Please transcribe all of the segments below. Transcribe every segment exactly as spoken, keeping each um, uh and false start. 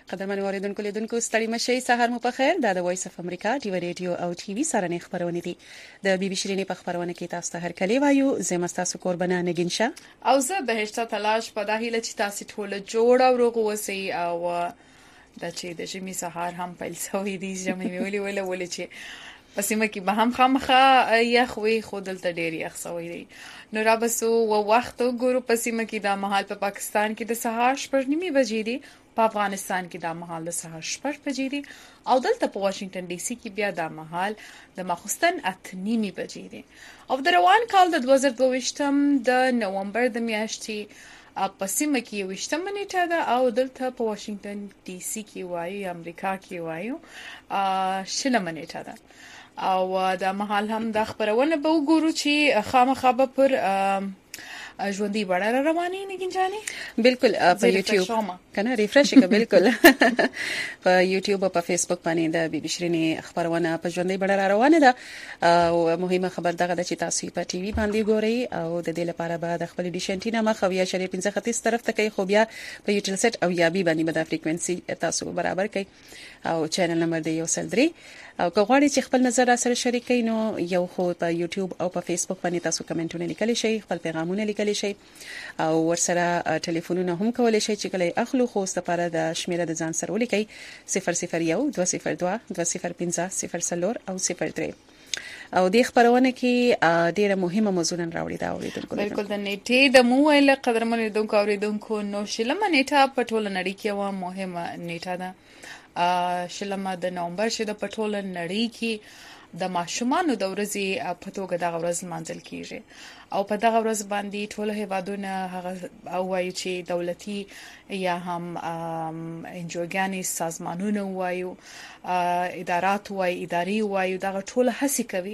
قدرمن اوریدونکو لیدونکو ستړي مشي سهار مو په خیر دا د وایس اف امریکا ټي وی ریډیو او ټي وی سره نه خبرونه دي د بي بي شيرینې په خبرونه کې تاسو ته هر کلی وایو زما تاسو قربانه نگینشه او زه بهشته تلاش په داخله چې تاسو ټول جوړ او روغ وسی او د چې د جمی سهار هم پیل شوی دي جمی ویلي ویل ول چې پسې مکه به هم خامخه یخوي خودل ته ډیر یخ شوی دی نو را بسو و وخت ګورو پسې مکه د محل په پاکستان کې د سهار شپږ نیمه بجې دي په افغانستان کې د محل د سهار شپږ بجې دي او دلته په واشنگټن ډي سي کې بیا د محل د ماخوستن اته نیمه بجې دي او د روان کال د دوه زره دوه ویشتم د نومبر د میاشتې په سیمه کې وشتم نیټه ده او دلته په واشنگټن ډي سي کې وایي امریکا کې وایي شلم نیټه ده او د محل هم د خبرونه به وګورو چې خامخا به پر ژوندۍ بڑا رواني نه گنجاني بالکل په یوټیوب کنه ریفرش کړه بالکل په یوټیوب او په فیسبوک باندې د بي بي شيرینې خبرونه په ژوندۍ بڑا روانه ده او مهمه خبر دغه د چې تاسو په ټي وي باندې ګورئ او د دې لپاره به د خپل ډیش انټینا مخ یا شری پنځه ختیځ طرف ته کوي خو بیا په یوټیل سیټ او یا بي باندې به د فریکوئنسي تاسو برابر کوي او چینل نمبر دی یو سل درې او که غواړئ چې خپل نظر سره شریک کړئ نو یو خو په یوټیوب او په فیسبوک باندې تاسو کمنټونه لیکلی شئ خپل پیغامونه لیکلی شئ او ورسره ټلیفونونه هم کولای شئ چې کله اخلو خو ستاره د شمیره د ځان سره ولیکئ صفر صفر یو دوه صفر دوه دوه صفر پنځه صفر صفر او صفر درې او د خبرونه کې ډیره مهمه موضوع نن راوړی دا اوریدونکو بالکل د نیټه د موبایل قدرمن لیدونکو اوریدونکو نو شلمه نیټه په ټوله نړۍ کې و مهمه نیټه ده شلمه د نومبر چې د پټول نړۍ کې د ماشومانو د ورځې په توګه د ورځ منځل کیږي او په دغه ورځ باندې ټول هیوادونه هغه وایي چې دولتي یا هم انجوګاني سازمانونه وایي ادارات وایي اداري وایي دغه ټول هڅه کوي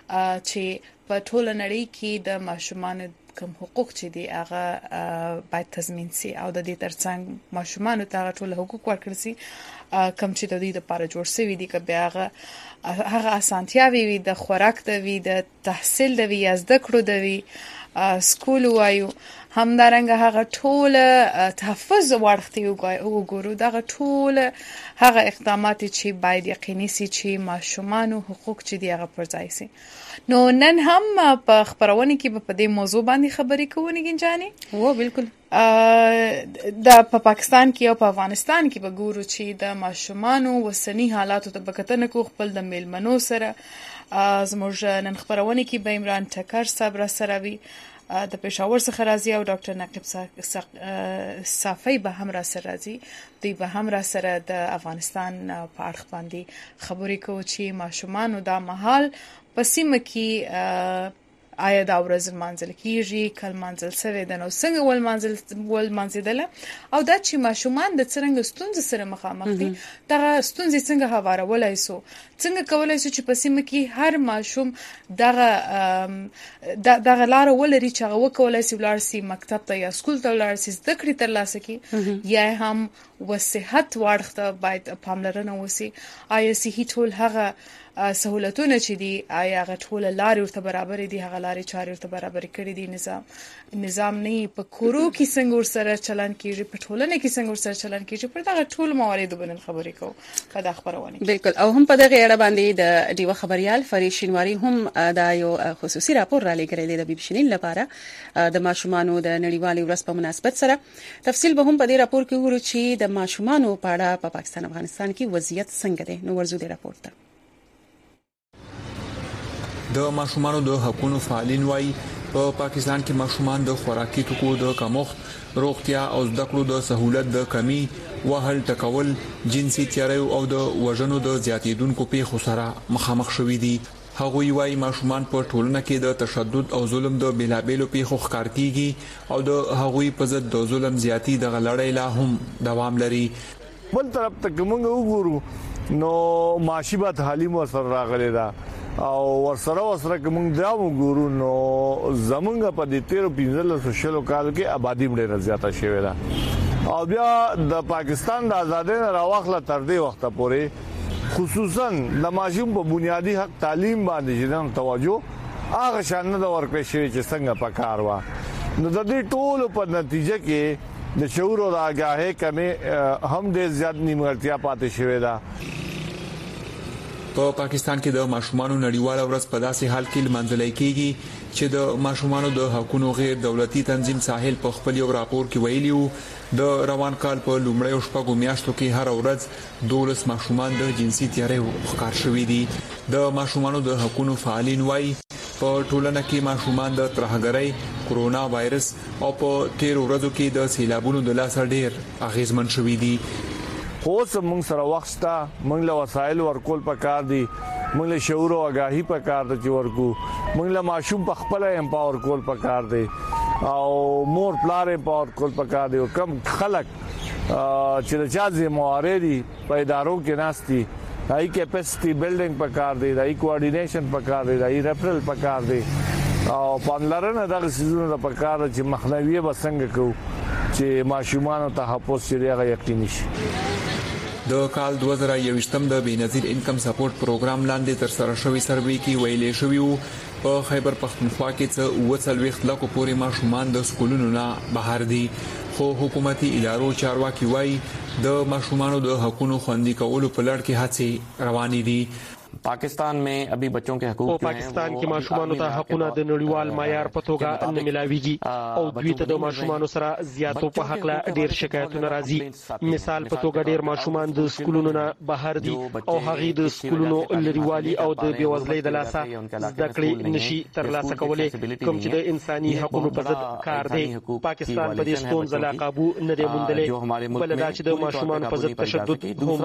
چې په ټول نړۍ کې د ماشومانو کوم حقوق چې دي هغه باید تضمین شي او د دې ترڅنګ ماشومانو ته ټول حقوق ورکړل شي کوم چې د دې لپاره جوړ شوی دي که بیا هغه هغه اسانتیاوي وي د خوراک د وی د تحصیل د وی از د کړو د وی سکول وایو همدارنګه هغه ټول تحفظ ورختي وګورو دغه ټول هغه اقدامات چې باید یقیني سي چې ماشومانو حقوق چې دی هغه پر ځای سي نو نن هم په خبرونه کې په دې موضوع باندې خبرې کوو گنجاني و بالکل د په پاکستان کې او په افغانستان کې به ګورو چې د ماشومانو وسنی حالاتو ته بکتنه کو خپل د میلمنو سره زموږ نن خبرونه کې به عمران ټکر صاحب را سره وي د پېښور څخه راځي او ډاکټر نقیب صافی به هم را سره راځي دوی به هم را سره د افغانستان په اړه باندې خبرې کوي چې ماشومانو د محل په سیمه کې آیا دا ورځ منځل کیږي کل منځل سره د نو څنګه ول منځل ول منځدل او دا چې ماشومان د څنګه ستونزې سره مخامخ دي دا ستونزې څنګه هوارولای سو څنګه کولای سو چې په سیمه کې هر ماشوم دغه دغه لار ولري چې هغه وکولای سي ولر سي مکتب ته یا سکول ته ولر سي زده کړې تر لاسه کی یا هم وصحت ورخته باید پاملرنه وسی آیا صحي ټول هغه سہولتونه چې دي آیا هغه ټول لارې ورته برابر دي هغه لارې چارې ورته برابر کړې دي نظام نظام نه په کورو کې څنګه ور سره چلن کیږي په ټولنه کې څنګه ور سره چلن کیږي پر دغه ټول موارد باندې خبرې کوو په دغه خبرونه بالکل او هم په دغه اړه باندې د ډیو خبريال فرید شینواری هم دا یو خصوصي راپور را لګرلی د بي بي شيرین لپاره د ماشومانو د نړیوالې ورځ په مناسبت سره تفصیل به هم په دې راپور کې وګورو چې د ماشومانو په اړه په پاکستان افغانستان کې وضعیت څنګه دی نو ورزو د راپور ته د ماشومانو د حقوقو فعالین وایي په پاکستان کې ماشومان د خوراکي توکو د کمښت روغتیا او زده کړو د سہولت د کمی وهل ټکول جنسي تیاری او د وژنو د زیاتیدونکو پیښو سره مخامخ شوي دي هغوی وایي ماشومان په ټولنه کې د تشدد او ظلم د بیلابېلو پیښو ښکار کیږي او د هغوی په ضد د ظلم زیاتی د غلړې لا هم دوام لري بل طرف ته کومه وګورو نو معاشبت حالي مو سره راغلي دا او ورسره ورسره کوم دا وګورو نو زمونږ په دې تیر پنځلس شلو کال کې آبادی ډېره زیاته شوې ده او بیا د پاکستان د ازادۍ راوخله تر دې وخته پورې خصوصا د ماشوم په بنیادی حق تعلیم باندې جنم توجه هغه شان نه ورکړې شوی چې څنګه پکار و نو د دې ټول په نتیجه کې د شعور او آگاهی کمه هم د زیات نیمګړتیا پاتې شوې ده. په پاکستان کې د ماشومانو نړیواله ورځ په داسې حال کې لمانځل کېږي چې د ماشومانو د حقوقو غیر دولتي تنظیم ساحل په خپل یو راپور کې ویلي وو د روان کال په لومړیو شپږو میاشتو کې هر ورځ دولس ماشومان د جنسي تیاري ښکار شوي دي. د ماشومانو د حقوقو فعالین وایي په ټولنه کې ماشومان د ترهګرۍ، کرونا وایرس او په تیر ورځو کې د سیلابونو د لاسه ډیر اغیزمن شوي دي. اوس موږ سره وخت شته، موږ له وسایل ورکول پکار دي، موږ له شعور او آگاهی پکار دي چې ورکو، موږ له ماشوم په خپل امپاور کول پکار دي او مور پلار امپاور کول پکار دي. کم خلک چې د چا ذمہواری دي په ادارو کې ناشتي دای کیپاسټي بلډینګ پکار دی، دای کوارډینیشن پکار دی، دای ریفرل پکار دی او پاملرنه دغه سيزونه د پکار چې مخنیوي بسنګ کو چې ماشومان ته تحفظ شریعه یقیني شي. د کال دوه زره یوویشتم د بینظیر انکم سپورټ پروګرام لاندې تر سره شوی سروې کې ویلې شوی وو په خیبر پختونخوا کې څه اوه څلوېښت لکو پورې ماشومان د سکولونو نه بهر دي، خو حکومتي ادارو چارواکي وایي د ماشومانو د حقوقو خوندي کولو په لړ کې هڅې روانې دي. पाकिस्तान में अभी बच्चों के हकूक او پاکستان کې ماشومانو ته حقونه د نړیوال معیار په توګه نه ملاويږي او دوی ته د ماشومانو سره زیاتو په حق لا ډیر شکایتونه راځي. مثال په توګه ډیر ماشومان د سکولونو نه بهر دي او هغه د سکولونو لريوالي او د بیوزلۍ د لاسه زده کړې نشي ترلاسه کولای، کوم چې د انساني حقوقو په ضد کار دی. پاکستان په دې ستونزه لا قابو نه دی موندلې، بل دا چې د ماشومانو په ضد تشدد هم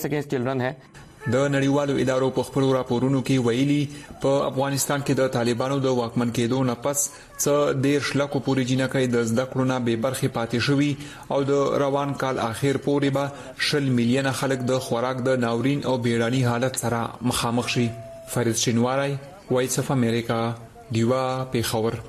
کیږي. د نړیوالو ادارو په خپل راپورونو کې ویلي په افغانستان کې د طالبانو د واکمن کېدو نه پس څه ډیر شلکو پورې جنکې د زده کړو نه به برخه پاتې شوي او د روان کال اخر پورې به شل میلیونه خلک د خوراک د ناورین او بیړني حالت سره مخامخ شي. فرید شینواری، وایس اف امریکا، دیوا پیښور.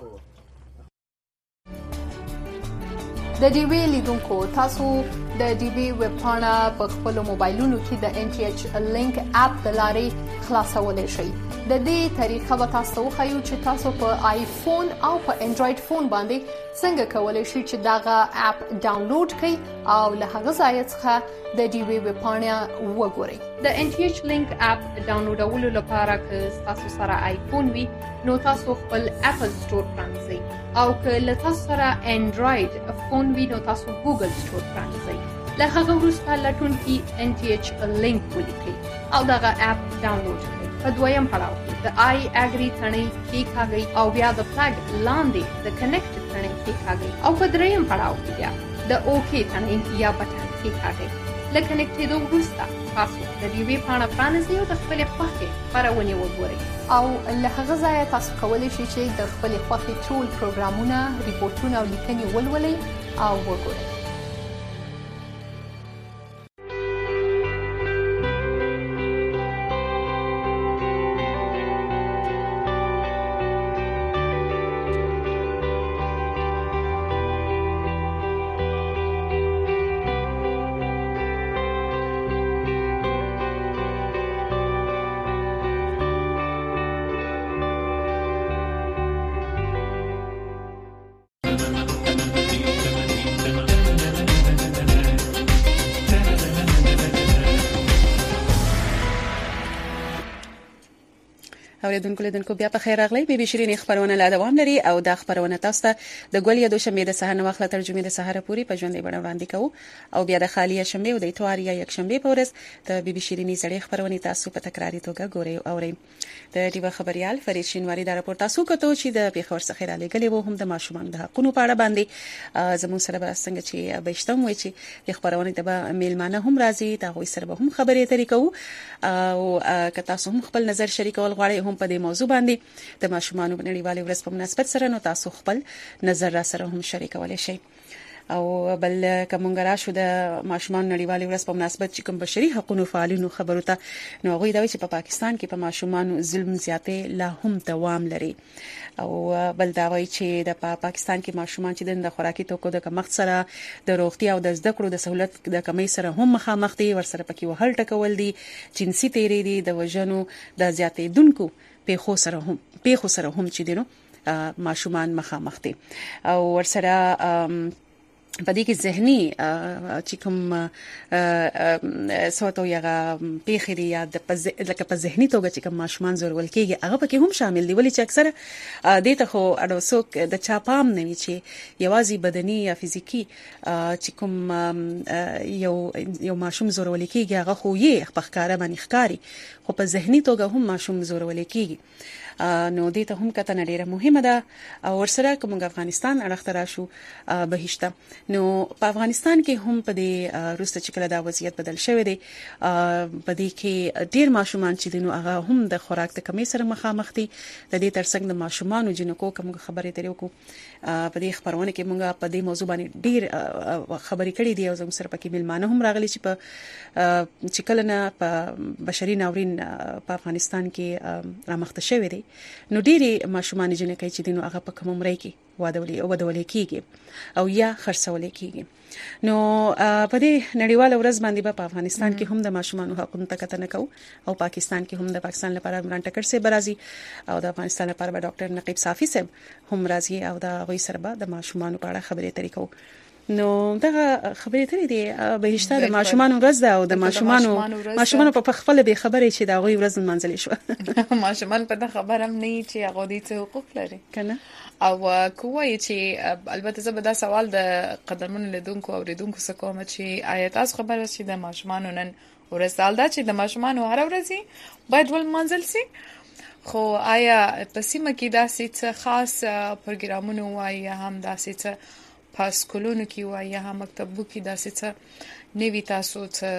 د ډي وی لیدونکو تاسو د ډي وی ویب پاڼه په خپل موبایلونو کې د ان ټي ایچ لینک اپ د لارې خلاصولای شئ. د دې طریقه به تاسو خو چې تاسو په آیفون او په انډراید فون باندې څنګه کولای شئ چې داغه اپ ډاونلوډ کړئ او له هغه ځای څخه د ډي وی ویب پاڼه وګورئ. د ان ټي ایچ لینک اپ ډاونلوډولو لپاره که تاسو سره آیفون وي نو تاسو خپل اپل سٹور پرانځئ او که له تاسو سره انډراید فون وي نو تاسو ګوګل سٹور پرانځئ. له هغه وروسته لټون کې ان ټي ایچ لینک ولیکئ او دغه اپ ډاونلوډ کړئ. په دویم پړاو کې د آی اګری ثنې کلیکاږئ او بیا د فلګ لاندې د کنیکټ ثنې کلیکاږئ او په دریم پړاو کې بیا د اوکی ثنې یا بټن کلیکاږئ. له کنیکټېدو وروسته تاسو د ډي وی پاڼه پرانیزئ او د خپلې خوښې خپرونې وګورئ او له هغه ځایه تاسو کولی شئ چې د خپلې خوښې ټول پروګرامونه، ریپورتونه او لیکنې ولولئ او وګورئ. اوریدونکو لیدونکو بیا په خیر راغلی. بي بي شيرين خبرونه لا دوام لري او دا خبرونه تاسو ته د ګول یا دوشنبه د سهار وخت له ترجمه د سهار پوری په ژوندۍ بڼه وړاندې کوو او بیا د خالیه شنبه او د اتوار یا یک شنبه په ورځ د بي بي شيرين زړې خبرونه تاسو په تکراری توګه ګورئ او اورئ. د ډیوا خبريال فرید شینواری دا راپور تاسو کوته چې د پیښور څخه را لګلې وو هم د ماشومان د حقوقو په اړه باندې زموږ سره به څنګه چې بهشتم وای چې د خبرونه د میلمانه هم راځي دا غوي سره به هم خبرې ترې کوو او که تاسو هم خپل نظر شریکول غواړئ هم په دې موضوع باندې د ماشومان په نړیوالې ورځ په مناسبت سره نو تاسو خپل نظر را سره هم شریکولای شئ. او بل کومګ راشو د ماشومان نړیوالې ورځ په مناسبت چې کوم بشري حقوقو فعالینو خبرو ته نو غوي دا چې په پاکستان کې په ماشومان ظلم زیاتې لا هم دوام لري او بل دا وایي چې د پا پاکستان کې ماشومان چې د خوراکي توکو د کمښت سره د روغتیا او د زده کړو د سہولت د کمی سره هم مخامخ دي، ورسره پکې وهل ټکول دي، جنسي تیری دي، د وژنو د زیاتې دونکو پیښو سره هم پیښو سره هم چې دینو ماشومان مخامخ دي او ورسره پدې کې ذهني چې کوم سوتو یا پیخري یا د لکه په ذهني توګه چې کوم ماشومان زورول کېږي هغه پکې هم شامل دي ولې چې اکثره د ته خو اډو څوک د چا پام نه وي چې یوازې بدني یا فزیکی چې کوم یو یو ماشوم زورول کېږي هغه خو یې په ښکارا باندې ښکاری خو په ذهني توګه هم ماشوم زورول کېږي نو دې ته هم کته ډیره مهمه ده او ورسره کوم افغانستان اړخ راشو بهشته نو په افغانستان کې هم په دې روسته چې کله دا وضعیت بدل شوی دی په دې کې ډیر ماشومان چې دینو هغه هم د خوراک د کمی سره مخامخ دي د دې ترڅنګ د ماشومان جنکو کوم خبرې ترې وکړو په دې خبرونه کې موږ په دې موضوع باندې ډیر خبرې کړې دي او زموږ سره پکې ملمانه هم راغلي چې په چې کله نه په بشري ناورین په افغانستان کې رامخته شوی دی نو ډېری ماشومان جنکې چې دینو هغه په کوم عمر کې واده ولې او ودولې کېږي او یا خرڅولې کېږي نو په دې نړیواله ورځ باندې په افغانستان کې هم د ماشومان حقوقو ته کتنه کوو او پاکستان کې هم د پاکستان لپاره عمران ټکر سي برازي او د افغانستان لپاره به ډاکټر نقیب صافي صاحب هم راځي او دا غوي سره به د ماشومان په اړه خبرې ترې کوو نو دا خبرې ترې دي بهشته د ماشومان ورځ ده او د ماشومان ماشومان په خپل به خبرې چې دا غوي ورځ منځلې شو ماشومان په دا خبر هم نه چې هغه دې څه حقوق لري کنه او کوی چې البته زه به دا سوال د قدرمن لیدونکو او لیدونکو څخه کوم چې آیا تاسو خبر اوسئ د ماشومان نن ورسال دا چې د ماشومان هر ورځ باید ول منځل سي خو آیا په سیمه کې داسې څه خاص پروګرامونه وایي هم داسې څه په سکولونو کې وایي هم مکتبو کې داسې څه نوي تاسو څه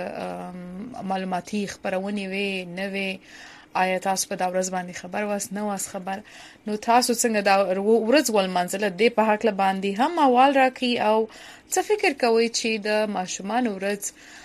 معلوماتي خبرونه وي نوي آیا تاسو په دا ورځ باندې خبر واس نو واس خبر نو تاسو څنګه دا ورځ ول منځله د په حق باندې هم اول راکې او څه فکر کوي چې د ماشومان ورځ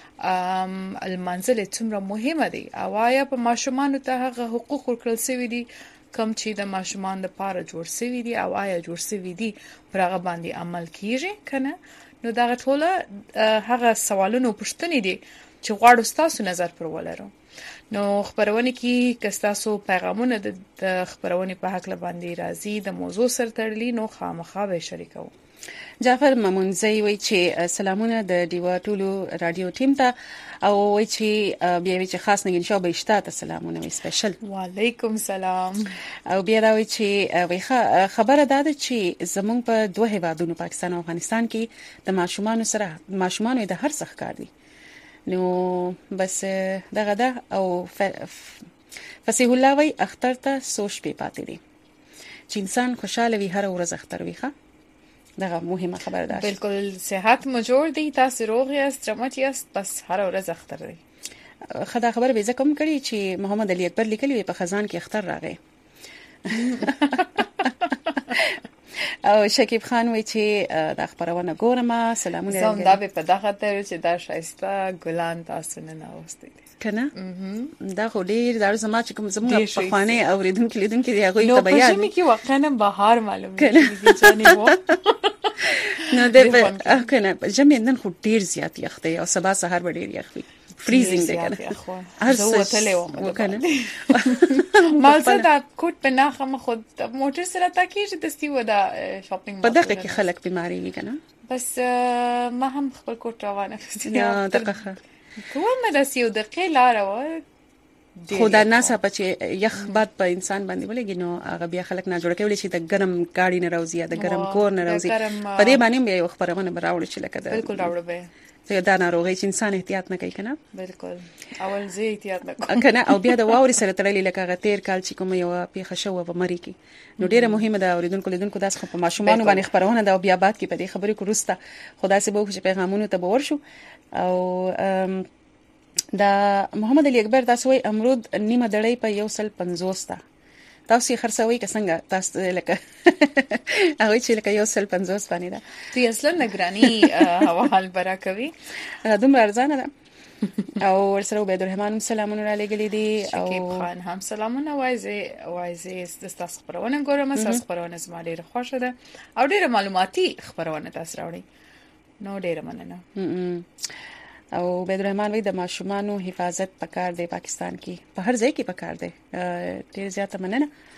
ام المنزل څومره مهمه دي او آیا په ماشومان ته هغه حقوق ورکړل شوی دي کوم چې د ماشومان لپاره جوړ شوی دي او آیا جوړ شوی دي پر هغه باندې عمل کیږي کنه نو دا ټوله هغه سوالونه پوښتنې دي چې غواړو تاسو نظر پر ولرو نو خبرونه کې کستاسو پیغامونه د خبرونه په حق باندې راځي د موضوع سره تړلي نو خامخا به شریکو جعفر ممنځي وی چې سلامونه د دیوا ټولو رادیو ټیم ته او وی چې بیا وی چې خاص نګین شو به اشتاته سلامونه وی سپیشل وعلیکم سلام او بیا دا وی چې وی خبره ده چې زمونږ په دوه هیوادونو پاکستان او افغانستان کې د ماشومان سره ماشومان د هر څه ښکار دي نو بس دغه ده او فصیح الله وی اختر ته سوچ په پاتې دي چې انسان خوشاله وي هر ورځ اختر ویخه دغه مهمه خبره ده بالکل صحت مو جوړ دی تاسو روغ یاست جمعت یاست بس هر ورځ اختر دی خدا خبر به زکم کړي چې محمد علي اکبر لیکلی په خزان کې اختر راغی او شکیب خان وی چې د خبرونه ګورم سلامونه زم دا به په دغه تر چې دا شایسته ګلان تاسو نه نوستي کنه دا خو ډیر دا زما چې کوم زموږ په خوانه اوریدونکو لیدونکو دی هغه ته بیان نو په کې واقعا بهار معلوم کیږي جاني وو نو د کنه جمع نن خو ډیر زیات یخ دی او سبا سحر به ډیر یخ وي فریزینګ دی کنه هر څه وتلې و کنه مال څه دا کوټ په ناخه خود موټر سره تا کېږي د ستیو دا شاپینګ په دغه کې خلک بیماری وي کنه بس ما هم خپل کوټ روانه یا دغه کومه د سیو د قلاره و خدا ناسا په چې یخ باد په انسان باندې ولګي نو هغه بیا خلک نه جوړ کوي چې د ګرم گاډي نه راوځي یا د ګرم کور نه راوځي په دې باندې بیا یو خبرونه براوړي چې لکه دا بالکل راوړي به ته دا ناروغي چې انسان احتیاط نه کوي کنه بالکل اول زه احتیاط نه کوم کنه او بیا د واوري سره تړلې لکه غتیر کال چې کوم یو پیښه شو و مری کی نو ډیره مهمه ده اوریدونکو لیدونکو داس په ماشومان باندې خبرونه دا بیا بعد کې په دې خبرې کو روسته خدای سي به چې پیغامونه ته باور شو او دا محمد علي اکبر تاسو وي امرود نیمه دړې په یو سل پنځوس تا تاسو خرڅوي که څنګه تاسو لکه هغه چې لکه یو سل پنځوس باندې دا تی اصلا نگرانی هوا حال برا کوي دومره ارزانه ده او ورسره عبید الرحمن سلامونه را لګلې دي او شکیب خان هم سلامونه وایي وایي تاسو خبرونه ګورم تاسو خبرونه زما ډیره خوښه ده او ډیره معلوماتي خبرونه تاسو راوړي نو ډیره مننه او عبید الرحمن وی د ماشومانو حفاظت پکار دی پاکستان کې په هر ځای کې پکار دی ډیر زیاته مننه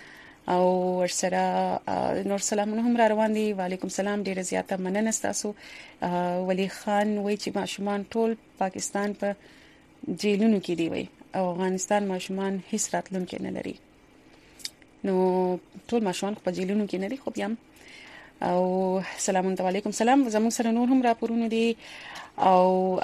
او ورسره نور سلامونه هم را روان دي. وعلیکم سلام، ډیره زیاته مننه تاسو. ولی خان وایي چې ماشومان ټول پاکستان په جیلونو کې دی وي او افغانستان ماشومان هیڅ راتلونکي نه لري. نو ټول ماشومان په جیلونو کې نه دي خو بیا او سلام علیکم. سلام، زموږ سره نور هم راپورونه دي او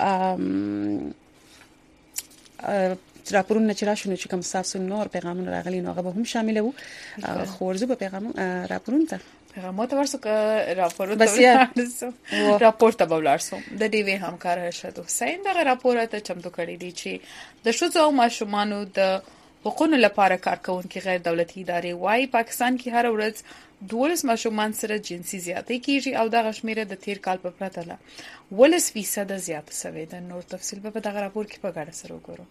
راپورونه چې راشنو چې کوم تاسو نور پیغامونه راغلي نو هغه به هم شامل وو. خو ورزو په پیغام راپورونه ته پیغامات ورسو که راپورونه ورسو راپورته بولارسو د دې وی همکار ارشد حسین دغه راپورته چمتو کړی دی چې د شوزو او ماشومانو د حقوقو لپاره کارکونکو غیر دولتي ادارې وايي پاکستان کې هر ورځ دولس ماشومان سره جنسي زیاتې کیږي او د غشمیره د تیر کال په پرتله ولس فیصد زیات شوی د. نور تفصیل به په دغه راپور کې په ګډه سره وګورو.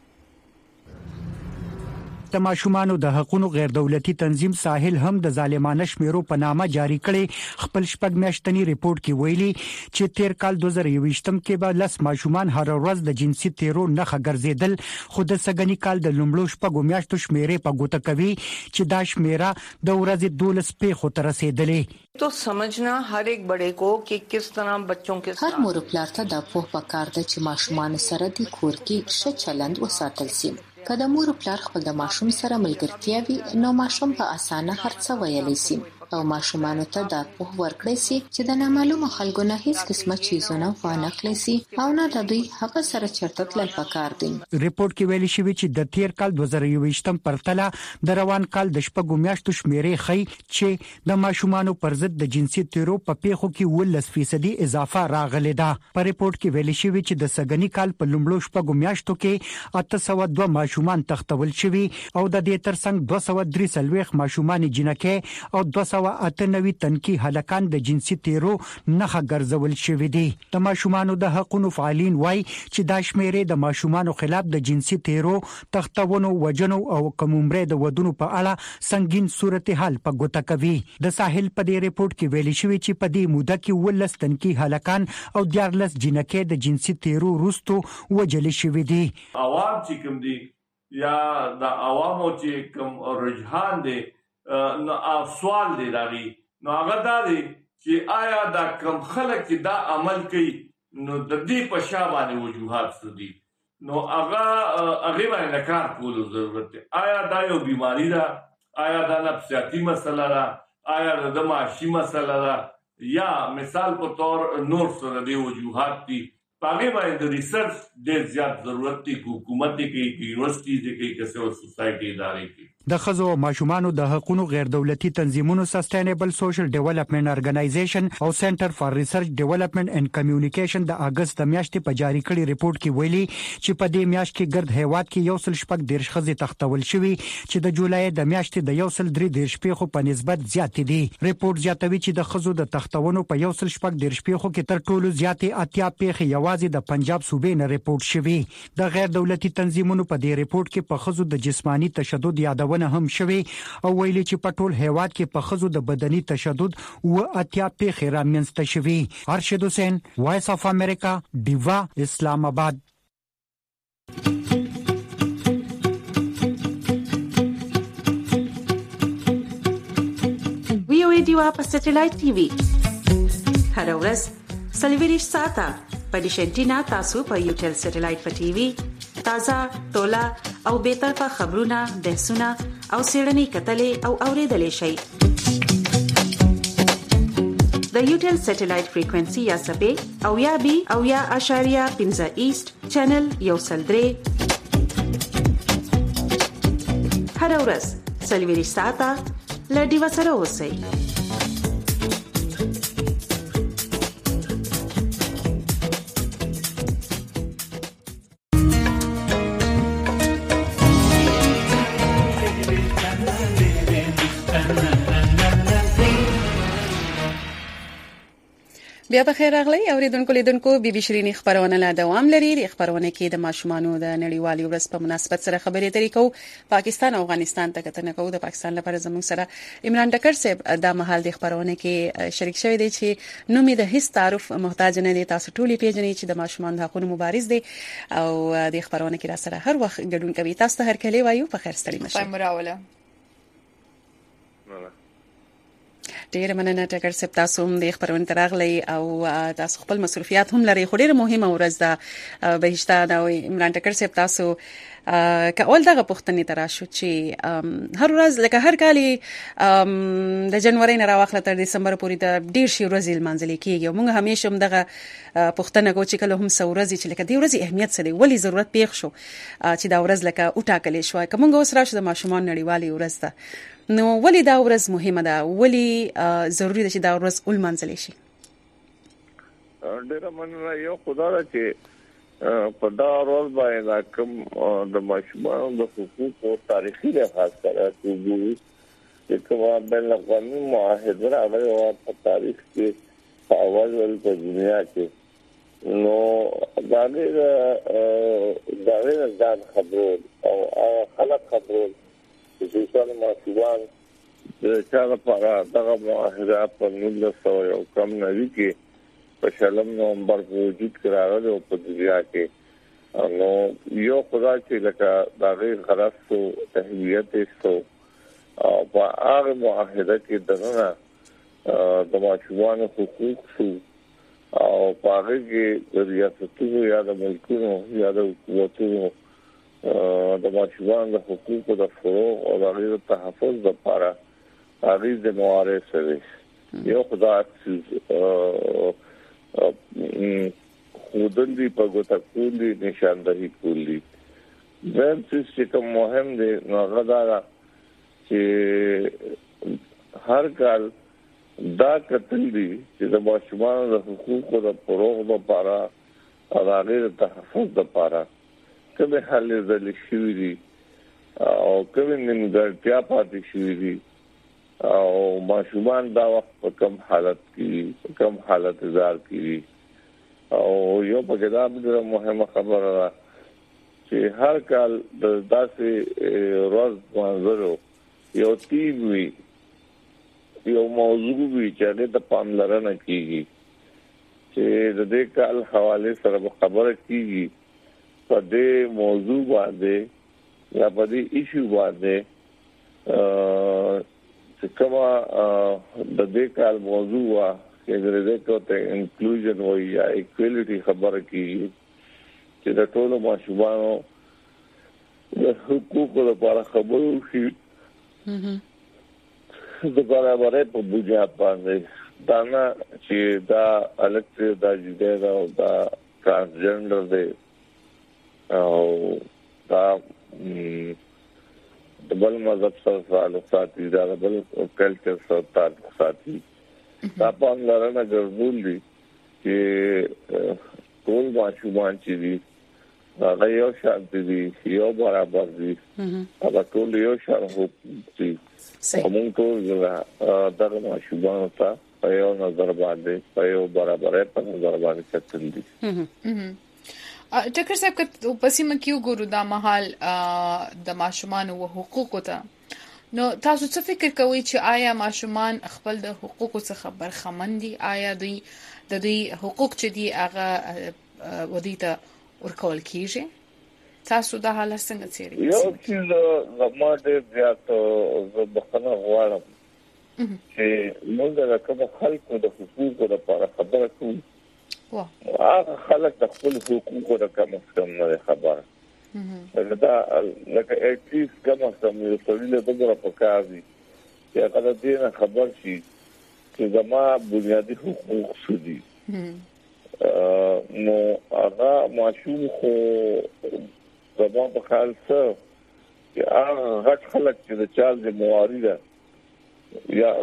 د ماشومانو د حقوقو غیر دولتي تنظیم ساحل هم د ظالمانه شمیرو په نامه جاری کړي خپل شپږ میاشتنی ریپورت کې ویلي چې تیر کال دوه زره یوویشتم کې به لس ماشومان هر ورځ د جنسي تیرو نخښه ګرځیدل، خو د سګنی کال د لومړو شپږو میاشتو شمیرې په ګوته کوي چې دا شمیره د ورځې دولس پیښو ته رسیدلې. तो समझना हर एक बड़े को कि किस तरह बच्चों के هر مور پلار ته د پوه پکار ده چې ماشومان سره د کور کې ښه چلند وساتل شي. کله مور پلار خپل د ماشوم سره ملګرتیا وي نو ماشوم په اسانه هر څه ویلی شي او ماشومان ته د پوه ورکړي شي چې د نامعلومه خلکو نه هیڅ قسمه چیزونه وانه کړی شي او نه د دوی هغه سره چرته تل پکار دي. ریپورت کې ویل شوی چې د تیر کال دوه زره یوویشتم پرتله د روان کال د شپږو میاشتو شمیرې خي چې د ماشومان پر ضد د جنسي تیرو په پیښو کې ولس فیصد اضافه راغلی ده. په ریپورت کې ویل شوی چې د سګنی کال په لومړو شپږو میاشتو کې اته سوه دوه ماشومان تختول شوی او د دې ترڅنګ دوه سوه درې څلوېښت ماشومان جنکه او دوه سوه اته نوي تنکي هلکان د جنسي تیرو نخښه ګرځول شوی دي. د ماشومان د حقوقو فعالین وایي چې دا شمیرې د ماشومان خلاف د جنسي تیرو تختونو وجنو او کوممره د ودونو په اړه سنگین صورتحال په ګوته کوي. د ساحل په دې ریپورت کې ویل شوی چې په دې موده کې ولس تنکي هلکان او دیارلس جنکه د جنسي تیرو وروستو وجل شوی دي. عوام چې کوم دي یا د عوامو چې کوم رجحان دي نو سوال دی داغي نو هغه دا دی چې آیا دا کم خلک چې دا عمل کوي نو د دې په شا باندې وجوهات څه دي نو هغه هغه باندې کار کولو ضرورت دی. آیا دا یو بیماری ده، آیا دا نفسیاتي مسله ده، آیا دا معاشي مسله ده یا مثال په تور نور سره دی وجوهات دي. پاګې باندې د ریسرچ ډېر زیات ضرورت دی. حکومت کې یونیورسيټي کې کې سیول سوسایټي ادارې کې د خزو او ماشومانو د حقوقو غیر دولتي تنظیمونو سسټینبل سوشل ډیولپمنٹ ارګنایزیشن او سنټر فار ریسرچ ډیولپمنٹ اینڈ کمیونیکیشن د اگست د میاشتې په جاری کړي ریپورت کې ویلي چې په دې میاشت کې ګرد هیواد کې یو سل شپږ دیرش خزې تختول شوی چې د جولای د میاشتې د یو سل درې دیرش پیښو په نسبت زیات دي. ریپورت زیاتوي چې د خزو د تختونو په یو سل شپږ دیرش پیښو کې تر ټولو زیاتې اتیا پیښې یوازې د پنجاب صوبې نه ریپورت شوی. د غیر دولتي تنظیمونو په دې ریپورت کې په خزو د جسمانی تشدد یادونه هم شوی او ویلي چې په ټول هیواد کې په خزو د بدني تشدد او اتیا پیښې رامنځته شوی. ارشد حسین، وایس اف امریکا، دیوا، اسلام آباد. وی او ای دیوا په سټلایټ ټي وي هر ورځ سلویریش ساته په ډیشنټینا تاسو په یوټل سټلایټ په ټي وي تازه ټولا او به طرفه خبرونه، بحثونه او سیړنی کتلې او اوریدلې شي. د یوټل سټلایټ فریکوئنسي یا سبې او یا بي او یا اشاریه پنځه ایست چینل یو سل درې هر ورځ سلویریش ساته لډي وسره اوسئ. بیا په خیر راغلی اوریدونکو لیدونکو بي بي شيرين خبرونه لا دوام لري. د خبرونه کې د ماشومانو د نړیوالې ورځ په مناسبت سره خبرې اترې کوو. پاکستان او افغانستان ته کتنه کوو. د پاکستان لپاره زموږ سره عمران ډکر صاحب د مهال د خبرونه کې شریک شوی دی چې نومې د هیڅ تعارف محتاج نه دي. تاسو ټولې پیژنئ چې د ماشومان د حقوقو مبارز دي او د خبرونه کې را سره هر وخت ګډون کوي. تاسو ته هر کله وایو په خیر ستړي مشه. مراوله ډیر مننه ټکر سپ تاسو هم د خبرونه ترغلي او تاسو خپل مسؤلیت هم لري خو ډیره مهمه ورځ ده بهشته دا عمران ټکر سپ تاسو کول دغه پښتنې تراشو چې هر ورځ لکه هر کالي د جنوري نه راوخله تر دسمبر پورې د ډیر شي ورځې منځلي کیږي موږ همیشه هم دغه پښتنه کو چې کله هم سورځي چې لکه دی ورځي اهمیت سره ولی ضرورت پیښ شو چې دا ورځ لکه اوټاکلې شو کومه اوس راشي د ماشومان نړیوالي ورځ ده نو ولی دا ورځ مهمه ده ولی ضروری ده چې دا ورځ اول منځلي شي ډیر مننه یو خدای چې په دا ورځ باندې کوم د ماشومان د حقوقو تاریخي لحاظ سره چې کومه بین الاقوامي معاهده راغلې او په تاریخ کې اول ول په دنیا کې نو دا د دا د ځان خبرو او خلک خبرو چې څنګه ماشومان د چا لپاره دغه معاهده په نولس سوه یو کم نوي کې په شلم نومبر په وجود کې راغلی او په دنیا کې نو یو خدای چې لکه دا غیر غرض او تهیت سو او په هغه معاهده کې دغه د ماشومان حقوق سو او په هغه کې د ریاستونو یا د ملکونو یا د حکومتونو د ماشومان د حقوقو د فروغ او د غیر تحفظ لپاره هغه د موارد سره یو خدای چې خودندې په ګوته کولی نشاندهي کولی زم چې کوم مهم دی نو غدا چې هر کال دا کتل دي چې د ماشومان د حقوقو د فروغ لپاره او د غیر تحفظ لپاره کومه حل زل شوې دي او کومه نیمګړتیا پاتې شوې دي او ماشومان دا وخت په کم حالت کې په کم حالت زار کې او یو په دا د مهمه خبره ده چې هر کال د داسې روز منظرو یو تیم وی یو موضوع وی چې د پاملرنه کیږي چې د دې کال حواله سره خبره کیږي په دې موضوع باندې یا په دې ایشو باندې چې کومه د دې کال موضوع وا چې د دې کوته انکلوژن وای یا ایکوالټي خبره کیږي چې د ټولو ماشومانو د حقوقو لپاره خبرو شي د برابرۍ په بنیاد باندې دا نه چې دا الکتر دا جدي او دا ترانسجندر دی او دا د بل مذهب سره تعلق ساتي دا بل کلچر سره تعلق ساتي دا په لرنه ګرځول دي چې ټول ماشومان چې دي دا یو شان دي یو برابر دي دا ټول یو شان دي موږ ټول دا ماشومان ته په یو نظر باندې په یو برابرۍ په نظر باندې کتل دي ټکر صاحب که په سیمه کې وګورو دا مهال د ماشومان او حقوقو ته نو تاسو څه فکر کوئ چې آیا ماشومان خپل د حقوقو څخه برخمن دي آیا دوی د دوی حقوق چې دي هغه ودی ته ورکول کیږي تاسو دا حالت څنګه څېړئ یو چې زموږ د زیاتو بخنه غواړم چې موږ د کوم خلکو د حقوقو لپاره خبره کوو هغه خلک د خپل حقوقو د کم کم نه خبره دا لکه اټلیست کم کم یو څه له دغه په کار دي چې هغه د دې خبر شي چې زما بنیادی حقوق څه دي نو هغه ماشوم خو زما په خیال څه چې هغه غټ خلک چې د چال د موارد یا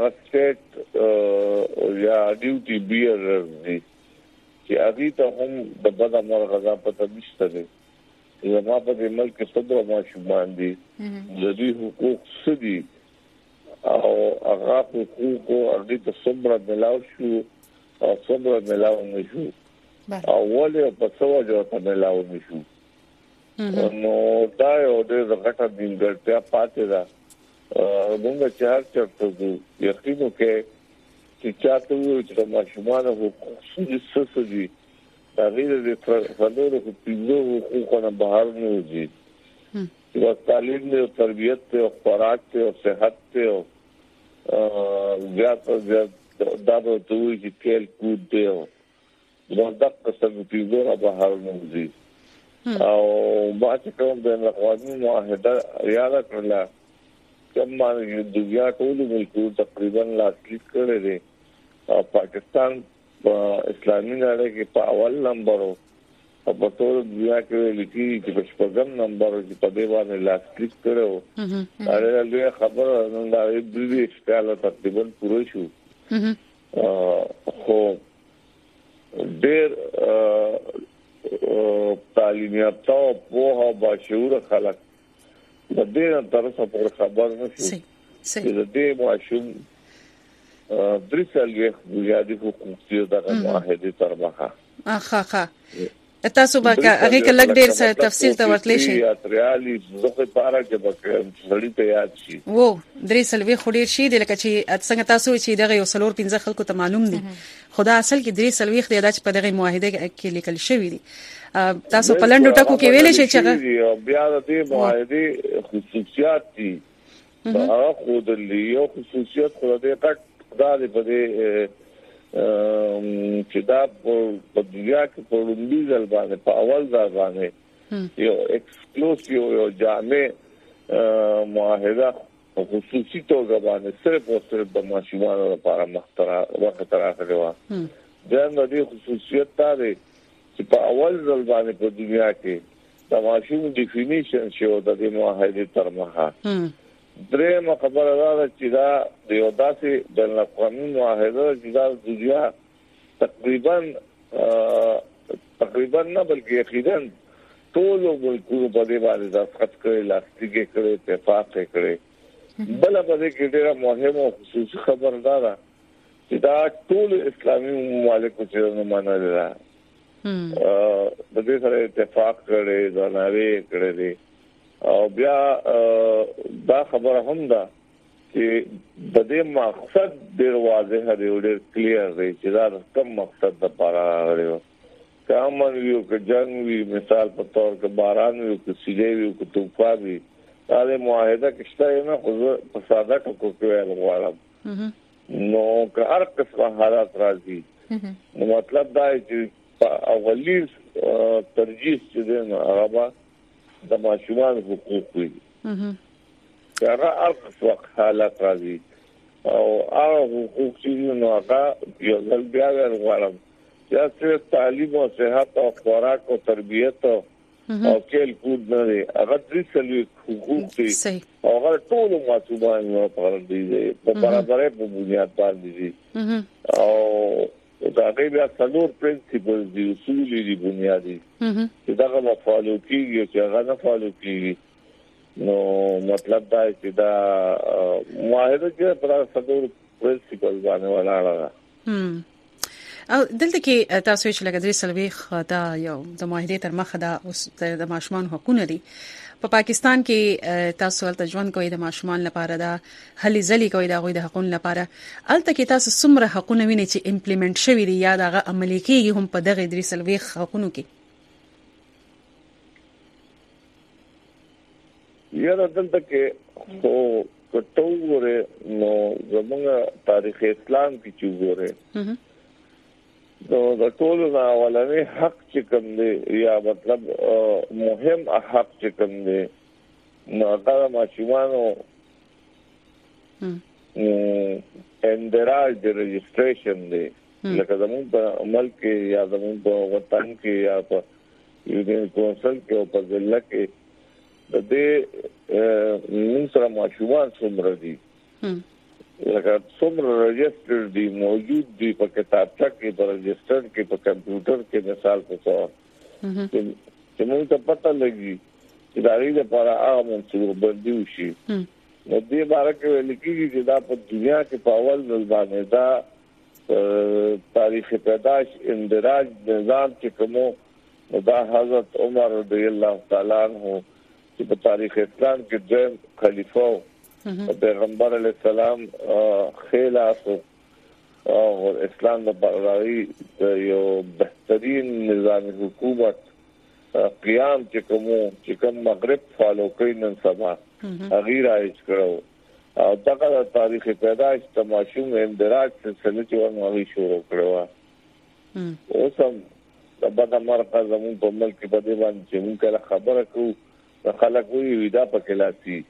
سټیټ یا ډیوټي بیرر دي چې هغه ته هم د بد امر غذا پته نشته دي زما په دې ملک کې څو ماشومان دي د دې حقوق څه دي او هغه حقوق هغه ته صبر ملاو شو او صبر ملاو نشو او ولې په څو وجه ته ملاو نشو نو دا یو د غټه دینګړتیا پاتې ده موږ چې هر چرته یقینو کې چې چاته وي چې ماشومان حقوق څه دي دا غیر د فلورو په پیلو حقوقونه بهر نه وځي چې تعلیم او تربیت او خوراک او صحت او زیات زیات دا به توي چې کېل کود دی نو دا څنګه پیګور به هارمونزي او ما چې کوم د اقوامي معاهده یاد کړل کوم باندې د دنیا ټول ملکو تقریبا لاسلیک کړی دی او پاکستان په اسلامي نړۍ کې په اول نمبر او په ټول دنیا کې لیکي چې په شپږم نمبر کې په دې باندې لاسلیک کړو دا له خبره نن دا د دې ښکاله تقریبا پوره شو خو ډېر تعلیم یافته او پوهه او باشعور خلک د دې طرفه پر خبر نشي چې د دې ماشوم درې سالې بنیادي حقوق دي د معاهده تر مخه اخا اخا تاسو به هغه کله ډېر څه تفصیل ته ورتلی شي یا ریالي زخه پارا کې به سړی ته یاد شي وو درې سلوي خډیر شي د لکه چې څنګه تاسو چې دغه یو سلور پنځه خلکو ته معلوم دي خدا اصل کې درې سلوي خدای د په دغه معاهده کې لیکل شوی دي تاسو په لندو ټکو کې ویلې شي چې بیا د دې معاهده خصوصیات دي هغه خو د یو خصوصیت خو د تک دا د په چې دا په دنیا کې په لومړي ځل باندې په اول ځل باندې یو ایکسکلوسیو یو جامع معاهده خصوصي توګه باندې صرف او صرف د ماشومانو لپاره مخترع وخت راغلی و دا د دې خصوصیت دا دی چې په اول ځل باندې په دنیا کې د ماشوم ډیفینیشن شو د دې معاهده تر مخه درې خبره ده چې دا د یو داسې د قانون معاهده چې دا د دنیا تقریبا تقریبا نه بلکې یقینا ټول ملکونو په دې باندې دستخط کړي لاسلیک کړي اتفاق کړي بل په دې کې ډېره مهمه او خصوصي خبره ده چې دا ټول اسلامي ممالک چې نه منل ده د دې سره اتفاق کړي ځانوي کړي او بیا دا خبره هم ده چې د دې مقصد ډېر واضح دی او ډېر کلیر دی چې دا کوم مقصد د لپاره راغلی و کوم یو کې جنگ وی مثال په تور کې باران وی او سیلې وی او توفان وی دا د معاهده کې شته نه خو په ساده ټکو کې ویل غواړم نو که هر څه حالات راځي نو مطلب دا چې اولی ترجیح چې دی نو هغه د ماشومان حقوق وي هغه هر څه حالات راځي او هغه حقوق چې نو هغه یو ځل بیا غواړم چې صرف تعلیم او صحت او خوراک او تربیت او کېل کود نه دی هغه درې سلوي حقوق دي او هغه ټول ماشومان په اړه دي په برابرۍ په بنیاد باندې دي او دا غوښتل څلور پرنسپلز دي اصول دي بنیادی چې دا غو فالو کیږي چې هغه نه فالو کیږي نو مطلب دا چې دا معاهده کې پر څلور پرنسپلز باندې ولاړه ده او دلته کې تاسو چې لګدري سلوي خدا یو د معاهده تر مخه دا اوس د ماشومان حقوق دي په پاکستان کې تاسو ولته ژوند کوي د ماشومان لپاره دا هلي ځلې کوي دا غوي د حقوق لپاره الته کې تاسو څومره حقوق ویني چې امپلیمنٹ شوی دی یا دا عملي کیږي هم په دغه درې سلوي حقوقو کې یا دلته کې خو کټوره نو زموږ تاریخ اسلام کې چې وګوره نو د ټول اولنې حق چې کوم دی یا مطلب مهم حق چې کوم دی نو هغه ماشومانو اندراج د رجسټریشن دی لکه زموږ په عمل کې یا زموږ په وطن کې یا په یونین کونسل کې او په ضلع کې د دې موږ سره ماشومان څومره دي لکه څومره رجسټر دي موجود دي په کتابچه کې په رجسټر کې په کمپیوټر کې مثال په څیر چې موږ ته پته لګي چې دا لري لپاره هغه منصوبه بندي وشي نو دې باره کې لیکيږي چې دا په دنیا کې په اول ځل باندې دا تاریخ پیدائش اندراج نظام چې کومو دا حضرت عمر رضی الله تعالی عنہ چې په تاریخ اسلام کې د خلیفہ پیغمبر علیہ السلام خلاف او اسلام د برابرۍ یو بهترین نظام حکومت قیام چې کوم چې کوم مغرب فالو کوي نن سبا غیر ایج کړو او دغه تاریخ پیدایش د ماشوم اندراج سلسله چې ورنوي شروع کړو. اوس هم د بده مرغه زموږ په ملک کې په دې باندې چې موږ کله خبره کوو خلک وایي ودا په کلاسي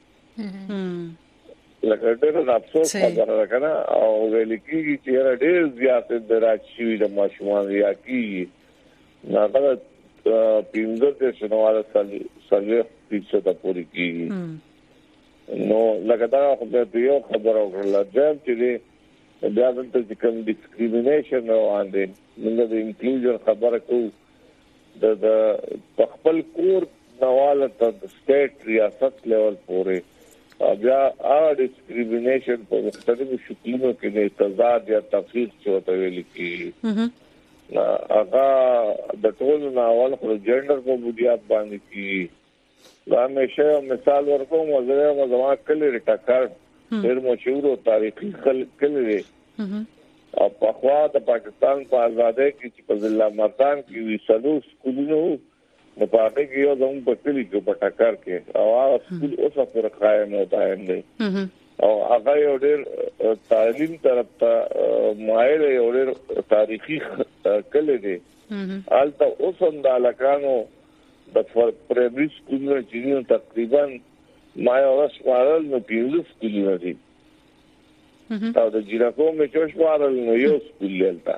لکه ډېر افسوس خبره ده کنه او ویل کېږي چې ډېر زیات اندراج شوی د ماشومان یا کېږي نه دا پینځه د شنواله سلوي فیصد پورې کېږي. نو لکه دا خو به یو خبره وکړه چې بیا دلته چې کوم ډیسکریمینیشن روان دی موږ د انکلوژن خبره کوو د خپل کور نواله ته د سټیټ ریاست لیول پورې بیا هغه ډیسکریمینیشن په مختلفو شکلونو کې د تضاد یا تفریق چوته ویل کېږي. هغه د ټول ناول خو جندر په بنیاد باندې کېږي. دا همیشه مثال ورکوم وزره مزما کلی ټکر ډېر مشهور او تاریخي کلی او په خوا د پاکستان په آزادۍ کې چې په ضلع مردان کې وی سلو سکولونو نو په هغه کې یو زموږ په کلی کې په ټکر کې او هغه سکول اوسه پر قائم او دائم دی او هغه یو ډېر تعلیم طرف ته مایل یو ډېر تاریخي کلی دی. البته اوس هم د علاقانو د پرایمري سکولونو چې تقریبا ما یو ورسوارل نو پیوز سکولونه دي او د جیراکو مې چوشوارل نو یو سکول لتا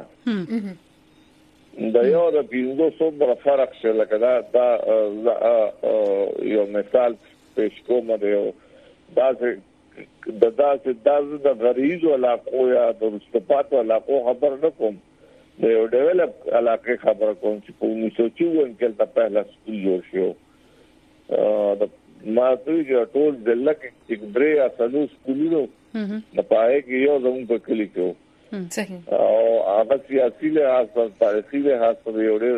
دا یو د پیوزو څومره فرق شي لکه دا دا یو مثال پېښ کوم دی دا د داسې د غریزو علاقو یا د رستپاتو علاقو خبر نه کوم د یو ډیولپ علاقې خبر کوم چې په انیس سو چوون کې د پهلا سکول جوړ شو. ما دوی چې ټول ځل کې درې اساسو سکولونو د پای کې یو زموږ په کلی کې صحیح او هغه سیاسي له حساب تاریخي له حساب یو ډېر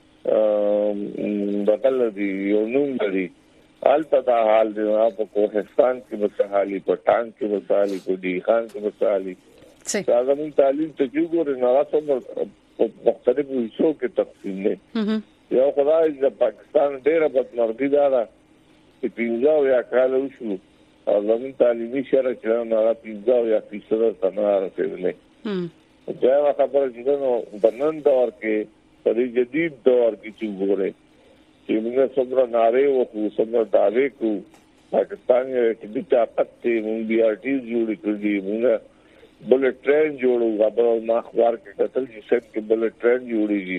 بدل دي یو نوم لري. البته دا حال دی په کوهستان کې مسحالي په ټانک کې مسحالي په دی خان کې مسحالي دا زموږ تعلیم ته جوړ نه راځي په مختلفو حصو کې تقسیم دي. یو خدای د پاکستان ډېر بدمرغي ده چې پینځه یا کال وشو او زموږ تعلیمي شرع چې نه پینځه یا فیصد څنګه رسېدلې. دا خبره چې نو بنن دور کې په دې جدید دور کې چې وګوره چې موږ څومره ناره او څومره داوی کو پاکستان یې د طاقت ته موږ بي ار ټي جوړ کړی موږ بلټ ټرین جوړو غبر ما خبر کې کتل چې څنګه کې بلټ ټرین جوړیږي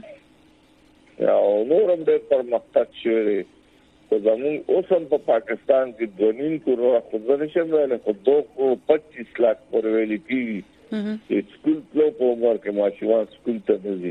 او نور هم د پرمختګ شوی په زمون اوسم په پاکستان کې دونین کورو خبره نشم ویل خو دوه پچیس لک پر ویل کیږي چې سکول پلو په عمر کې ماشومان سکول ته ځي.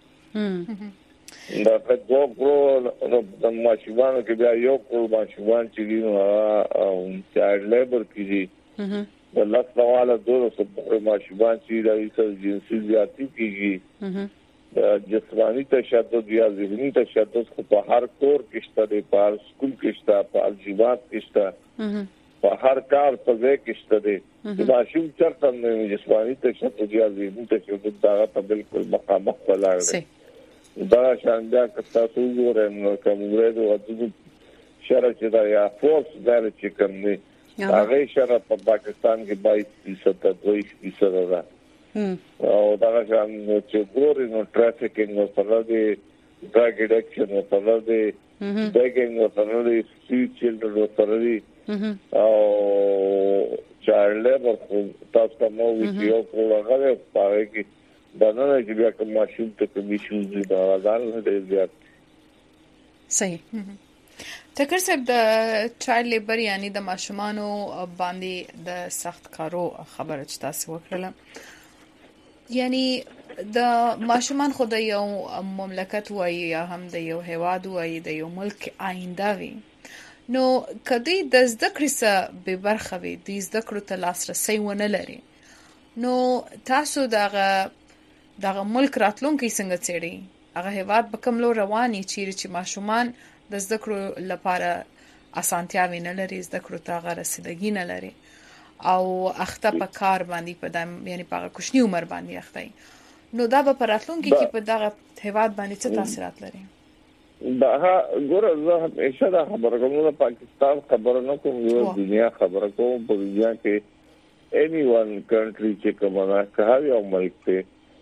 دا په دوه کورو د ماشومان کې بیا یو کور ماشومان چې دي او چایلډ لیبر کیږي د لاس نواله دوه سپورټ ماشومان چې د جنسي زیاتی کیږي جسمانی تشدد یا ذهنی تشدد خو په هر کور کې شته دی په هر سکول کې شته په هر جماعت کې شته په هر کار په ځای کې شته دی د ماشوم چرته نه جسمانی تشدد یا ذهنی تشدد دا ته بالکل مقامه ولاړ دی. دا شاندا کتا څو ورن کومره د وځو شرع چې دا یا فورس دار چې کوم دی هغه شرع په پاکستان کې باییس فیصد دوه فیصد ده او دا څنګه چې ګورې نو ټرافیکینګ او سره دی ډرګ اډکشن او سره دی بیګینګ او سره دی سټریټ چیلډرن او سره دی او چایلډ لیبر تاسو کومو ویډیو کولاغه پاره کې دا نه چې بیا کوم ماشوم ته کوم شوز دی دا ځان نه دی زیات صحیح. ټکر صاحب د چایلډ لیبر یعنی د ماشومانو باندې د سخت کارو خبره چې تاسو وکړه یعنی د ماشومان خو د یو مملکت وای یا هم د یو هیواد وای د یو ملک آینده وي نو کدی د زده کړې سره به برخه وي د زده کړو ته لاسرسي ونه لري نو تاسو دغه دغه ملک راتلونکي څنګه چېړي هغه هیواد به کوم لور رواني چیرې چې ماشومان د زده کړو لپاره اسانتیاوي نه لري زده کړو ته هغه رسیدګي نه لري او اخته په کار باندې په دام یعنی په کوچنی عمر باندې اخته نو دا به پراتلونکي کې په دغه هیواد باندې څه تاثیرات لري؟ دا ګوره زه همیشه دا خبره کوم د پاکستان خبره نه کوم یو دنیا خبره کوم په دنیا کې any one country چې کومه کوي او ملک ته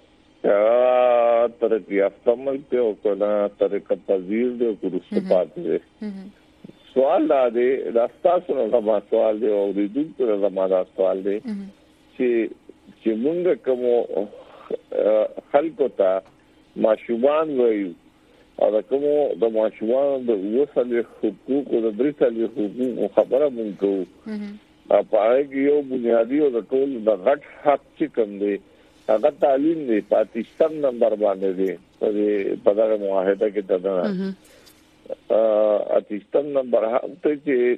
ترقی یافته ملک ته او کله ترقی پذیر دی او ورسته پاتې دی سوال دا دی دا تاسو نه ما سوال دی او د دې سره ما دا سوال دی چې چې موږ کوم خلکو ته ماشومان وایو او دا کوم د ماشومان د وسلې حقوق او د درسلې حقوق خبره مونږ کوو په هغه کې یو بنیادی او د ټول د غټ حق چې کوم دی هغه تعلیم دی پاکستان نمبر باندې دی په دغه معاهده کې دغه پاکستان نمبر ته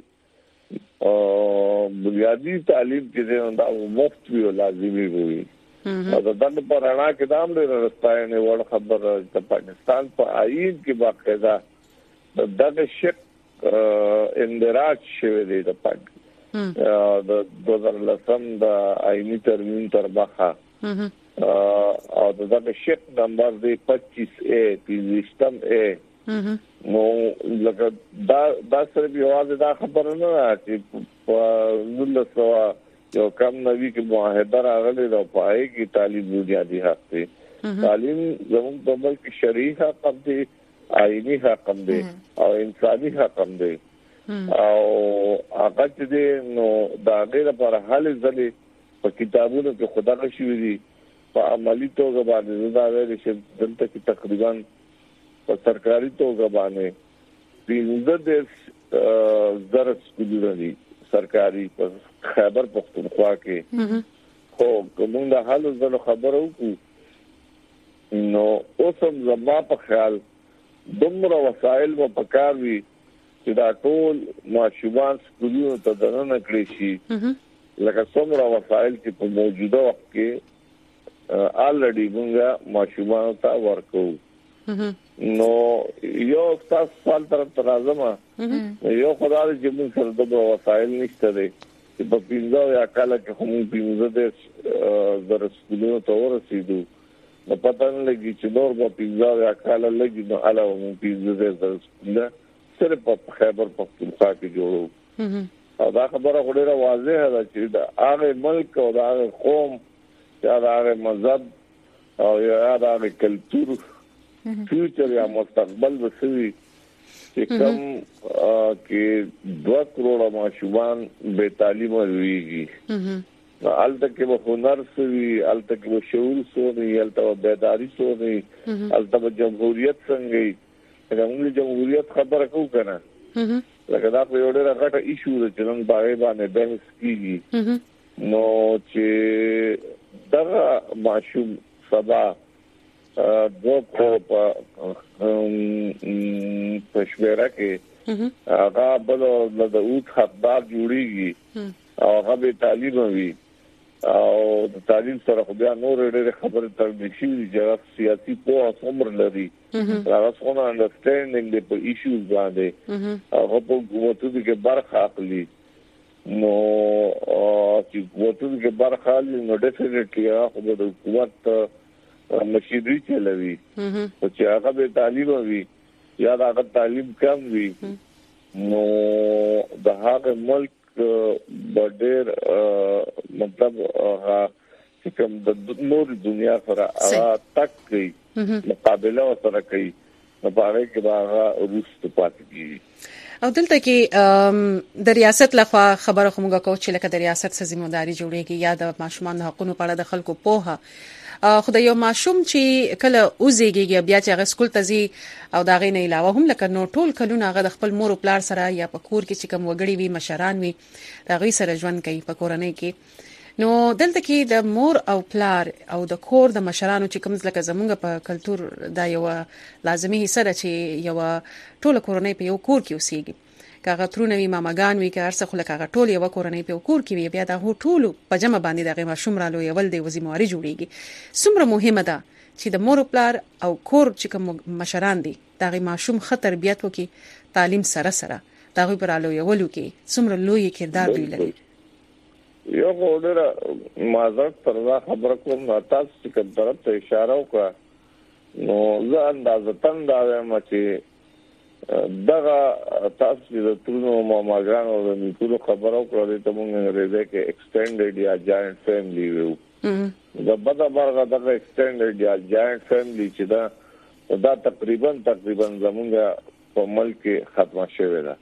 چې بنیادی تعلیم کې دا مفت وی لازمي وي او د دغه پرانا کې دام لري راستاینه ور خبر د پاکستان په آئین کې باقاعده دغه شک اندراج شوی دی د پاک د دوه هزار لسم د آئینی ترمیم تر بخا او دغه شک نمبر دی پچیس اے پنځم اے نو لکه دا دا سره به دا خبره نه چې په نلسوا یو کم نوی کې معاهده راغلي دا پای کې تعلیم بنیادی حق دی تعلیم زموږ په ملک شرعي حق دی آئینی حق دی او انساني حق دی او هغه چې نو دا غیر پر حل ځلې په کتابونو کې خدای شوی دی په عملی توګه باندې دا ویل چې دلته کې تقریبا په سرکاري توګه باندې پنځه دېرش زره سکولونه دي سرکاري په خیبر پختونخوا کې خو کوم د حالو زلو خبرو کو نو اوسم زما په خیال دومره وسایل و پکار وی چې دا ټول ماشومان سکولونو ته دننه کړی شي لکه څومره وسایل چې په موجوده وخت کې الریډي موږ ماشومان ته ورکو نو یو تاسو سوال تر ترازم یو خدای دې موږ سره د وسایل نشته دي چې په پینځه یا کال کې هم پینځه د زر سکولونو ته ورسېدو نو پته نه لګي چې نور په پینځه یا کال لګي نو علاوه هم پینځه د زر سکولونه صرف په خیبر پختونخوا کې جوړو او دا خبره غوډه واضحه ده چې دا هغه ملک او دا هغه قوم یا دا هغه مذهب او یا دا هغه کلچر فیوچر یا مستقبل وسوي چې کوم کې دوه کروڑه ماشومان بے تعلیم ويږي الته کې به هنر سوي الته کې به شعور سوي الته به بیداری سوي الته به جمهوریت څنګه موږ جمهوریت خبره کوو کنه لکه دا په یو ډېر غټه ایشو ده چې نن باغې باندې بحث کیږي نو چې دا ماشوم سبا دو کو په پښویرا کې هغه بل د اوت حقدار جوړیږي او هغه به تعلیم وي او د تعلیم سره خو بیا نور ډېر خبره تر نشي چې سیاسي په څومره لري هغه څونه انډرستانډینګ دی په ایشوز باندې هغه په حکومتونو کې برخه اخلي نو چې حکومتونو کې برخه اخلي نو ډیفینټلی هغه د حکومت مشیدری چلوي او چې هغه به تعلیم وي یا هغه تعلیم کم وي نو د هغه ملک بډیر مطلب چې کوم د نور دنیا سره هغه تک کوي مقابله سره کوي په اړه کې هغه روس پاتې کیږي او دلته کې د ریاست لخوا خبره کومه کو چې لکه د ریاست څخه ځمونداري جوړیږي یا د ماشومان حقوقو په اړه د خلکو پوهه خدای یو ماشوم چې کله اوزيږي بیا چې هغه سکول ته ځي او دا غي نه علاوه هم لکه نو ټول کلونه هغه د خپل مور او پلار سره یا په کور کې چې کوم وګړي وي مشران وي دا غي سره ژوند کوي په کورنۍ کې نو دلته کې د مور او پلار او د کور د مشرانو چې کوم ځکه زمونږ په کلچر دا یو لازمي حصہ ده چې یو ټول کورنۍ په یو کور کې اوسېږي کاغه ترونه وی ماماګان وی کار څه خلک هغه ټول یو کورنۍ په کور کې وی بیا دا هو ټول په جمع باندې دغه ماشوم رالو یو ول دی وزمواري جوړیږي څومره مهمه ده چې د مور او پلار او کور چې کوم مشران دي دغه ماشوم خطر تربیت وکي تعلیم سره سره دغه پرالو یو ولو کې څومره لوی کردار دی لري یو غوډه مازه ترغه خبر کوم تاسو چې کوم طرف ته اشاره وکړه نو زه اندازه تند دا وایم چې دغه تاسو د ترونو ماماګانو د نیکونو خبرو کړې ته موږ انګریزي کې ایکسټینډډ یا جاینټ فیملی وو دا بده برغه دغه ایکسټینډډ یا جاینټ فیملی چې دا دا تقریبا تقریبا زمونږ په ملک کې ختمه شوې ده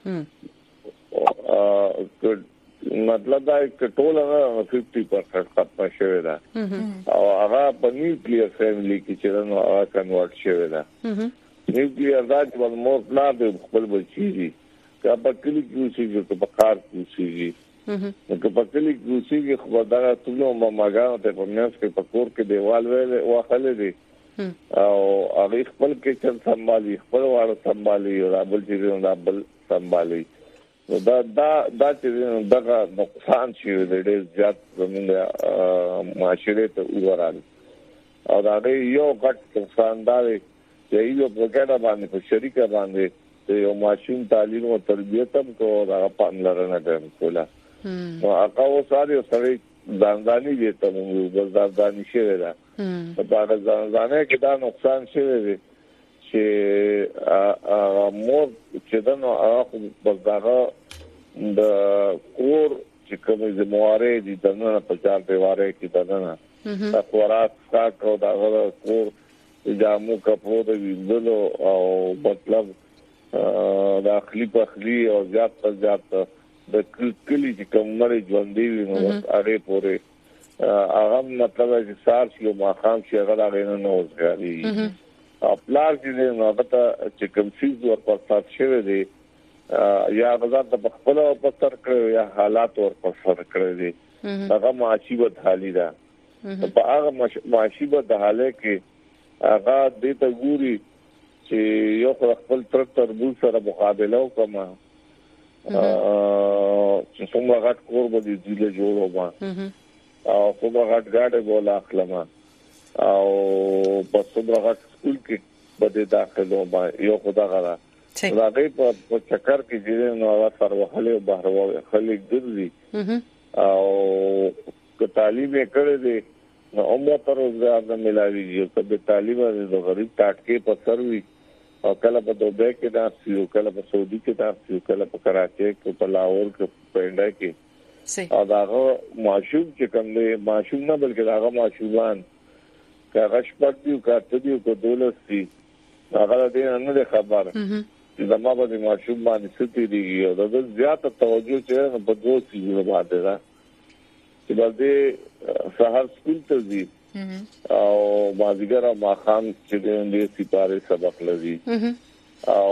ا مطلب دا چې ټول هغه پچاس پرسنټ ختمه شوې ده او هغه په نیوکلیر فیملی کې چې نو هغه کنورټ شوې ده نیوکلیر دا چې په مور نه د خپل بچی دي که په کلی کې اوسېږي که په کار کې اوسېږي که په کلی کې اوسېږي خو دا ټول ماماګانو ته په میاس کې په کور کې دیوال ویل واخلې دي او هغه خپل کچن سنبالي خپل واړه سنبالي او بل چې دا بل سنبالي دا دا دا چې دغه نقصان شي د دې زیات زموږ معاشره ته وګورل او دا یو غټ نقصان دی چې یو پروګرام باندې په شریکه باندې یو ماشوم تعلیم او تربیت هم کو دا پاملرنه کوله نو هغه وساره سره ځانځاني دي ته موږ ځانځاني شوی دا په دا ځانځانه کې دا نقصان شوی دی چې مور چې دا نو هغه بغاغه د کور چې کومې زموارې دي دنه په چار دیواره کې دنه دا خوراک کاټو دا کور جامو کپړو د ویندلو او مطلب داخلي پخلي او زیات تر زیات د کلی چې کومري ژوندې وي نو هغه پورې هغه مطلب چې سار شي ما خام شي هغه غوښنه نه وځي خپلار چې نو هغه چې کوم څه ور پر تاسو شوی دی یا غزا د خپل په سر کړو یا حالات ور پر سر کړی دي هغه معاشي حالي ده په هغه معاشي حالي کې هغه د ته ګوري چې یو خپل تر تربوز سره مقابله وکما چې څومره غټ کور به دې له جوړو ما او څومره غټ گاډي بولا اخلما او په څومره غټ سکول کې به داخلو ما یو خدا غلا راغی په چکر کې چې نو هغه سره وهله بهر وهله خلک ګرځي او که تعلیم یې کړې دي نو عمره پر روزګار نه ملاويږي چې په تعلیم د غریب ټاټکي په سروي او کله په دوبه کې داسې او کله په سعودي کې داسې او کله په کراچي کې په لاهور کې په انډیا کې او داغه معشوق چې کوم دی معشوق نه بلکې داغه معشوقان کاغذ پټیو کاټیو کو دولسي هغه دې نه خبر چې زما په معشوق باندې ستې دي او د زیات توجه چې په دوه سیمه باندې ده چې باندې سحر سکول ته ځي او مازیګر او ماخام چې دې سپاره سبق لذي او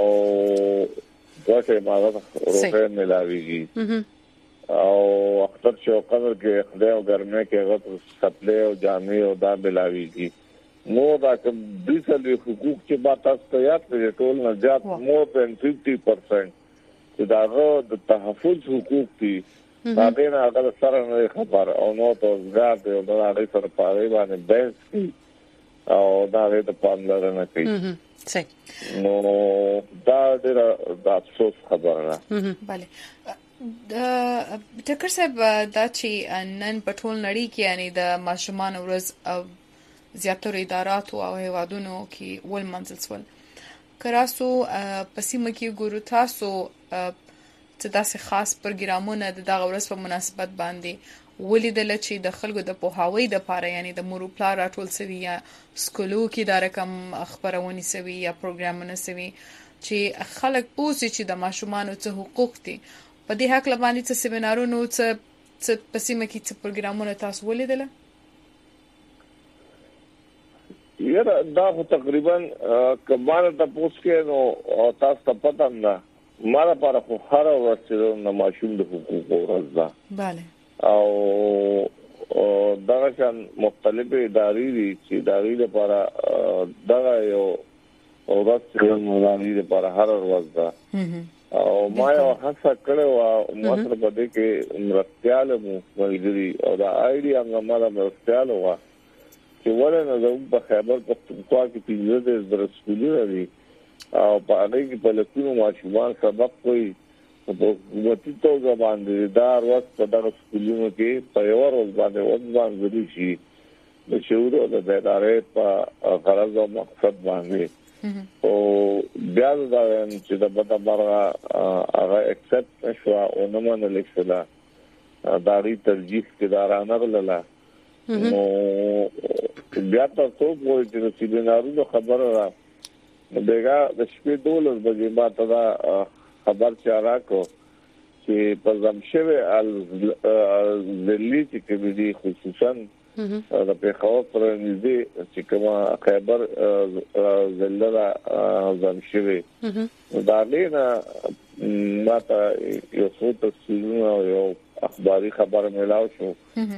دغه ماغه روغه ملاويږي او اختر شو قدر کې خدای او ګرمه کې غت سپلې او جامې او دا ملاويږي نو دا کوم د څلې حقوق چې با تاسو ته یاد کړئ ټول نه زیات مور دین پچاس پرسنټ چې داغه د تحفظ حقوق دي دا دې نه هغه سره نه خبر او نو ته زګار دی او دا هغه سره پاره باندې بنس او دا دې ته پاملرنه کوي صحیح نو دا دې دا افسوس خبره ده bale د ټکر صاحب دا چې نن پټول نړۍ کې یعنی د ماشومان ورځ زیاتره ادارات او هیوادونو کې ول منځل سول کراسو پسیمه کې ګورو تاسو چې داسې خاص پروګرامونه د دغه ورځ په مناسبت باندې ولیدل چې د خلکو د پوهاوی د پاره یعنی د مورو پلا راټول سوي یا سکولو کې د رقم خبرونه سوي یا پروګرامونه سوي چې خلک پوښتنه چې د ماشومان څه حقوق دي په دې حق لبانې څه سیمینارونو څه څه پسیمه کې څه پروګرامونه تاسو ولیدل یاره دا تقریبا کمانه د پوسټ کې نو تاسو ته پته نه ماره پر خو هر ورځ د ماشوم د حقوقو ورځ ده bale او دغه شان مختلفه ادارې دي چې ادارې لپاره دغه یو ورځ د ادارې لپاره هر ورځ ده او ما یو هڅه کړې و مصر په دې کې مرستيال مو ملګری او دا آیډیا هغه مالا مرستيال و چې ولنه زموږ په خیبر پختونخوا کې پیژنه د درسونه دي او په هغه کې په لکونو ماشومان سبق کوي په حکومتي توګه باندې دا ورځ په دغه سکولونو کې په یو ورځ باندې وځوان غوړي شي د شعور او د بیدارۍ په غرض او مقصد باندې او بیا دا چې د بده مرغه هغه اکسپټ نشو او نه منل شو دا ری ترجیح کې دارانه غلله نو بیا تاسو وایي چې د سیمینارونو خبره را دغه د شپې دولس بجې ما ته دا خبر چارا کو چې په زمشوي ال ذلی چې کبدي خصوصا دا په خاص پر نږدې چې کومه خیبر زلره زمشوي دا لینا ما ته یو څه تفصیلونه یو اخباري خبر ملاو شو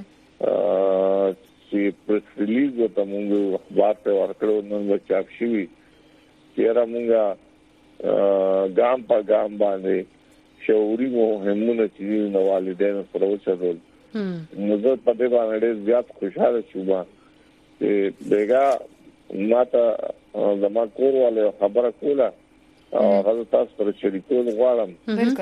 چې پریس ریلیز وته موږ اخبار ته ورکړو نن و چاپ شوی چې را موږ ګام په ګام باندې شعوري مهمونه چې نو والدین سره وچول نو زه په دې باندې زیات خوشاله شوم چې دغه ماته زما کورواله خبره کوله او هغه تاسو سره شریکول غواړم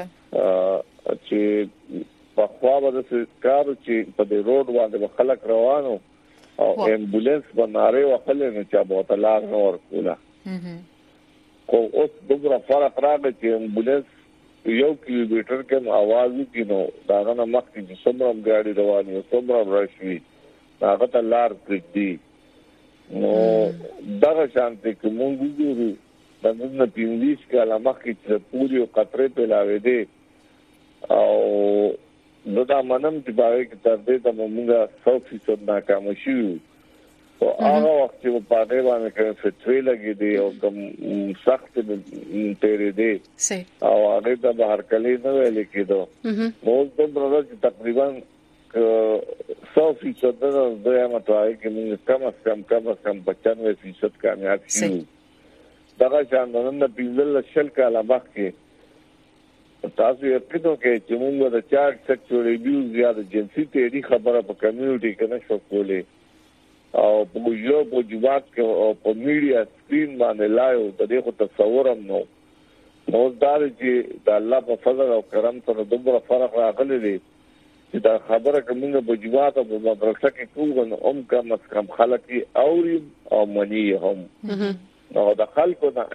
چې په خوا به کار چې په دې روډ باندې خلک روانو او امبولانس باندې وخلې نه چا بوته لار نه ورکوله کو اوس دغه فرق راغی چې امبولانس یو کیلومتر کم आवाज وکینو دا غنه مخکې چې څومره غاډي رواني او څومره راشي هغه ته لار کړی نو دا شانتي کومو ګورو د نن پینځیس کاله مخکې چې پوری او قطرې په لاوي دي او نو دا منم چې باغې کې تر دې ته موږ سو فیصد ناکام شو او هغه وخت چې په دې باندې کې فتوی لګې دي او کوم سخت تیرې دي او هغه د بهر کلی نه ویل کېدو نو د برابر چې تقریبا سو فیصد د دوی متوای کې موږ کم از کم کم از کم پچانوے فیصد کامیاب شو دا څنګه نن د پیزل شل کاله مخکې تاسو یې کېدو کې چې موږ د چارټ سیکټور ریویو زیاده جنسي تیری خبره په کمیونټي کې نشو کولای او په یو په جواب کې او په میډیا سکرین باندې لایو د دې خو تصور هم نو نو دا چې د الله په فضل او کرم سره دومره فرق راغلی دی چې دا خبره کومه په جواب او په مدرسه کې کوم هم کم از کم خلک اوري او منی هم نو د خلکو نه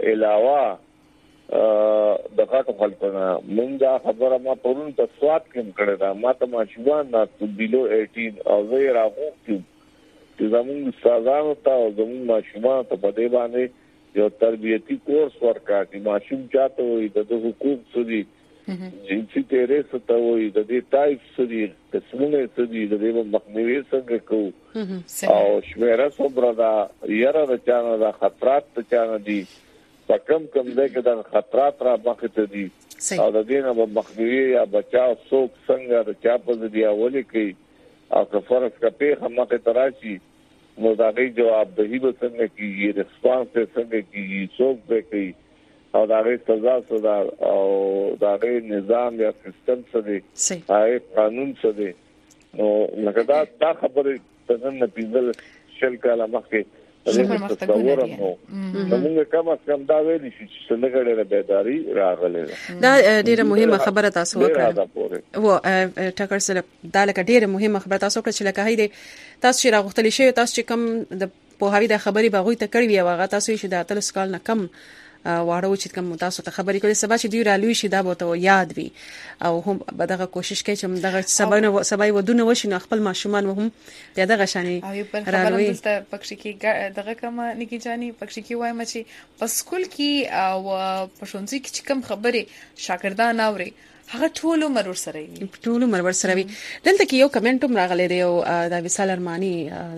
علاوه د خاطر خلکو نه موږ دا خبره ما پرون ته سواد کوم کړی دا ما ته ماشومان نه بیلو اټین او زه راغوم چې زموږ استادانو ته او زموږ ماشومان ته په دې باندې یو تربیتی کورس ورکړي چې ماشوم چاته وي د حقوق سړي جنسي تیرې ته وي د دې ټایپ سړي قسمونه سړي د دې مخنیوي څنګه کوو او شمیره صبر دا یاره د چانه د خطرات ته چانه دي په کم کم ځای کې د خطرات را مخ ته دي او د دې نه مخنیوي یا بچاو څوک څنګه د چا په دې اولي کوي او که فرض کپی همته تراشي نو دا غي جواب دهي به څنګه کیږي ریسپانس څنګه کیږي څوک به کوي او دا غي سزا سزا او دا غي نظام یا سیستم څه دی هاي قانون څه دی نو لکه دا دا خبره څنګه نه پیژل شل کاله مخکې تصور نو موږ کوم کم دا ویل شي چې څنګه ډېره بیداری راغله دا ډېره مهمه خبره تاسو وکړه و ټاکر سره دا لکه ډېره مهمه خبره تاسو وکړه چې لکه هیده تاسو چې راغختلی شي تاسو چې کم د پوهاوی د خبري باغوي ته کړی وي هغه تاسو چې د اتل سکال نه کم واړو چې کوم تاسو ته خبرې کړې سبا چې دی رالوي شي دا به ته یاد وي او هم به دغه کوشش کوي چې دغه سبا نه سبا ودونه وشي نه خپل ماشومان هم دغه شاني رالوي پکښې کې دغه کوم نکی جاني پکښې کې وایم چې په سکول کې او په ښوونځي کې چې کوم خبرې شاګردان اوري هغه ټول عمر ور سره وي ټول عمر ور سره وي دلته کې یو کمنټ هم راغلی دی او د وصال ارماني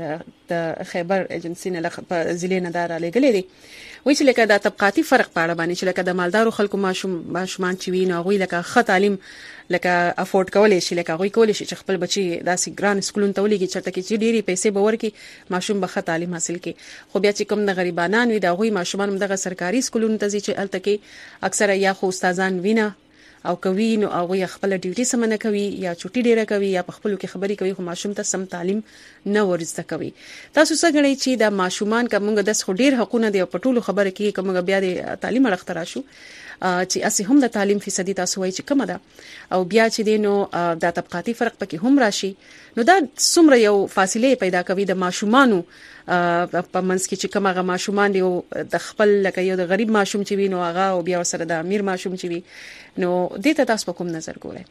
د خیبر ایجنسی نه په ضلع نه دار لګلې دي وایي چې لکه د طبقاتي فرق په اړه باندې چې لکه د مالدارو خلکو ماشوم ماشومان چې وي نو غوي لکه ښه تعلیم لکه افورد کولای شي لکه غوي کولای شي چې خپل بچي داسې ګران سکولونو ته ولېږي چې ترته کې ډېری پیسې به ورکړي ماشوم به ښه تعلیم حاصل کړي خو بیا چې کوم د غریبانان وي دا غوي ماشومان دغه سرکاري سکولونو ته ځي چې الته کې اکثره یا خو استادان وینه او کوي نو هغه خپل ډیوټي سمنه کوي یا چټي ډیره کوي یا په خپل کې خبري کوي خو ماشوم ته سم تعلیم نه ورزده کوي تاسو څنګه غواړئ چې د ماشومان کومه د ډیر حقوقونه دی په ټولو خبره کې کومه بیا د تعلیم اړه شو چې اسی هم د تعلیم فیصدي تاسو وایي چې کم ده او بیا چې دینو د طبقاتي فرق پکې هم راشي نو دا څومره یو فاصله پیدا کوي د ماشومانو په منځ کې چې کومه ماشومان دی د خپل لکه یو د غریب ماشوم چې وینو هغه او بیا سره د امیر ماشوم چې وي نو دې ته تاسو کوم نظر ګورئ؟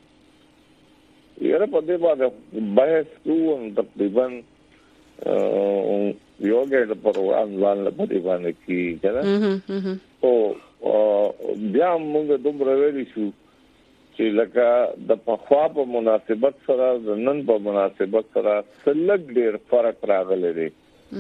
یاره په دې باندې بحث کوم تقریبا یو غیر پروګرام ځان له دې باندې کی کنه او بیا موږ دومره ویلی شو چې لکه د پخوا په مناسبت سره د نن په مناسبت سره سلګ ډیر فرق راغلی دی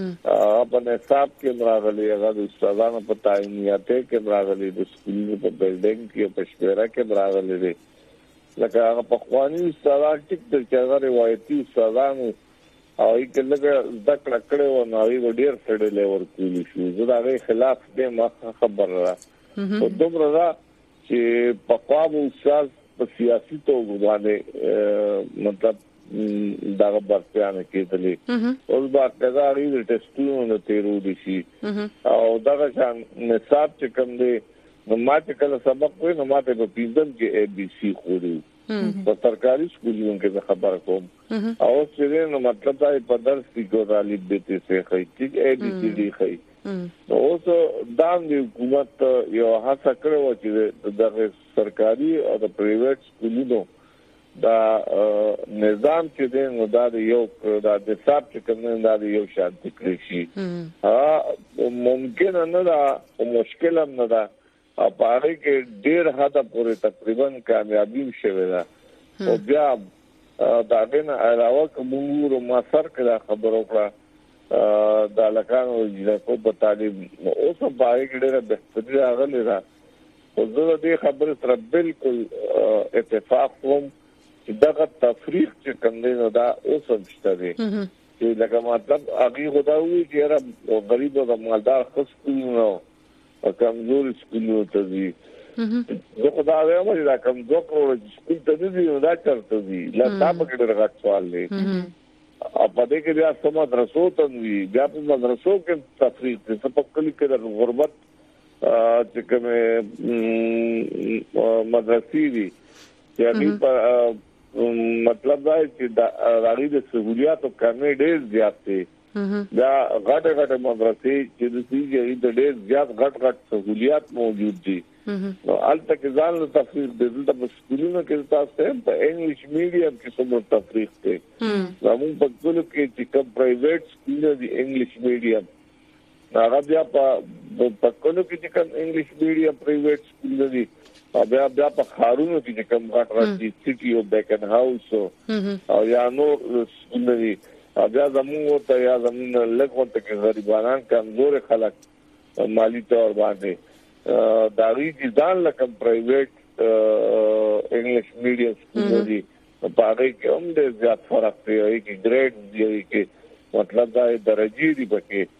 په نصاب کې راغلی هغه د استادانو په تعینیاتو کې راغلی د سکول په بلډینګ کې په شپږه کې راغلی دی لکه هغه په خواني استادان ټیک د چاغه روایتي استادانو او یې لکه ذکر کړو نو یې ډیر سړی ورکول شو زه دا غي خلاف دې ما خبر را او دومره را چې په قوم استاد په سیاسي توګه باندې مطلب دا برتیانه کېدلې او دا کزاري د ټیسټونو تیرو دي شي او دا څنګه نصاب چې کوم دی نو ماته کله سبق وې نو ماته په پیډم کې اے بي سي خوري په سرکاري سکولونو کې خبر کوم او چې نو مطلب دا په درس کې ګورالي به څه کوي چې اے بي سي دي کوي نو اوس دام دی حکومت یو هڅه کړو چې د سرکاري او د پرایویټ سکولونو دا نظام چې دی نو دا یو دا د حساب چې کوم دا یو شانتي کړی شي ها ممکن نه دا او مشکل هم نه دا او پاره کې ډیر حدا پورې تقریبا کامیابی شوه دا او بیا دا دنه علاوه کومور ما سر کړه خبرو کړه دا لکانو چې په تعلیم او څه پاره کې ډیره بهتري راغلی دا او زه دې خبره سره بالکل اتفاق کوم چې دغه تفریق چې کوم دی نو دا اوس هم شته دی چې لکه مطلب هغه خدای چې غریب او مالدار خص نو کمزور سکولونو ته دي زه خدای وایم چې دا کمزور سکول ته دي نو دا چرته دي لا تاسو کې درغټ سوال دی او په دې کې بیا سم درسو ته وی بیا په مدرسو کې تفریق څه په کلی کې د غربت چې کومه مدرسې دي چې په مطلب دا چې د راغلي د سہولیاتو کمې ډېر زیات دي دا غټه غټه مدرسې چې د سیګي د ډېر زیات غټ غټ سہولیات موجود دي نو البته کې ځان له تفریق د دې په سکولونو کې تاسو په انګلیش میډیم کې څومره تفریق دي زموږ په ټولو کې چې کوم پرایویټ سکول دي انګلیش میډیم هغه بیا په په ټولو کې چې کوم انګلیش میډیم پرایویټ سکول دي او بیا بیا په خارونو کې کوم غټ غټ دي سټي او بیکن هاوس او یا نو سکول دي بیا زموږ ته یا زموږ لږ وخت کې غریبانان کمزور خلک مالی تور باندې داغي ځان لکه پرایویټ انګلیش میډیم سکول دي په هغه کې هم ډېر زیات فرق دی او کې ګریډ دی کې مطلب دا درجه دی پکې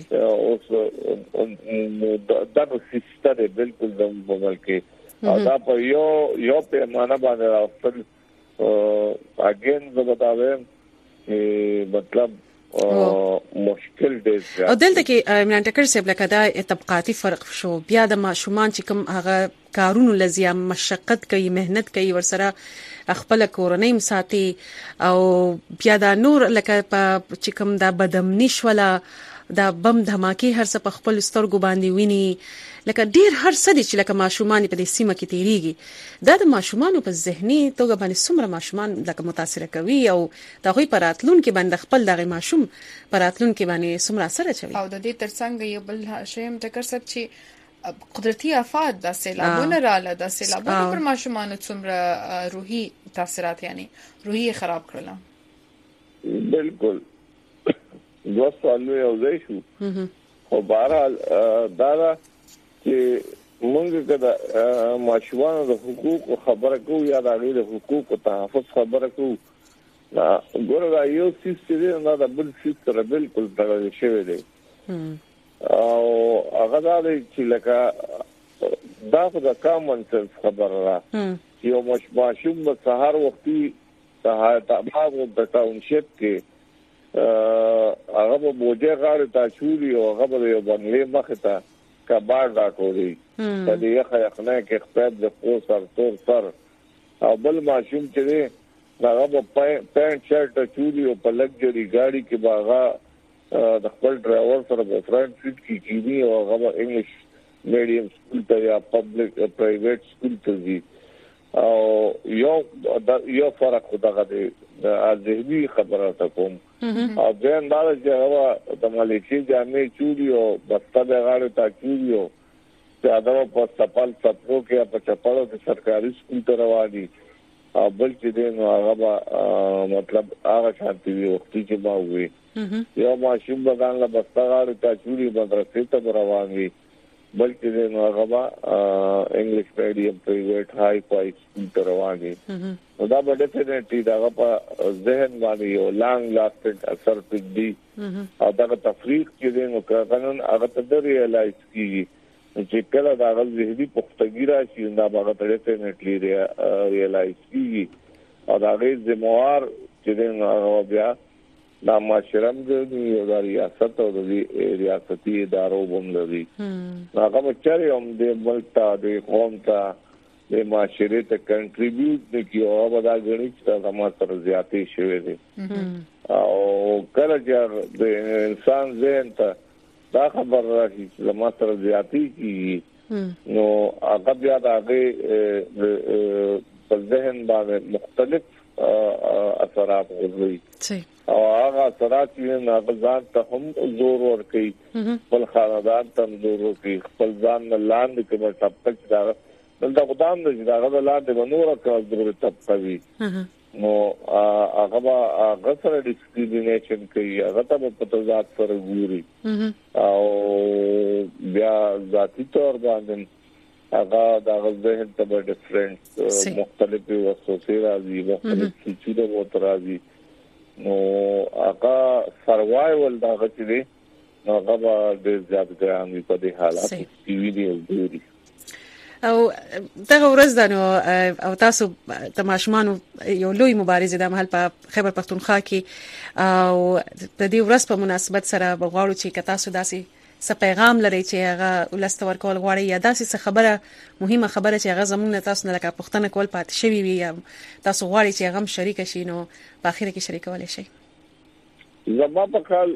اوس دا په سیستم بالکل د موږ کې او دا په یو یو په معنا باندې راځي اګین زه بتاوم مطلب مشکل دی او دلته کې عمران ټکر صاحب لکه دا طبقاتي فرق شو بیا د ماشومان چې کوم هغه کارونو لزیا مشقت کوي مهنت کوي ورسره خپل کورنۍ مساتي او بیا دا نور لکه چې کوم دا بدامنی شولا دا بم دھماکي هر څه په خپل سترګو باندې ویني لکه ډیر هر څه چې لکه ماشومان په دې سیمه کې تیریږي دا د ماشومان په ذهني توګه باندې څومره ماشومان لکه متاثر کوي او دا غوي پراتلون کې باندې خپل دغه ماشوم پراتلون کې باندې څومره اثر چوي او د دې ترڅنګ یو بل شیم ټکر سب چې قدرتي آفات د سیلابونو رااله د سیلابونو پر ماشومان څومره روحي تاثیرات یعنی روحي خراب کړل بالکل دوه سوالونه یو ځای شو خو بهرحال دا چې موږ کدا ماشومان د حقوق خبره کوو یا د غیر حقوق او تحفظ خبره کوو دا ګوره یو سیستم نه دا بل سیستم بالکل تړل شوی دی او هغه دا چې لکه دا خو د کامن سنس خبره را چې یو ماشوم په سهار وختي سهار تابعو د ټاونشپ کې هغه په بوجه غاړه تا چوري او هغه په یو باندې مخه تا کباړ راټولي د دې خلقنه کې خپل د خو سر تور سر او بل ماشوم چې هغه په پینټ شرټ چولی او په لګجري ګاډي کې باغا د خپل ډرایور سره په فرنٹ سیټ کې کیږي او هغه انګلیش میډیم سکول ته یا پبلک پرایویټ سکول ته ځي او یو یو فرق دغه دی د ذهني خبره ته کوم او ځین دا چې هغه د مالشي جامې چولی او بسته د غاړه تا چولی او دا په سپال سپرو کې په چپړو کې سرکاري سکول ته رواني او بل چې دین هغه مطلب هغه شانتي وخت چې ما وي یو ماشوم بدان له بسته غاړه تا چولی مدرسې ته رواني بل چې دین هغه انګلیش میډیم پرایویټ هاي فاي سکول ته رواني نو دا به ډیفینټلی دا په ذهن باندې یو لانګ لاستنګ اثر پدې او دا تفریق چې دین او قانون هغه ته ریلایز کیږي چې کله دا غل ذهني پختګی راشي دا به ډیفینټلی ریلایز کیږي او دا غي زموار چې دین هغه بیا دا معاشرم د یو ریاست او د ریاستي ادارو باندې هغه بچره هم د ملک ته د قوم ته د معاشري ته کنټریبیوټ کوي او هغه دا غني چې دا ما سره زیاتې شوې دي او کله چې د انسان ذهن ته دا خبر راځي چې ما سره زیاتې کیږي نو هغه بیا دا غي په ذهن باندې مختلف اثرات کوي او هغه اثرات یې نه ځان ته هم زور ورکړي خپل خاندان ته زور ورکړي خپل ځان نه لاندې کوم طبقه دا دلته قدام دې دا غو لاندې بنور کړو د طبقه وي نو هغه هغه سره ډیسکریمینیشن کوي هغه ته په تضاد سره ګوري او بیا ذاتی تور باندې هغه دا ذهن ته ډیفرنٹ مختلفه وسوسه راځي مختلف څه وو راځي نو هغه سروایول دا غوښتي نو هغه د زیات ګرامي په دې حالات کې ویډیو ګوري او دغه ورځ د نو او تاسو تماشمانو یو لوی مبارزه د محل په خیبر پختونخوا کې او د دې ورځ په مناسبت سره بغواړو چې تاسو داسي څه پیغام لري چې هغه ولستور کول غواړي یا داسې څه خبره مهمه خبره چې هغه زموږ تاسو نه لکه پښتنه کول پات شوی وي یا تاسو غواړي چې هغه شریک شي نو په اخر کې شریکول شي زما په خیال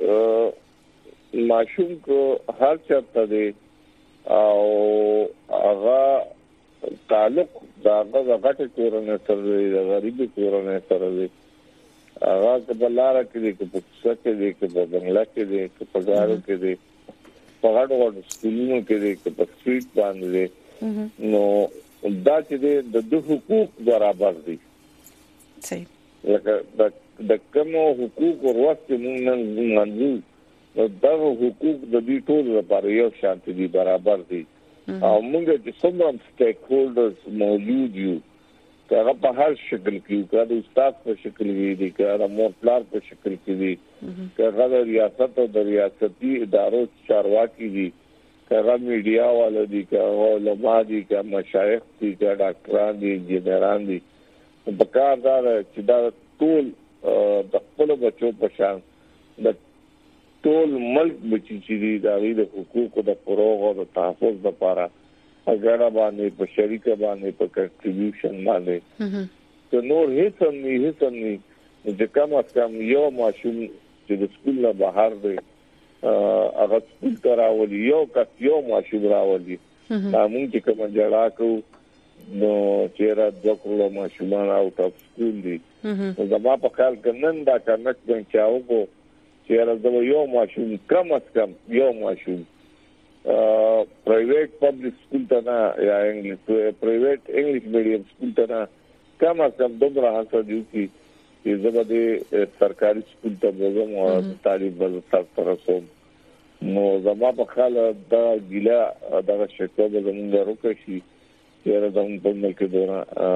ماشوم کو هر چاته دی او هغه تعلق دا هغه غټه کورنه سره دی غریبي کورنه سره دی هغه په بلاره کې دی په څه کې دی په بنگلا کې دی په غاړو کې دی په غاړو سکولونو کې دی په سټریټ باندې نو دا چې د دوه حقوق برابر دي صحیح لکه د کوم حقوق ورته موږ منځو دا حقوق د دې ټول لپاره یو شان دي برابر دي او موږ چې څومره سټیک هولډرز موجود یو هغه په هر شکل کې کړه د استاد په شکل کې دي کړه مور پلار په شکل کې دي کړه د ریاست او د ریاستي ادارو چارواکي دي کړه میډیا والو دي کړه علماء دي کړه مشایخ دي کړه ډاکټران دي انجینران دي په کار دا چې دا ټول د خپل بچو په شان د ټول ملک بچی چې دي د حقوقو د فروغ او د تحفظ لپاره اگر باندې په شریکه باندې په کنټریبیوشن باندې ته نور هیڅ هم نه هیڅ هم نه چې کوم کم یو ماشوم چې د سکول نه بهر دی هغه سکول ته راولي یو کس یو ماشوم راولي دا موږ چې کوم جړا کو نو چیرې د کولو ماشومان اوټ اف سکول دي زما په خیال کې نن دا کنه چې چاوګو چیرې د یو ماشوم کم از کم یو ماشوم پرایویټ پبلک سکول ته نه یا انګلیش پرایویټ انګلیش میډیم سکول ته نه کم از کم دومره هڅه دی چې زبده سرکاري سکول ته وګورم او تعلیم به تاسو رسوم نو زما په خیال دا ګیلا دا شکو به زموږ وروکه شي چې زموږ په ملک کې دونه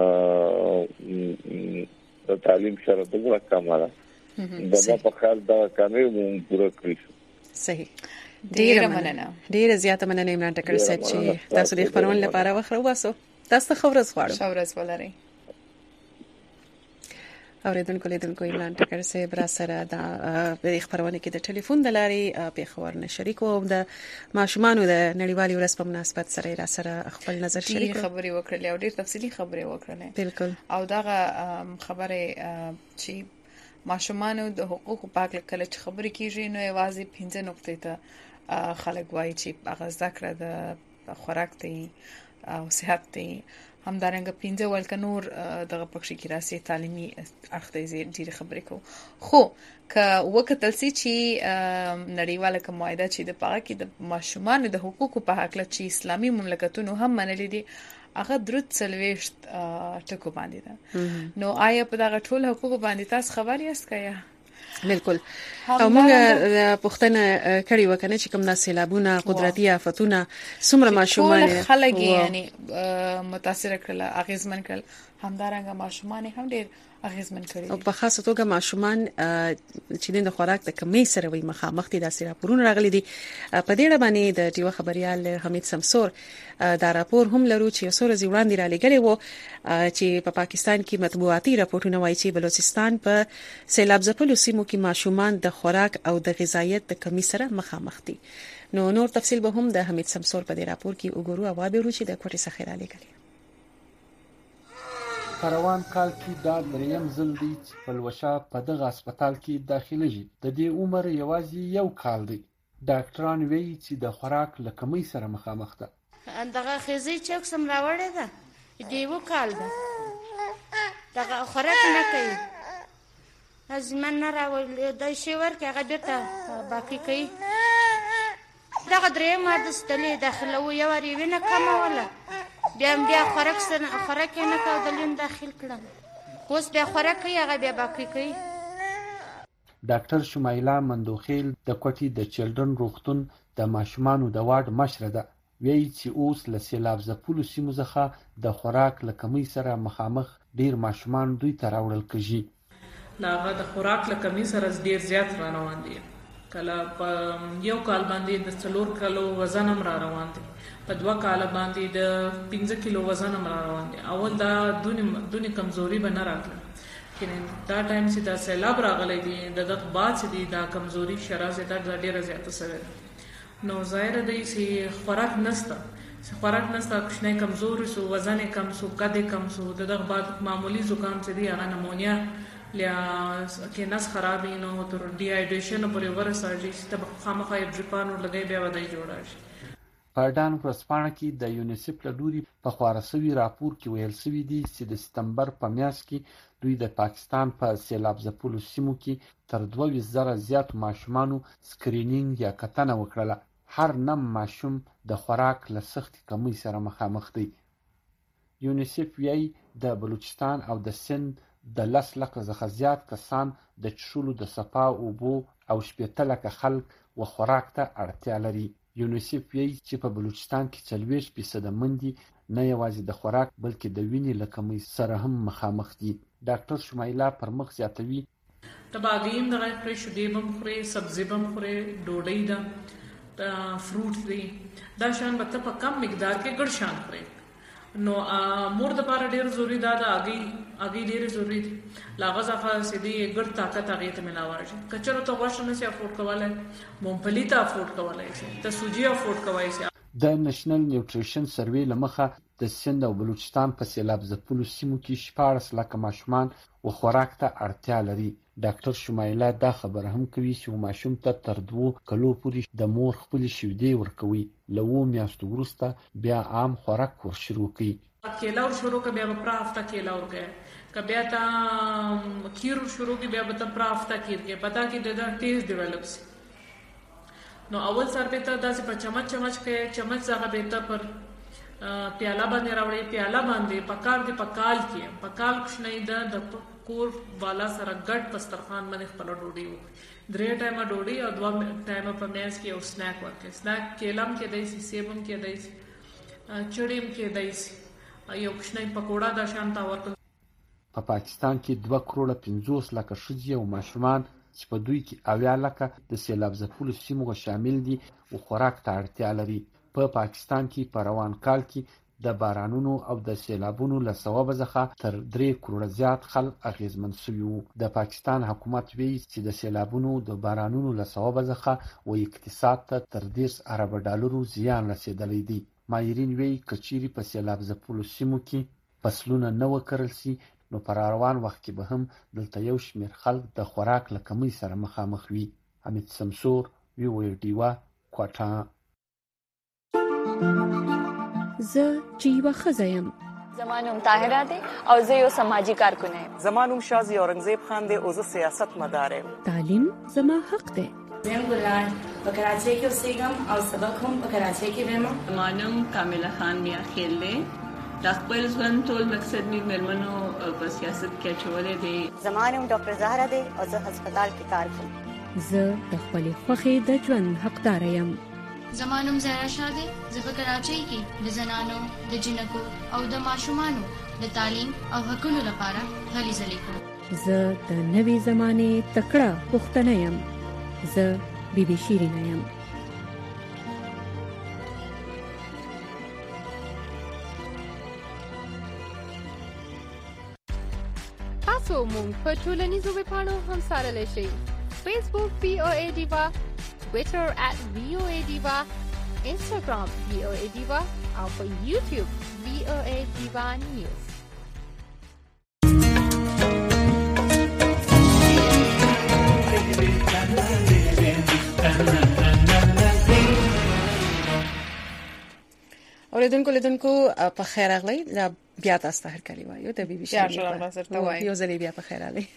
تعلیم شرط وګړه کماله زما په خیال دا کامې مونږ پوره کړی صحیح ډیره مننه ډیره زیاته مننه عمران ټکر صاحب چې تاسو د خبرونې لپاره وخت واسو تاسو خبرز غواړم خبرز ولري اوریدونکو لیدونکو عمران ټکر صاحب را سره د خبرونه کې د ټلیفون د لارې په خبر نه شریکو او د ماشومان د نړیوالې ورځ په مناسبت سره را سره خپل نظر شریک خبري وکړلې او ډېر تفصیلی خبري وکړلې بالکل او دا خبره چې ماشومان د حقوقو په اړه کله چې خبري کیږي نو یوازې پنځه نقطې ته خلک وایي چې هغه ذکر د خوراک ته او صحت ته همدارنګه پنځه ولک نور دغه پکښې کې راسي تعلیمي اړخ ته ډېر خبرې کوو خو که وکتل سي چې نړیواله کوم معاهده چې د پاګه کې د ماشومان د حقوقو په حق له چې اسلامي مملکتونو هم منلې دي هغه درود سلويشت ټکو باندې ده نو آیا په دغه ټول حقوقو باندې تاسو خبر یاست کیا بالکل او موږ پښتنه کړي وکنه چې کوم ناسلابونه قدرتي آفتونه څومره ماشومان خلک یعنی متاثر کړل اغیزمن کړل همدارنګه ماشومان هم ډېر اغیزمن کړي او په خاصه توګه ماشومان چې د خوراک د کمی سره وي مخامخ دي د راپورونو راغلي دي په دې اړه باندې د ټیو خبريال حمید سمسور دا راپور هم لرو چې سور زی وړاندې را لګلې وو چې په پا پاکستان کې مطبوعاتي راپورونه وایي چې بلوچستان په سیلاب ځپلو سیمو کې ماشومان د خوراک او د غذایت د کمی سره مخامخ دي نو نور تفصیل به هم د حمید سمسور په دې راپور کې وګورو او به ورو چې د کوټې څخه را لګلې روان کال کې دا دریم ځل دی چې پلوشه په دغه هسپتال کې داخليږي د دې عمر یوازې یو کال دی ډاکټران وایي چې د خوراک له کمی سره مخامخ ده دغه خزي چې کوم راوړی ده دې و کال ده دغه خوراک نه کوي ازمن نه راوړل د شی ورکه هغه بیرته باقي کوي دغه دریم ماده ستلې داخله و یو ری وینه کمه ولا بیا بیا خوراک سره خوراک نه کاودلیم داخل کړم اوس بیا خوراک یې هغه بیا باقي کوي ډاکټر شمایلا مندوخیل د کوټي د چلډرن روغتون د ماشومانو د وارډ مشره ده وایي چې اوس له سیلاب ځپلو سیمو څخه د خوراک له کمی سره مخامخ ډیر ماشومان دوی ته راوړل کېږي ناغه د خوراک له کمی سره ډیر زیات روان دي کله په یو کال باندې د څلور کیلو وزن هم را روان دي په دوه کال باندې د پنځه کیلو وزن هم را روان دي اول دا دونی دونی کمزوري به نه راغله کله دا ټایم چې دا سیلاب راغلی دي دغه بعد چې دی دا کمزوري شرازه د ډیره زیاته سره نو ظاهر دی چې خوراک نسته خوراک نسته کښنه کمزوري سو وزن کم سو قد کم سو دغه بعد معمولی زکام چې دی هغه نمونیا لیا کې نس خرابې نو تر ډي هایډریشن پورې ورسېږي چې تب خامخا ډریپانو لګي بیا ودی جوړا شي پردان ورسپانه کې د یونیسف له لوري په خوارسوي راپور کې ویل شوی دی چې د سپتمبر په میاشت کې دوی د پاکستان په سیلاب ځپلو سیمو کې تر دوه زره زیات ماشومانو سکرینینګ یا کتنه وکړه هر نم ماشوم د خوراک له سختي کمی سره مخامخ دی یونیسف یې د بلوچستان او د سند د لس لکه څخه زیات کسان د چشولو د صفا اوبو او شپېته لکه خلک و خوراک ته اړتیا لري یونیسف یې چې په بلوچستان کې څلوېښت فیصده مندي نه یوازې د خوراک بلکې د وینې له کمی سره هم مخامخ دي ډاکټر شمایلا پر مخ زیاتوي تباغیم دغه پرې شوډي بم خوري سبزی بم خوري ډوډۍ ده فروټ دی دا شان به په کم مقدار کې ګډ شان خوري نو مور د پاره ډیر ضروری ده دا اگي اگي ډیر ضروری دي لاغه ځخه سدي ګډ طاقت هغه ته ملاوي شي کچره ته غوښنه سي افورد کولای مونپلی ته افورد کولای شي ته سوجي افورد کوي شي د نېشنل نیوټریشن سروې لمخه د سند او بلوچستان په سیلاب ځپلو سیمو کې شپږ لکه ماشومان او خوراک ته اړتیا لري ډاکټر شمایلا دا خبر هم کوي چې ماشوم ته تر دوه کلو پورې د مور خپل شیدې ورکوي لو میاشتو وروسته بیا عام خوراک ور شروع کوي کېلا ور شروع کوي بیا په هفته کېلا ورکوي کبه تا کیر شروع کوي بیا په هفته کیر کې پتا کې د ټیسټ ډیولپس نو اول سر به ته داسې په چمچ چمچ کې چمچ ځای به ته پر پیاله باندې راوړي پیاله باندې پکار دی پکال کې پکال کښنه ده د کور والا سره ګډ دسترخوان باندې خپل ډوډۍ وکړي درې ټایمه ډوډۍ او دوه ټایمه په میز کې او سناک ورکړي سناک کېلم کې دای سي سیبم کې دای سي چړیم کې دای سي یو کښنه پکوړه د شان تا ورکړي په پاکستان کې دوه کروڑه پنځوس لکه ښځې او ماشومان چې په دوی کې اویا لکه د سیلاب ځپلو سیمو شامل دي او خوراک ته اړتیا لري په پاکستان کې په روان کال کې د بارانونو او د سیلابونو له سبب څخه تر درې کروڑه زیات خلک اغیزمن شوي وو. د پاکستان حکومت وایي چې د سیلابونو د بارانونو له سبب څخه و اقتصاد ته تر دېرش ارب ډالرو زیان رسیدلی دی. ماهرین وایي که چیرې په سیلاب ځپلو سیمو کې فصلونه نه وکرل شي نو پر روان وخت کې به هم دلته یو شمېر خلک د خوراک له کمۍ سره مخامخ وي. حمید سمسور، وی او ای ډیوا، کوټا. زه چې یوه ښځه یم. زما نوم طاهره دی او زه یو سماجي کارکونه یم. زما نوم شازي اورنګزیب خان دی او زه سیاست مدار یم. تعلیم زما حق دی. زم ګلان په کراچۍ کې اوسېږم او سبق هم په کراچۍ کې وایم. زما نوم کامله خان میا خیل دی. د خپل ژوند ټول مقصد مې مېرمنو په سیاست کې اچولی دی. زما نوم ډاکټر زهره دی او زه هسپتال کې کار کوم. زه د خپلې خوښې د ژوند حقدار یم. زما نوم زهرا شاه دی. زه په کراچۍ کې د زنانو، د جنکو او د ماشومانو د تعلیم او حقوقو لپاره هلې ځلې کوم. زه د نوې زمانې تکړه پښتنه یم. زه بیبي شیرینه یم. تاسو مونږ په ټولنیزو ویبپاڼو هم سره شئ. فیسبوک وی او ای ډیوا، ټویټر ات وی او ای ډیوا، انسټاګرام وی او ای ډیوا او په یوټیوب وی او ای ډیوا نیوز. اوریدونکو لیدونکو په خیر راغلی. بیا تاسو ته هر کلی وایو د بي بي سي یو ځلې بیا په خیر راغلی.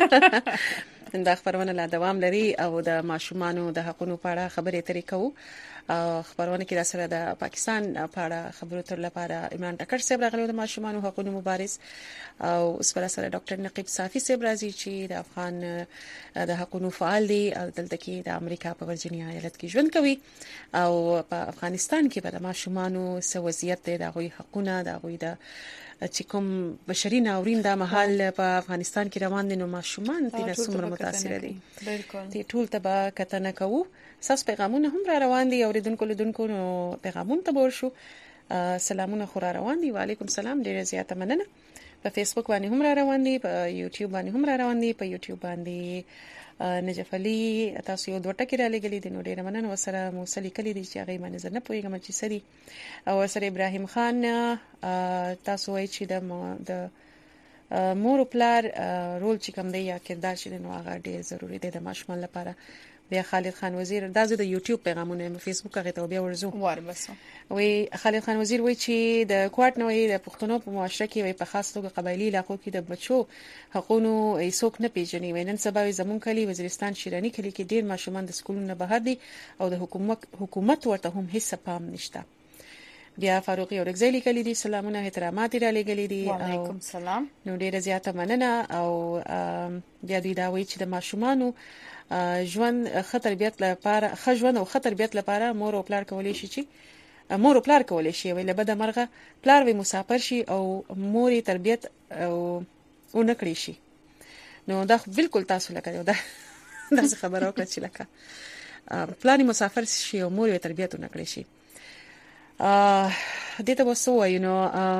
دا خبرونه لا دوام لري او د ماشومانو د حقوقو په اړه خبرې اترې کوو. خبرونه کې را سره د پاکستان په اړه خبرو تر لپاره عمران ټکر صاحب راغلی د ماشومانو حقوقو مبارز او اوس پر سره ډاکټر نقیب صافي صاحب راځي چې د افغان د حقوقو فعال دی او دلته کې د امریکا په ورجینیا ایالت کې ژوند کوي او په افغانستان کې به د ماشومانو سوزیت د غوي حقوقونه د غوي د چې کوم بشري ناورین د محل په افغانستان کې روان دي نو ماشومان د څومره متاثر دي. بالکل دي ټول تبا کتنه کوو. ساس پیغامونه هم را روان دي اوریدونکو لیدونکو نو پیغامونه ته ورشو. سلامونه خو را روان دي. وعلیکم سلام. ډیره زیاته مننه. په فیسبوک باندې هم را روان دي، په یوټیوب باندې هم را روان دي. په یوټیوب باندې نجف علي تاسو یو دوه ټکی را لګلې دي نو ډیره مننه. وسره موصلی کلی دي چې هغه باندې زنه پويګم چې سړي او سره ابراهيم خان تاسو وایي چې د د مور پلار رول چې کوم دی یا کردار چې نو هغه ډیر ضروری دی د ماشومان لپاره. بیا خالد خان وزیر دا زه د یوټیوب پیغامونه په فیسبوک هغه ته بیا ورزو وار بس وی خالد خان وزیر وی چې د کوارټ نوې د پښتنو په معاشره کې وی په خاص توګه قبایلی علاقو کې د بچو حقوقو هیڅوک نه پیژني. وینن سبا زمون کلی وزیرستان شیرانی کلی کې ډیر ماشومان د سکولونو بهر دي او د حکومت حکومت ورته هم هیڅ پام نشته. بیا فاروقي اورګزیلی کلی دي سلامونه احترامات را لګلې دي. وعلیکم سلام. نو ډیره زیاته مننه او بیا دوی دا وی چې د ماشومانو ژوند خطربيات لپاره خژوند او خطربيات لپاره مور او پلار کولای شي چې مور او پلار کولای شي ویل به د مرغه پلار وي مسافر شي او موري تربيت او ونکړي شي. نو دا بالکل تاسو لکه دا دا خبره وکړه چې لکه پلان مسافر شي او موري تربيت ونکړي شي. ا دته وسو یو نو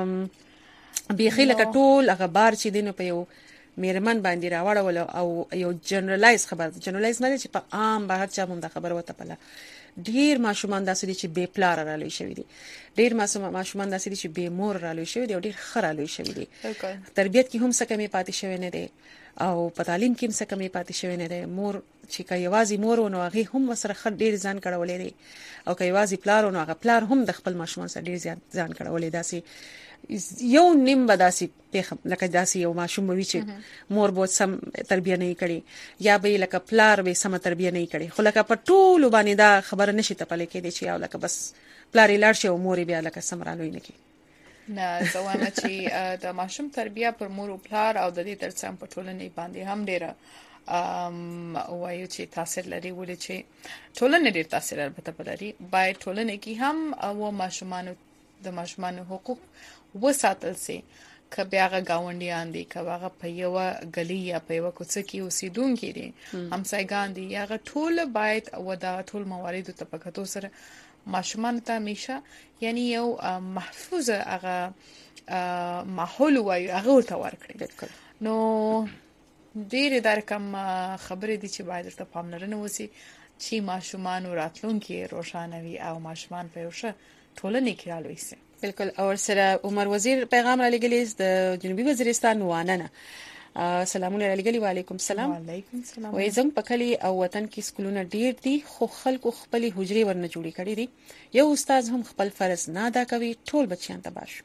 بيخي لکه ټول هغه بار چې دینو په یو میرمن باندې راوړل او یو جنرالایز خبر جنرالایز نه چې په عام بهر چا مونږ خبر وته پله. ډیر ماشومان داسې دي چې بے پلار را لوي شوی دي. ډیر ماشومان داسې دي چې بے مور را لوي شوی دي او ډیر خره لوي شوی دي. تربيت کې هم څه کمی پاتې شوی نه دي او په تعلیم کې هم څه کمی پاتې شوی نه دي. مور چې کایوازي مور او هغه هم وسره خ ډیر ځان کړولې دي او کایوازي پلار او هغه پلار هم د خپل ماشومان سره ډیر ځان کړولې داسي یو نیم بداسي لکه داسي یو ماشوم وی چې مور بہت سم تربیه نه کړي یا به لکه پلار به سم تربیه نه کړي خو لکه په ټول باندې دا خبر نشي ته پلي کې دي چې او لکه بس پلار یې لاړ شي او مور بیا لکه سمرالوي نه کی نه زوامه چې د ماشوم تربیه پر مور او پلار او د دې ترڅنګ په ټولنې باندې هم ډیره ام وایو چې تاثیر لري ولې چې ټولنې ډیر تاثیر البته لري باید ټولنې کې هم او ماشومان د ماشومان حقوق وساتل سي کبهغه گاونډیان دي کبهغه په یو غلي یا په یو کوڅه کې اوسیدونکي دي همسایګان دي هغه ټول باید او دا ټول موارد ته په کتو سره ماشومان ته همیشه یعنی یو محفوظ هغه ماحول وایي هغه ورته ورکړي. بالکل. نو ډېر در کوم خبرې دي چې باید ورته پاملرنه وشي چې ماشومان راتلونکي روښانوي او ماشومان په یو ښه ټولنه کې رالوي شي. بالکل. او سره عمر وزیر پیغام را لګلی د جنوبي وزیرستان وانه سلامونه علیګلی. وعلیکم السلام. وعلیکم السلام. وای زم په کلی او وطن کې سکولونه ډیر دي خو خلکو خپل حجري ورنه جوړی کړی دي. یو استاد هم خپل فرض نه ادا کوي ټول بچیان تباش.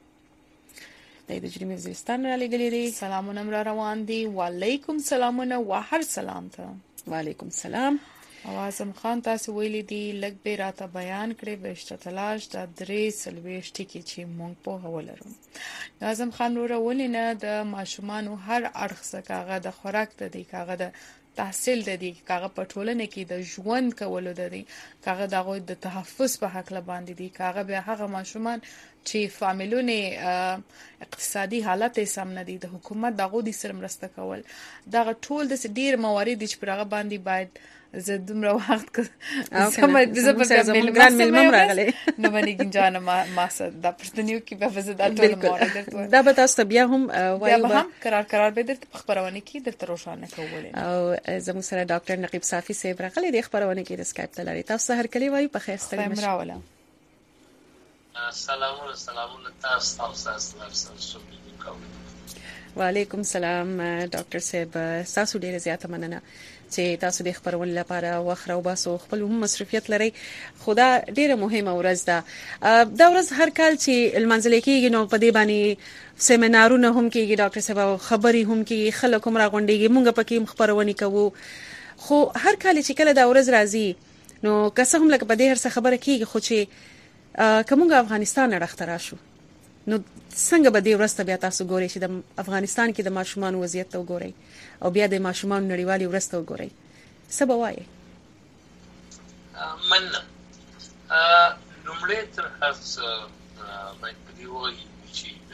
د جنوبي وزیرستان را لګلی دي سلامونه را روان دي. وعلیکم السلامونه وهر سلام ته. وعلیکم السلام. اعظم خان تاسو ویلي دي لږ به راته بیان کړئ بهشته تلاش د درې سلويشت کې چې مونږ په هولرو. اعظم خان وروره ولینه د ماشومانو هر اړخ څخه کاغه د خوراک د دی کاغه د تحصیل د دی کاغه په ټولنه کې د ژوند کولو د دی کاغه دغه د تحفظ په حق لباندې دی کاغه به هغه ماشومان چې فامیلونه اقتصادي حالت سم نه دي د حکومت دغه د سر مرسته کول دغه ټول د ډیر موارد چې پرغه باندې باید زه دومره وخت سم د زبر ګران ملمم راغله نو باندې ګنجانه ما ما د پښتنیو کې به زه د ټول موارد درته دا به تاسو بیا هم وایو به هم قرار قرار به درته خبرونه کې درته روښانه کول. او زموږ سره ډاکټر نقیب صافی صاحب راغله د خبرونه کې د اسکایپ ته لري. تاسو هر کلی وایو په خیر ستړي مشه. سلامونه سلامونه تاسو تاسو سره وعلیکم السلام ډاکټر صاحب. تاسو ډیره زیاته مننه چې تاسو د خبرونې لپاره وخت او باسو خپل هم مصرفیت لري. خدا ډیره مهمه ورځ ده. دا ورځ هر کال چې المنځل کېږي نو په دې باندې سیمینارونه هم کېږي ډاکټر صاحب خبري هم کېږي خلک هم راغونډيږي مونږ پکې خبرونه کوو. خو هر کال چې کله دا ورځ راځي نو کسه هم لکه په دې هر څه خبره کېږي خو چې کومه افغانستان راخترا شو نو څنګه به دې ورسته بیا تاسو ګورئ چې د افغانستان کې د ماشومان وضعیت ته وګورئ او بیا د ماشومان نړیوالي ورسته وګورئ څه به وایي؟ مننه. لومړی تر هر څه باید په دې ووایي چې د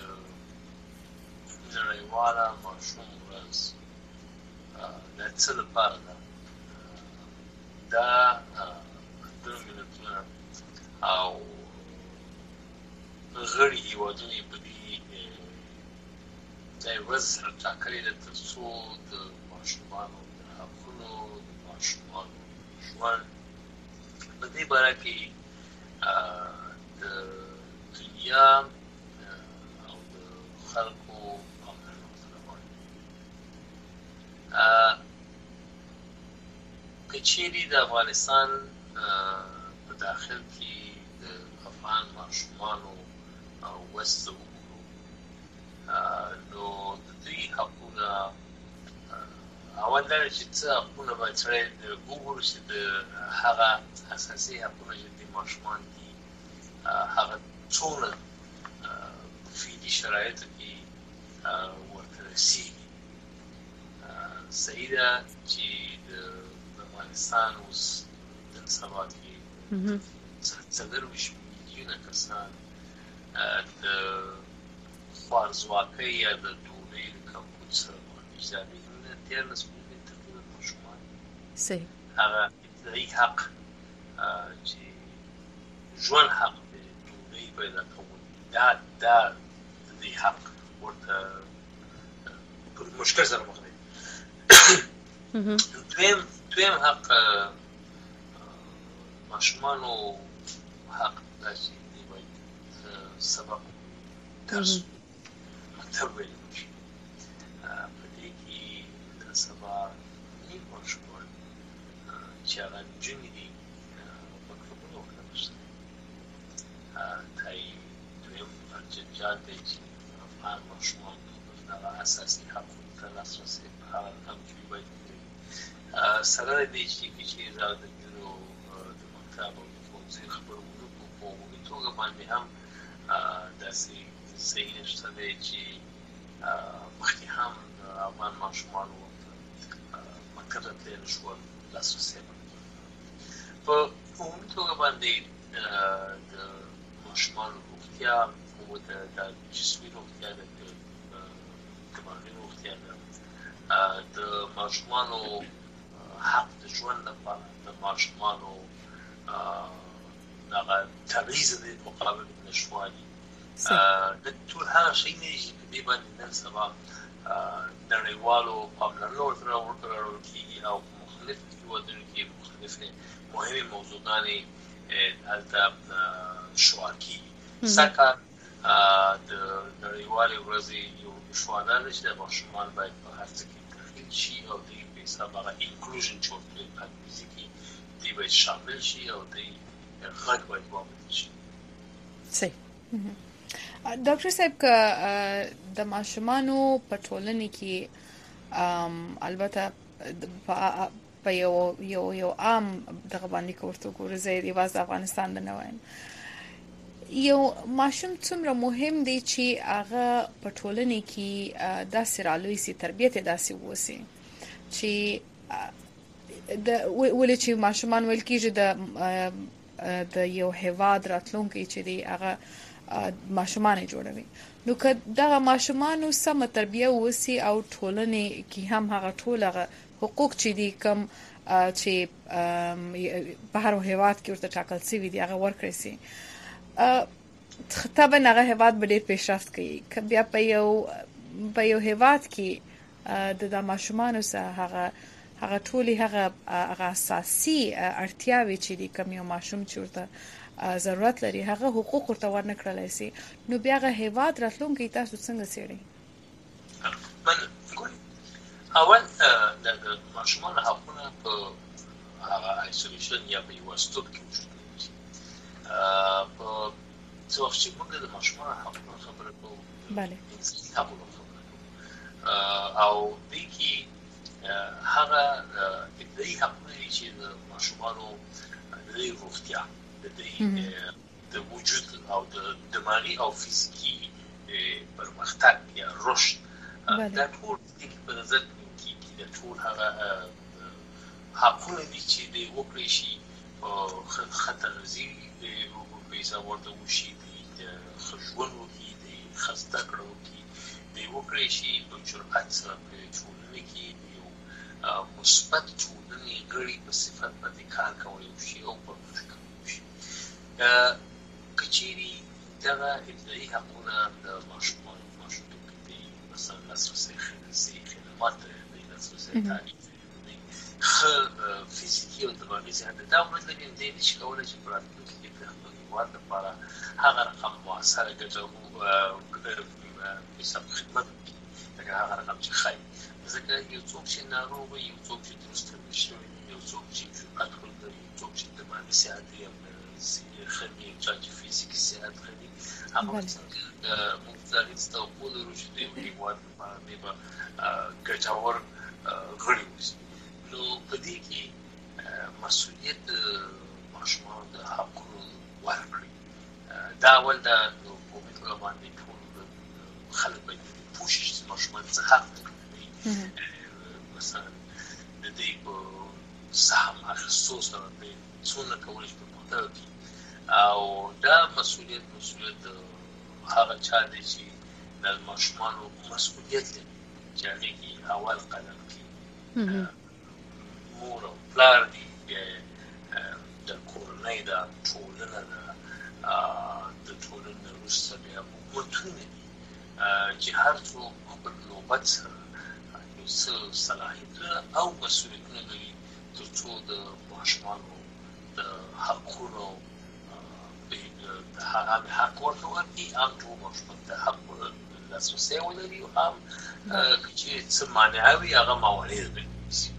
نړیواله ماشوم ورځ د څه لپاره ده. دا د ملتونه او غړي هیوادونه په دې ځای ورځ سره ټاکلې ده تر څو د ماشومانو د حقونو د ماشومانو ژوند په دې باره کې د دنیا او د خلکو پاملرنه ورته غواړي. که چیرې د افغانستان په داخل کې د افغان ماشومانو وسته وګورو نو د دوی حقونه اول دا چې څه حقونه باید سره وګورو چې د هغه اساسي حقونه چې د ماشومان دي هغه څونه فیدي شرایط کې ورته رسیږي. صحیح ده چې د افغانستان اوس نن سبا کې څلورویشت میلیونه کسان د خوارځواکۍ یا د ډوډۍ له کمبود سره مخامخ دي. دیارلس میلیونه تقریبا ماشومان صحیح هغه ابتدایي حق چې ژوند حق دی ډوډۍ پیدا کول دا دا د دې حق ورته پر مشکل سره مخ دی. دویم دویم حق ماشومانو حق دا چې سبب درس مکتب ویلی باشي. په دې کې د سبا نیک ماشومان چې هغه نجونې دي مکتبونه ورته نشته. دا یې دویم جنجال دی چې افغان ماشومان دغه اساسي حقونو ته لاسرسی په هغه رقم کې باید وکړي. سره د دې چې چیرې د نجونو د مکتب او د ښوونځي خبرونه په عمومي توګه باندې هم داسې صحیح نشته دی چې مخکې هم د افغان ماشومانو مکتب ته تللی نه شول لاسرسی په عمومي توګه باندې د ماشومانو روغتیا د جسمي روغتیا ده د دماغي روغتیا ده د ماشومانو حق د ژوند لپاره د ماشومانو هغه تبعیض د مقابل نشوالي د ټول هغه شی نه چې په دې باندې نن سبا نړیوالو پاملرنه ورته ورکړل کیږي او مختلف هیوادونو کې مختلفې مهمه موضوعګانې هلته شعار کیږي څنګه د نړیوالې ورځې یو شعار دی چې د ماشومان باید په هر څه کې تحلیل شي او د په حساب هغه انکلوژن چې ورته په انګلیسي کې دی باید شامل شي او د غږ باید واورېدل شي. صحیح. ډاکټر صاحب که د ماشومانو په ټولنه کې البته په یو یو یو عام دغه باندې کوړته ګورې زه یوازې افغانستان د نه وایم یو ماشوم څومره مهم دی چې هغه په ټولنه کې داسې رالوي سي تربیت داسې وسی چې د ولې چې ماشومان ویل کېږي د د یو هیواد راتلونکي چې دی هغه ماشومان جوړوي نو که دغه ماشومانو سم تربیه وسی او ټولنه کې هم هغه ټولغه حقوق چې دي کم چې په هر هیواد کې ورته ټاکل شوی دی هغه ورکړي سي طبعا هغه هیواد به ډېر پیشرفت کوي که بیا په یو په یو هیواد کې د ماشومانو سره هغه هغه ټولي هغه هغه اساسي اړتیاوې چې دي کوم یو ماشوم چې ورته ضرورت لري هغه حقوق ورته ورنکړلای شي نو بیا هغه هیواد راتلونکي تاسو څنګه سیړي من ګوري اول د ماشومان حقونه په هغه ایسولیشن یا په یو استوب کې وجود لري په څو وخت چې موږ د ماشومان حقونه خبره کوو bale حقونه او د کی هغه د دې حقونه چې د ماشومانو د روغتیا د وجود او د دماغي او فزیکی پرمختګ یا رشد دا ټول په نظر کې د ټول هغه حقونه دي چې د وکړي شي خطر زی د پیسې ورته وشي د خشونو کې د خسته کړو کې د وکړي شي په جرأت سره په ټولنه کې یو مثبت ټولنې غړي په صفت باندې کار کوي شي او په کچيري دغه ابتدایي حقونه د ماشومان ماشومان کې مثلا لاسرسي خدماتي خدمات د لاسرسي تعلیم خ فزیکی او دماغي صحت دا مطلب دی چې کولای شي په راتلونکي کې د خپل هیواد لپاره هغه رقم مؤثره ګټو په حساب خدمت دا هغه رقم چې خای ځکه یو څوک چې ناروغ یو څوک چې درست نشي یو څوک چې اټکل کوي یو څوک چې دماغي صحت یې خدمي چې فزیکی صحت خدمي هغه څنګه مختلف استوقول رشد دی هیواد باندې به ګټور غړي نو په دې کې مسؤلیت ماشومان د حقوقو ورکړي دا ول دا په موږ باندې ټول خلک باید کوشش وکړي ماشومان څه حق لري مثلا د دې په سهم اخیستو سره په څونه کولای شي په او دا مسؤلیت مسؤلیت هغه چا دی چې د ماشومانو مسؤلیت لري چې هغه کې اول قدم کې مور او پلار دی د کورنۍ د ټولنه د ټولنې وروسته بیا حکومتونه دي چې هر څوک خپل نوبت سره یو څه صلاحیتونه او مسؤلیتونه لري تر څو د ماشومانو د حقونو د هغه حق ورکړي هم ټول ماشومان د حق لاسرسي ولري او هم چې څه معنوي هغه موارد دي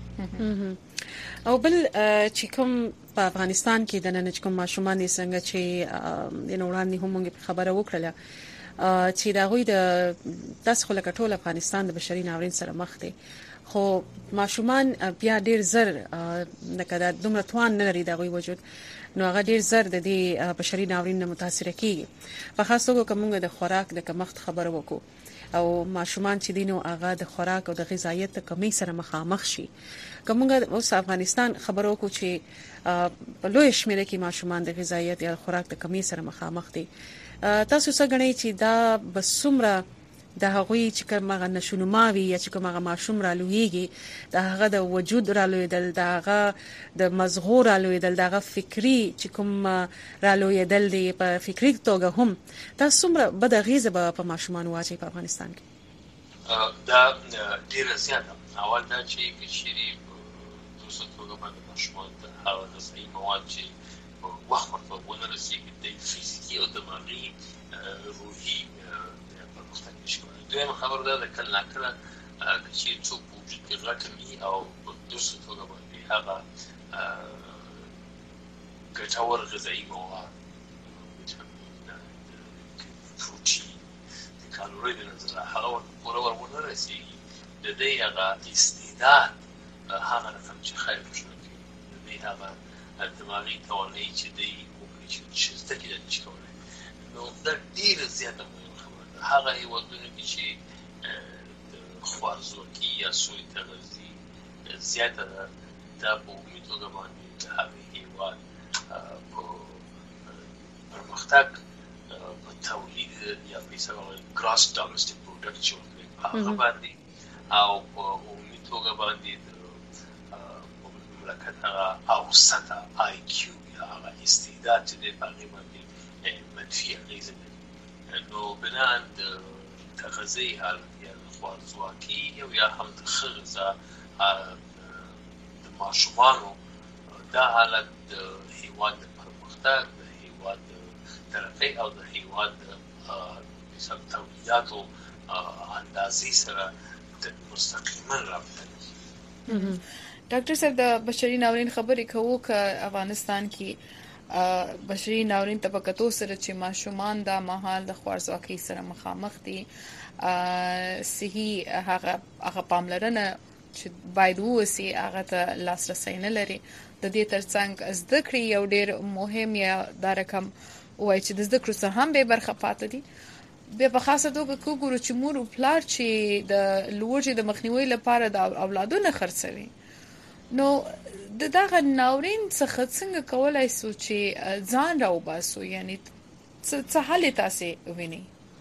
او بل چې کوم په افغانستان کې د نن کوم ماشومان څنګه چې د نوړاندې هم موږ خبره وکړه چې دا غوي د تاسو خلک ټول افغانستان د بشري ناورین سره مخ دي خو ماشومان بیا ډیر زر نکدا دومره توان نه لري دا غوي وجود نو هغه ډیر زر د دې بشري ناورین نه متاثر کیږي په خاص توګه کومه د خوراک د کمښت خبره وکړو او ماشومان چې دینو هغه د خوراک او د غذایت کمی سره مخامخ شي کومه اوس افغانستان خبرو کو چې په لوی شمېر کې ماشومان د غذایت یا خوراک د کمی سره مخامخ دي تاسو څنګه غنئ چې دا بسومره د هغوی چې کومه نشونماوي یا چې کومه ماشوم را لویږي د هغه د وجود را لویدل د هغه د مزغو را لویدل د هغه فکری چې کوم را لویدل دی په فکری توګه هم دا څومره بد غیزه په ماشومان واچي په افغانستان کې دا ډیر زیاته اول دا چې کشيري دوسه توګه باندې ماشومان ته هغه د صحیح مواد چې وخت ورته ونه رسیږي د فزیکي او دماغي روحي پرمختګ نشي کولای. دویمه خبره ده د کله ناکله چې څوک په وجود کې غټمي او په دوسه توګه باندې هغه ګټور غذایي مواد پروتین د کالوري د نظر هغه پوره ورونه رسیږي د دې هغه استعداد هغه رقم چې خیر شنو کوي د دې هغه دماغي توانایي چې دی وکړي چې زده کړي نشي کولای. نو دا ډېر زیاته مهمه خبره ده. هغه هېوادونه کې چې د خوارځواکي یا سوء تغذیې زیاته ده دا په عمومي توګه باندې د هغې هېواد په پرمختګ په تولید یا په حساب ګراس ډومسټیک پروډکټ چې ورته هغه باندې او په عمومي توګه باندې لکه اوسطه آی کیو یا هغه استعداد چې د باندې باندې منفي اغیزه لري. نو بناء د تغذیې حالت یا د خوارځواکي او یا هم د ښه غذا د ماشومانو دا حالت د هېواد د پرمختګ د هېواد د ترقۍ او د هېواد د حساب تولیداتو اندازې سره مستقیما رابطه لري. ډاکټر صاحب د بشري ناورین خبرې کوو ک افغانستان کې بشري ناورین طبقاتو سره چې ماشومان د مهال د خوارځواکۍ سره مخامخ دي صحي هغه هغه پاملرنه چې باید وسی هغه ته لاسرسي نه لري. د دې ترڅنګ زده کړې یو ډېر مهم یا دا رقم وای چې د زده کړو سره هم به برخه پاتې دي. بیا په خاصه توګه کوګورو چې مور او پلار چې د لوړ د مخنیوي لپاره د اولادونو خرڅوي. نو د دغه ناورین څخه څنګه کولای شو چې ځان راوباسو یعنی څه حل تاسو ویني؟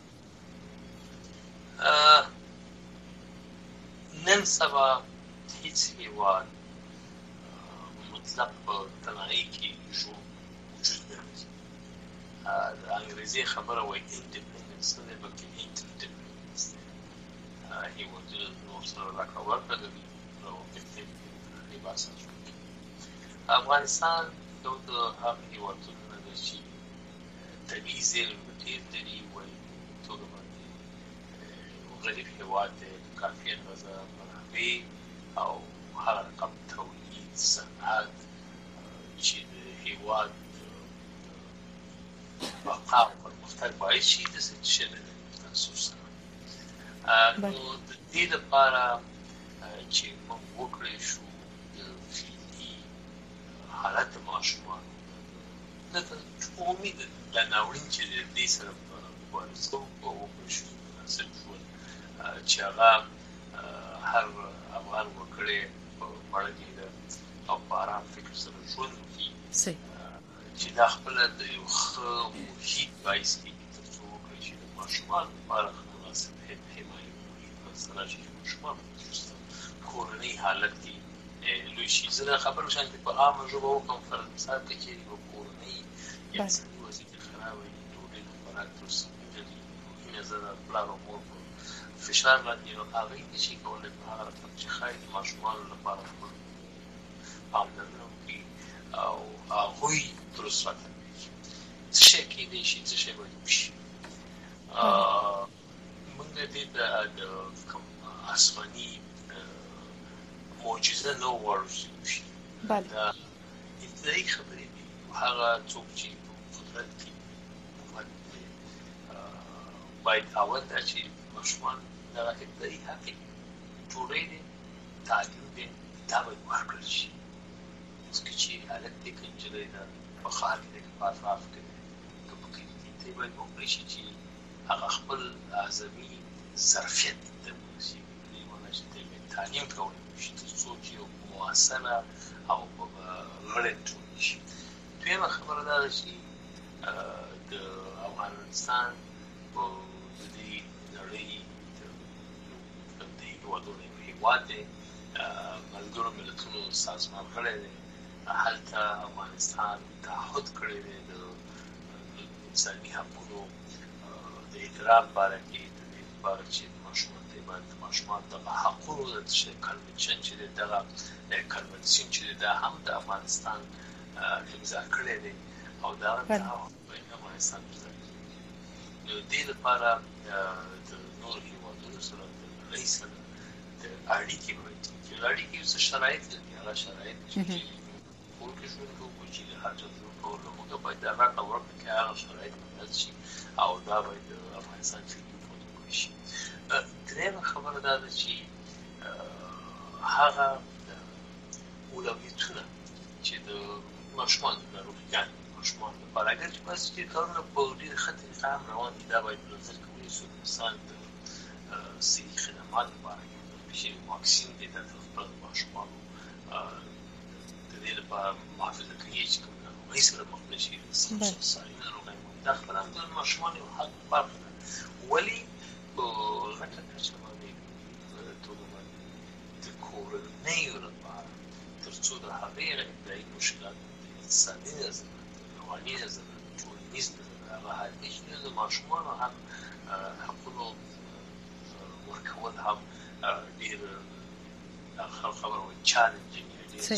نن سبا هیڅ هیواد مطلق په تنهایی کې جو وجود نه لري. د انګریزي خبره وایي انډیپندنس نه بلکې انټرډیپندنس. هیوادونه نور سره راکاوه کوي نو باسا افغانستان یو د هغه هیوادونو نه دی چې طبیعي زیرمې ډېر لري وایي توګه باندې غریب هیواد دی کافي اندازه منابع او هر رقم تولید صنعت چې د هیواد بقا او پرمختګ باعث شي داسې شی نه لري خصوصا. نو د دې لپاره چې موږ وکړی شو حالت ماشومان د عمومي د ناورین چې د دې سره ورسو په وښو سره ټول چې هغه هر افغان وکړي په مړګي او په آرام فکر سره ژوند وکړي چې دا خپل د یو ښه محیط باعث کېږي تر څو وکړي چې د ماشومان لپاره مناسب حمایه محیط سره چې ماشومان کورنۍ حالت کې لوی شي. زه خبر شم چې په عامه ژبه وکم فرض مثال کې چې یو کورنۍ یا څنګه وضعیت خراب وي ټولې خوراک ترسره کوي نو زه پلان مور فشار باندې نو هغه چې کولای په هغه رقم چې خایي ماشومان لپاره پاملرنه وکړي او هغوی درست راکړي څه شي کې دي شي څه شي باید وشي. موږ دې د کوم آسماني معجزه نو ورشي بله دا ابتدایي خبرې دي. هغه څوک چې قدرت کې حکومت باید اول دا چې ماشومان دغه ابتدایي حق ډوډۍ دی تعلیم دی دا باید ورکړل شي. ځکه چې هلک دی که نجلۍ ده په ښار کې دی که په اطراف کې دی که په کلي کې باید وکړی شي چې هغه خپل اعظمي ظرفیت ته ورسېږي. په دې معنی چې دی باید تعلیم کولی شي تر څو چې یو مؤثره او غړی ټولنه شي. دویمه خبره دا ده چې د افغانستان په د دې نړۍ هیوادونو هیواد دی ملګرو ملتونو سازمان غړی دی هلته افغانستان تعهد کړی دی د انساني حقوقو د احترام لپاره کې د دې لپاره چې ماشومان ته باندې ماشومان ته حقوقو د کنونشن چې دغه کنونشن چې د هم د افغانستان امضا کړی دی او دا د افغانستان د دې لپاره د نور هیوادونو سره د رئیس سره د اړیکې وایي چې اړیکې څه شرایط دي هغه شرایط چې ټول کې ژوند کوو چې هر څه ټول موږ باید دا راټول ورکړو چې هغه شرایط بدل شي او دا باید د افغانستان چې وکړي شي. درېمه خبره دا ده چې هغه اولویتونه چې د ماشومان د روغتیا ماشومان لپاره اگر چې بس چې کارونه په ډېر ښه طریقه هم روان دي دا باید نظر کې ونیسو. مثال د صحي خدمات لپاره چې واکسین دي د خپل ماشومانو د دې لپاره محافظه کوي چې کوم ناروغۍ سره مخ نه شي ساري ناروغۍ دا خپله هم د ماشومانو یو حق برخه ده ولې په غټه کچه باندې توګه باندې د کورنیو لپاره تر څو د هغې ابتدایي مشکلات اقتصادي نظر رواني نظر ټولنیز نظر هغه حل نه شي د ماشومانو هم حقونو ورکول هم ډېر خبره وایي چالنجینګ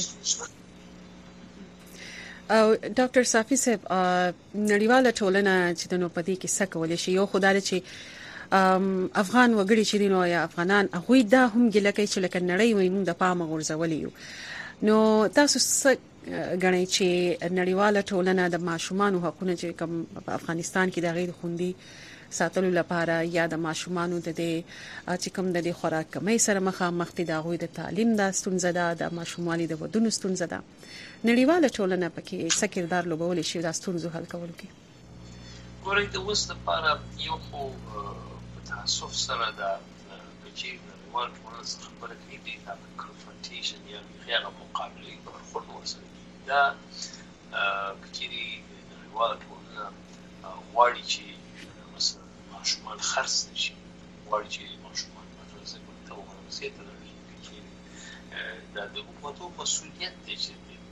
او ډاکټر صافي صاحب نړیواله ټولنه چې د نو پدې کې څه کولای شي یو خدای چې افغان وګړي چې دي نو یا افغانان هغه دا هم ګله کوي چې لکه نړۍ وي موږ د پامه غورځولې یو نو تاسو څه غنئ چې نړیواله ټولنه د ماشومان حقوقو چې کوم په افغانستان کې د غیر خوندي ساتلو لپاره یا د ماشومان د دې چې کوم د خوراک کمۍ سره مخامخ دي د غوي د تعلیم د ستونزه ده د ماشومانو د ودونو ستونزه ده نړیواله ټولنه پکې څه کردار لوبول شي د ستونزو حل کولو کې. ګورئ د اوس لپاره یو خو په تاسف سره د چې نړیواله ټولنه څخه خبره کوي د کنفرنټیشن یا هغه مقابله برخورد ورسره دا کچېری نړیواله ټولنه غواړي چې مثلا ماشومان خرڅ نشي غواړي چې ماشومان مدرسې ته ورسېږي ته لري چې دا د حکومتو مسؤلیت دی چې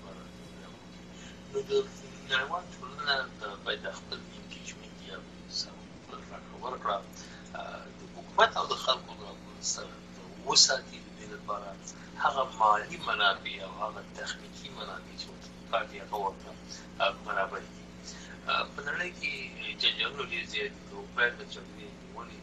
نو د نړیواله ټولنه باید خپل انګیجمنټ یا خپل ورکړه د حکومت او د خلکو سره وساتي د دې لپاره هغه مالی منابع او هغه تخنیکی منابع چې کاري هغه ورته برابر دي. په نړۍ کې جنجالونه ډېر زیات دي او باید د جګړې نیولې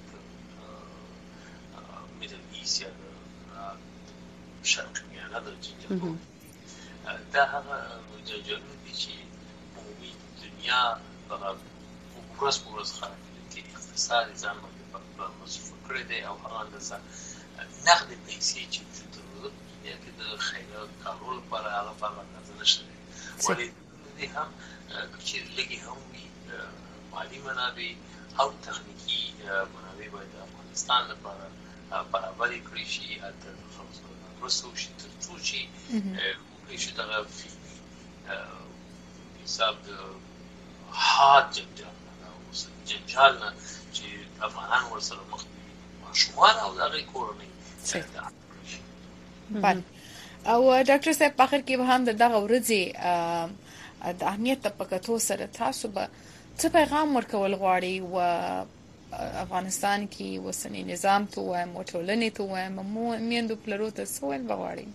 میډل ایست یا شرق میانه د جنجالونو دا هغه جنجالونه دي چې عمومي دنیا هغه ورځ په ورځ خراب دي اقتصاد ځان باندې په مصرف کړی دی او هغه اندازه نقد پیسې چې ضرورت دنیا کې د خیرات کارولو لپاره هغه په اندازه نشته ولې دې هم چې لګي هم مالی منابع او تخنیکی منابع باید د افغانستان لپاره برابر کړی شي د خلکو رسو شي تر څو چې وکړي شي دغه فکري حساب د حاد جنجال او جنجال چې افغانان ورسره مخ دي ماشومان او دغه کورنۍ بله او ډاکټر صاحب په اخر کې به هم دغه ورځي د اهمیت په کتو سره تاسو به څه پیغام ورکول غواړي و افغانستان کې وسنی نظام ته وایم او ټولنې ته وایم مو میندو پلرو ته څه ویل غواړي؟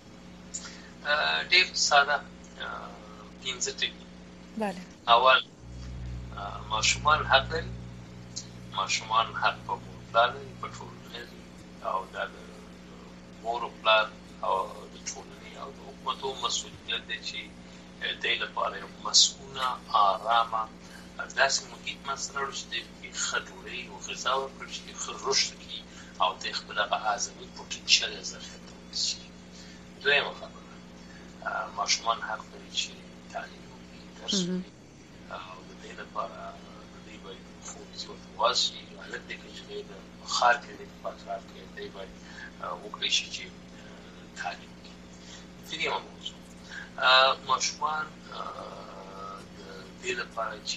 ډېر ساده پنځه ټکي. بله اول ماشومان حق لري ماشومان حق په مور پلار لري په ټولنه او د مور پلار او د ټولنې او د حکومتو مسؤلیت دی چې د لپاره مسؤونه آرامه داسې محیط مسره چې د خډوري او غذا ورکړي چې خرشت کی او د خپل اعضاء پوتنشل ظرفیت ورسي. دویمه خبره ماشومان حق لري چې تعلیم وکړي درس او د دې لپاره د دې باید فوکس وکړي هغه د کې چې د خار کې د پاترات کې دی باید وکړي چې تعلیم وکړي. دریمه موضوع ماشومان د دې لپاره چې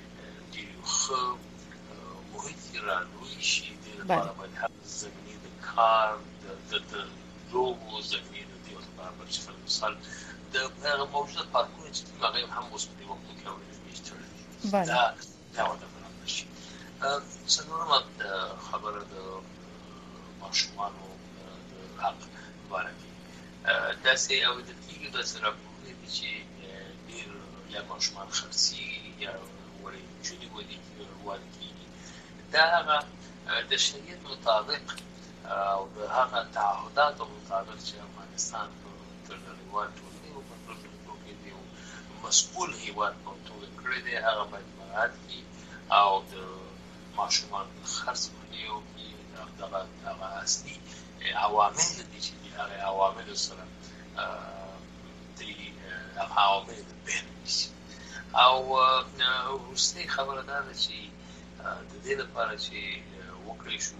د خو محیط رالوي شي د لپاره باید زمینه د کار د لوبو زمینې د دې لپاره چې په مثال د هغه موجوده پارکونه چې هغه هم اوس په دې وخت کې اورېدل کېږي دا دا وته برابر شي. څلورمه خبره د ماشومانو د حق باره کې داسې اورېدل داسې راپورونه دي چې ډېر یا ماشومان خرڅېږي یا وړې نجونې ودې دا هغه د شریعت مطابق او د هغه تعهداتو مطابق چې افغانستان په نړیوال ټولنې او په ټولنو کې دی مسؤل هیواد په توګه کړی دی هغه باید مراعات کړي او د ماشومانو خرڅ کړي او دغه هغه اصلي عوامل دي چې هغه عوامل سره د هغه عوامل د بین نیسي. او وروستۍ خبره دا ده چې د دې لپاره چې وکړی شو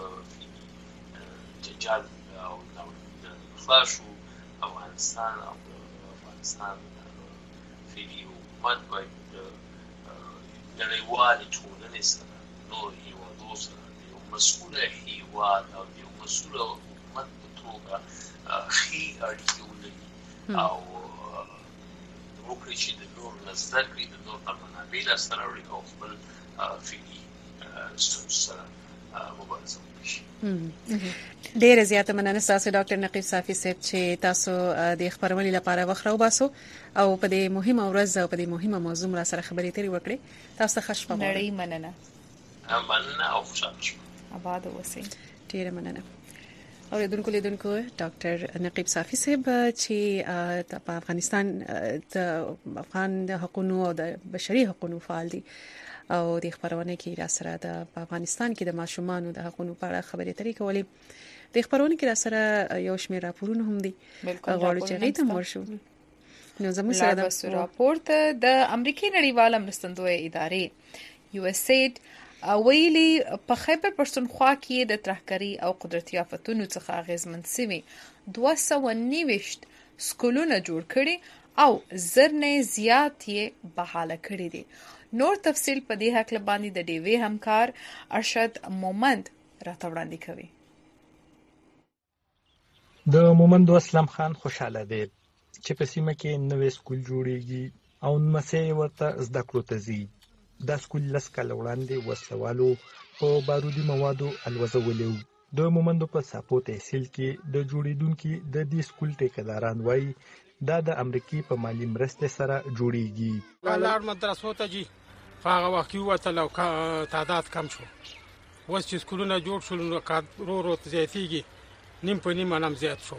جنجال او د خلاص شو افغانستان او د افغانستان فعلي حکومت باید د نړیوالې ټولنې سره نور هېوادو سره د یو مسؤله هېواد او د یو مسؤله حکومت په توګه ښې اړیکې ولري او وکړي چې د نور نه زده کړي د نور نه منابع لاسته راوړي او خپل فعلي ستونزو سره مبارزه وکړي. ډېره زیاته مننه ستاسو ډاکټر نقیب صافي صاحب چې تاسو د خبرونې لپاره وخت راوباسو او په دې مهمه ورځ او په دې مهمه موضوع را سره خبرې ترې وکړې. تاسو ته ښه شپه نړۍ مننه. مننه او خوشاله شپه. آباد اوسئ. ډېره مننه. او دونکو لیدونکو ډاکټر نقیب صافي صاحب چې په افغانستان د افغان د حقوقو او د بشري حقوقو فعال دي او د خبرونه کې را سره د افغانستان کې د ماشومانو د حقوقو په اړه خبرې ترې کولې. د خبرونه کې را سره یو شمېر راپورونه هم دي غواړو چې غیته مور شو. نو زموږ سره د راپورت د امریکای نړیواله مرستندوی ادارې یو اس ایډ ویلي په خیبر پښتونخوا کې د ترهګرۍ او قدرتي آفتونو څخه اغیزمن سوي دوه سوه نوي سکولونه جوړ کړي او زر نه زیات یې بحاله کړي دي. نور تفصیل په دې حق باندې د ډیوی همکار ارشد مومند راته وړاندې کوي. د مومند اسلام خان خوشاله دی چې په سیمه کې نوې سکول جوړیږي او نمسې ورته زده کړو ته ځي. دا سکول لس کاله وړاندې وسلوالو په بارودي موادو الوزولو. د مومندو په ساپو تحصیل کې د جوړیدونکو د دې سکول ټیکداران وایي دا د امریکای په مالی مرسته سره جوړیږي. ولر مدرسو ته جی هغه وخت کې وته لو تعداد کم شو. اوس چې سکولونه جوړ شول نو کارو رو زیاتېږي نیم په نیم انم زیات شو.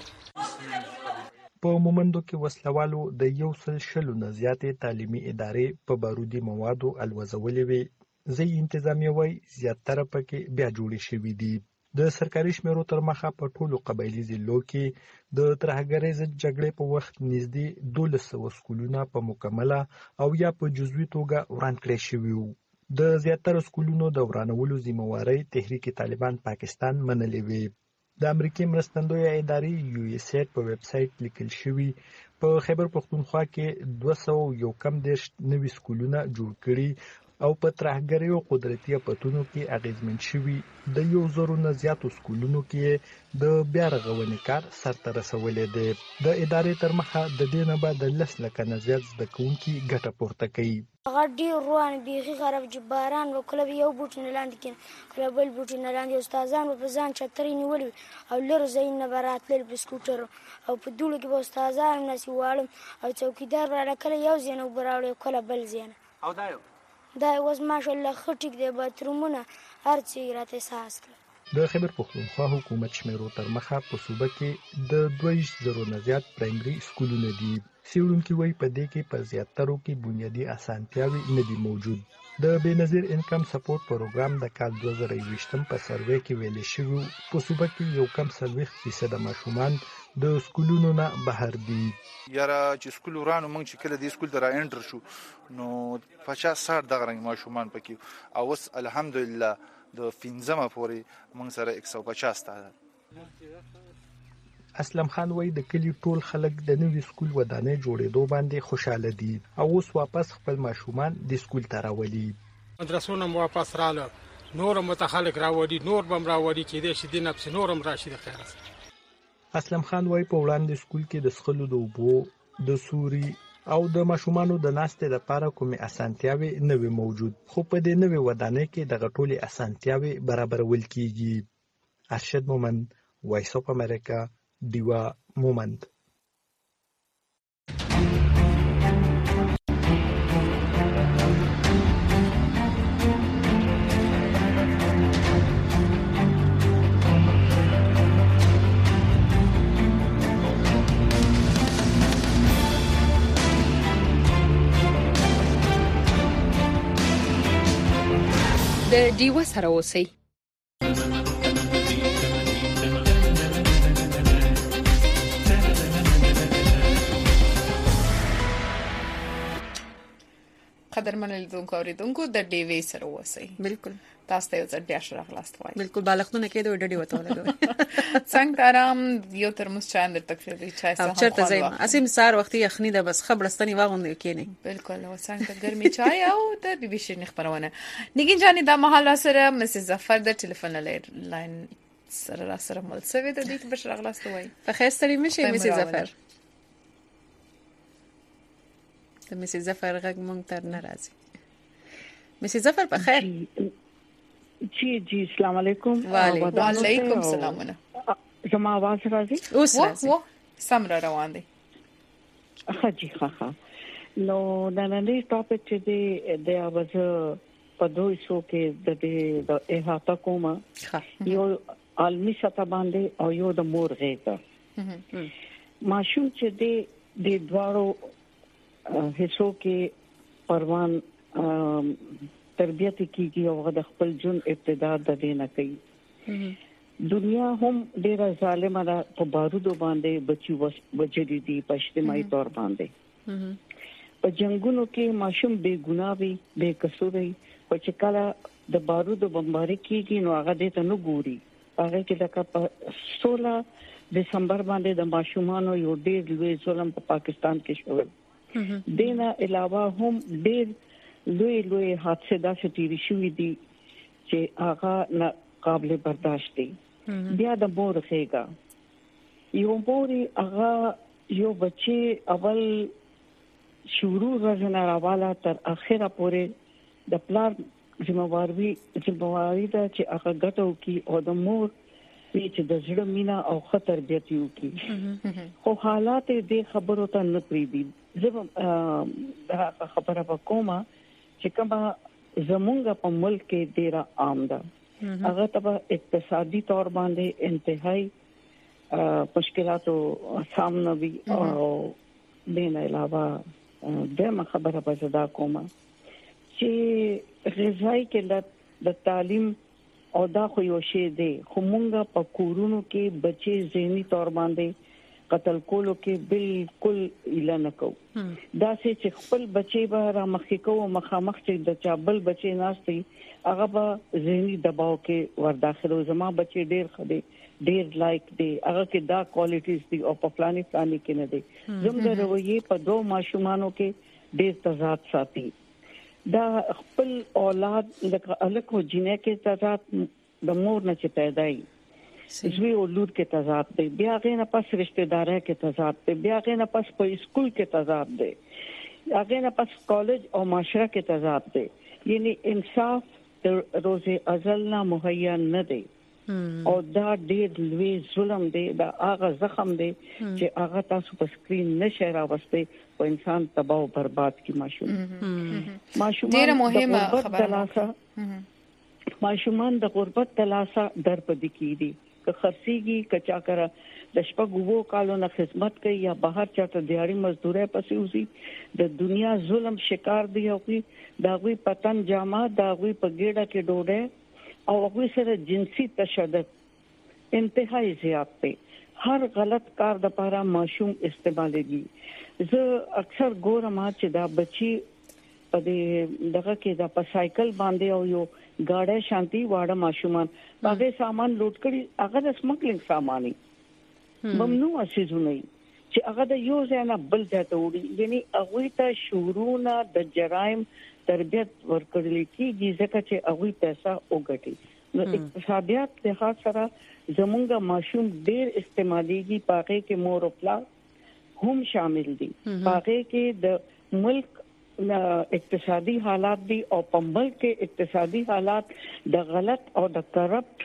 په مومندو کې وسلوالو د یو سل شلو نه زیاتې تعلیمي ادارې په بارودي موادو الوزولې وي. ځای انتظامیه وایي زیاتره پکې بیا جوړې شوي دي. د سرکاري شمیرو تر مخه په ټولو قبایلي ضلعو کې د ترهګرۍ ضد جګړې په وخت نږدې دولس سوه سکولونه په مکمله او یا په جزوي توګه وران کړای شوي وو. د زیاتره سکولونو د ورانولو ذمہواري تحریک طالبان پاکستان منلې وي. د امریکای مرستندوی ادارې یو اس ایډ په ویب سټ لیکل شوی په خیبر پښتونخوا کې دوه سوه یو کم دیرش نوي سکولونه جوړ کړي او په ترهګرۍ او قدرتي آفتونو کې اغیزمن شوي. د یو زرو نه زیاتو سکولونو کې د بیا رغونې کار سرته رسولی دی. د ادارې تر مخه د دې نه به د لس لکه نه زیات زده کوونکي ګټه پورته کوي. هغه ډېر روان بیخي خراب چې باران به کله به یو بوټي نه لاندې کېنه کله بل بوټي نه لاندې. استادان به په ځان چترۍ نیولې وي او لرو ځایونه به راتلل په سکوټرو او په دوړو کې به استادان همداسې واړم او څوکیدار به راله کله یو ځای نه اوبه راوړي او کله بل ځای نه. او دا یو دا اوس ماشاءالله ښه ټیک دی. باترومونه هر څه یې راته احساس کړل. د خیبر پښتونخوا حکومت شمیرو تر مخه په صوبه کې د دوه ویشت زرو نه زیات پرایمري سکولونه دي. څېړونکي وایي په دې کې په زیاترو کې بنیادي اسانتیاوې نه دي موجود. د بېنظیر انکم سپورټ پروګرام د کال دوه زره یوویشتم په سروې کې ویلي شوي په صوبه کې یو کم څلوېښت فیصده ماشومان د سکولونو نه بهر دي. یاره چې سکول ورانو موږ چې کله دې سکول ته را انټر شو نو پچاس ساټ دغه رنګ ماشومان پکې او اوس الحمدلله د پنځمه پورې موږ سره یک سوه پچاس تعداد. اسلم خان وایي د کلي ټول خلک د نوي سکول ودانۍ جوړېدو باندې خوشاله دي او اوس واپس خپل ماشومان د سکول ته راولي. مدرسونه مو واپس رااله نور متخلق راوړي نور بم راوړي چې د شدي نفس نورم راشي د خیر. اسلم خان وايي په وړاندې سکول کې د سخلو د اوبو د سوري او د ماشومانو د ناستې لپاره کومې اسانتیاوي نه وي موجود، خو په دې نوې ودانۍ کې دغه ټولې اسانتیاوي برابرول کیږي. ارشد مومند، وایس اف امریکا، دیوا مومند. د دیوا سره اوسئ. قدرمن لیدونکو اوریدونکو د ډیوی سره اوسئ. بالکل تاسو ته یو ځل بیا ښه راغلاست وایي. بالکل بالښتونه کې د ډډي وته ولګوي. څنګه آرام یو ترموز چای اندر تکړه دی چای سره. چرته ځای اسیم سار وختي یخنی د بس خبرستنی واغوندې کینی. بالکل او څنګه ګرمي چای او د بي بي سي خبرونه. نګین جانې د محل سره مسز ظفر د ټلیفون لاین سره را سره مل سوي د دې بش راغلاست وایي. په خیر ستړي مشه مسز ظفر. د مسز ظفر غږ مونږ تر ناراضي. مسز ظفر په خیر. جی جی السلام علیکم. وعلیکم السلام. زما आवाज راځي؟ اوس راځي. و سم را روان دي. ښه جی ښه ښه. نو دا نن ټاپک چې دی د اواز په دوی شو کې د دې د احاطه کومه یو عالمي سطح باندې او یو د مور غېږه. ماشوم چې دی د دوارو هیڅو کې پروان تربیت کیږي او د خپل جون ابتدا د دینه کوي. دنیا هم ډیره ظالمه ده په بارودو باندې بچي وجدي دي په اجتماعي تور باندې. په جنگونو کې ماشوم بے ګناه وي بے قصور وي او چې کله د بارودو بمباري کیږي نو هغه دې ته نه ګوري. هغه کې لکه په سولہ دسمبر باندې د ماشومانو یو ډیر لوی ظلم په پاکستان کې شو. دینه علاوه هم ډیر لوی لوی حادثه داسې تیری شوې دي چې هغه نه قابل برداشت دي. بیا د مور غېږه یو موري هغه یو بچي اول شروع راځنه راواله تر اخره پورې د پلار ذمہواری ذمہواری دا چې هغه ګټو کی او د مور چې د زړه مینا او خطر دیتیو کی. خو حالات دې خبرو ته نه پریدي. زه دا خبره وکوم چې کومه زمونږ په ملک کې ډیره عام ده. هغه ته اقتصادي تور باندې انتهایی مشکلاتو سامنا وی او دین علاوه دغه خبره په صدا کومه چې غذای کې د تعلیم او دا خو یو شی دی خو مونږه په کورونو کې بچي ذهني تور باندې قتل کولو کې بالکل اعلان کو. دا چې خپل بچي به را مخکې کوو مخامخ چې د چابل بچي ناشتي هغه به ذهني دباو کې ور داخلو. زما بچي ډیر خدي ډیر لایک دی هغه کې دا کوالټیز دي او په فلاني فلاني کې نه دي. زموږ رویه په دوه ماشومانو کې ډیر تضاد ساتي. دا خپل اولاد لکه الکو جنې کې تضاد د مور نه چې پیدای زوی او لور کې تضاد دی. بیا غینه پس رشتہ دارای کې تضاد دی. بیا غینه پس په اسکول کې تضاد دی. هغه نه پس کالج او معاشره کې تضاد دی. یعنی انصاف د روز ازل نه مهیا نه دی. او دا ډیر لوی ظلم دی. دا هغه زخم دی چې هغه تاسو په سکرین نشه راوستي او انسان تباہ او برباد کی ماشوم. ماشوم ډیره مهمه خبره. ماشومان د غربت تلاسه در پد کیدي که خرسيږي کچا کرا د شپږ وو کالو نه خدمت کوي یا بهر چاته دیاري مزدوري پسې اوسي د دنیا ظلم شکار دی او دا غوي پتن جامه دا غوي په ګډه کې ډوډه او غوي سره جنسي تشدد انتهایی زیات دی. هر غلط کار د لپاره ماشوم استعمالېږي. زه اکثر ګورم چې دا بچي په دغه کې دا په سایکل باندې او یو گاډه شانتي واړه ماشومان هغه سامان لوټ کړي هغه د سمګلینګ ساماني ممنوع شیزونه چې هغه د یو ځای نه بل ځای ته وړي. یعنی هغه ته شورونه د جرایم تربيت ورکړل کیږي ځکه چې هغه پیسې وګټي. نو اقتصادیات له سره زمونږه ماشوم ډیر استعماليږي پاکه کې مور او پلا هم شامل دي. پاکه کې د ملک اقتصادي حالات دي او په ملک کې اقتصادي حالات د غلط او د کرپټ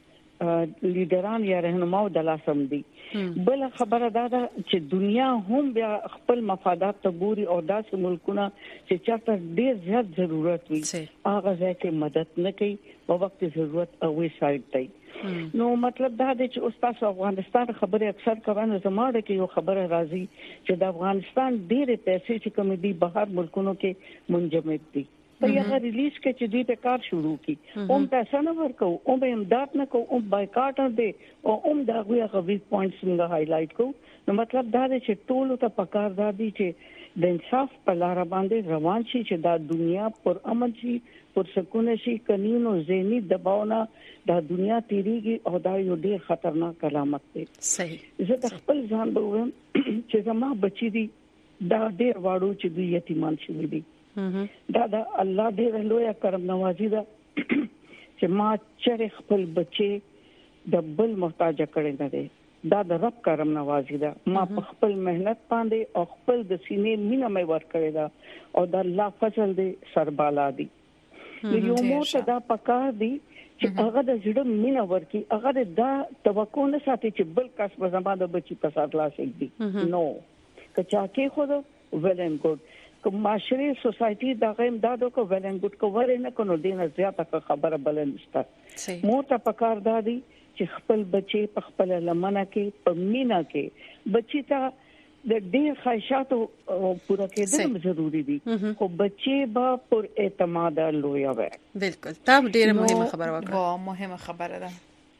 لیډران یا رهنماو د لاسم دي. بل خبره دا ده چې دنیا هم بیا خپل مفادات ته ګوري او داسې ملکونه چې چاته ډیر زیات ضرورت وي هغه ځکه مدد نه کوي په وخت ضرورت او وی سایډ دی. نو مطلب دا دی چې اوس افغانستان خبره اکثر کوي زموږ کې یو خبره راځي چې د افغانستان ډېرې پیسې چې کوم دي بهر ملکونو کې منجمد دي. په یغه ریلیز کې چې دوی په کار شروع کی هم پیسې نه ورکو هم امداد نه کو هم بایکاټ نه دي او هم دا غوښه ویک پوینټس موږ هایلایټ کو. نو مطلب دا دی چې ټول ته پکار دادي چې د انصاف په لار باندې روان شي چې دا دنیا پر امن شي پر سکون شي کنينو ذهني دباونه دا دنیا تیریږي او دا یو ډیر خطرناک علامت دی. صحیح. زه د خپل ځان به وایم چې زما بچی دي دا ډیر واړو چې دوی یتیمان شوي دي. دا دا الله دې لوی کرم نوازي دا چې ما چر خپل بچي د بل محتاج کړي نه دي. دا د رب کرم نوازي دا ما په خپل مهنت باندې او خپل د سینې مینه مې ور کړی دا او د الله فضل دې سربالا دي. یو مو ته دا پکار دي چې هغه د جوړ مینه ورکی هغه دا توقع نه ساتي چې بل کس به زما د بچي په سات لا شي. نو کچا کې خود ویل اینڈ ګډ کوم معاشري سوسايټي دا غیم دادو کو ویل اینڈ ګډ کو ورې نه کنو دینه زیاته خبره بل نشته. مو ته پکار دادي چې خپل بچي په خپل لمنه کې په مینا کې بچي ته د ډېر خواهشاتو پوره کېدل ضروری دي خو بچي به پر اعتماد لویا وي. بالکل دا ډېر مهمه خبره وکړه. وا مهمه خبره ده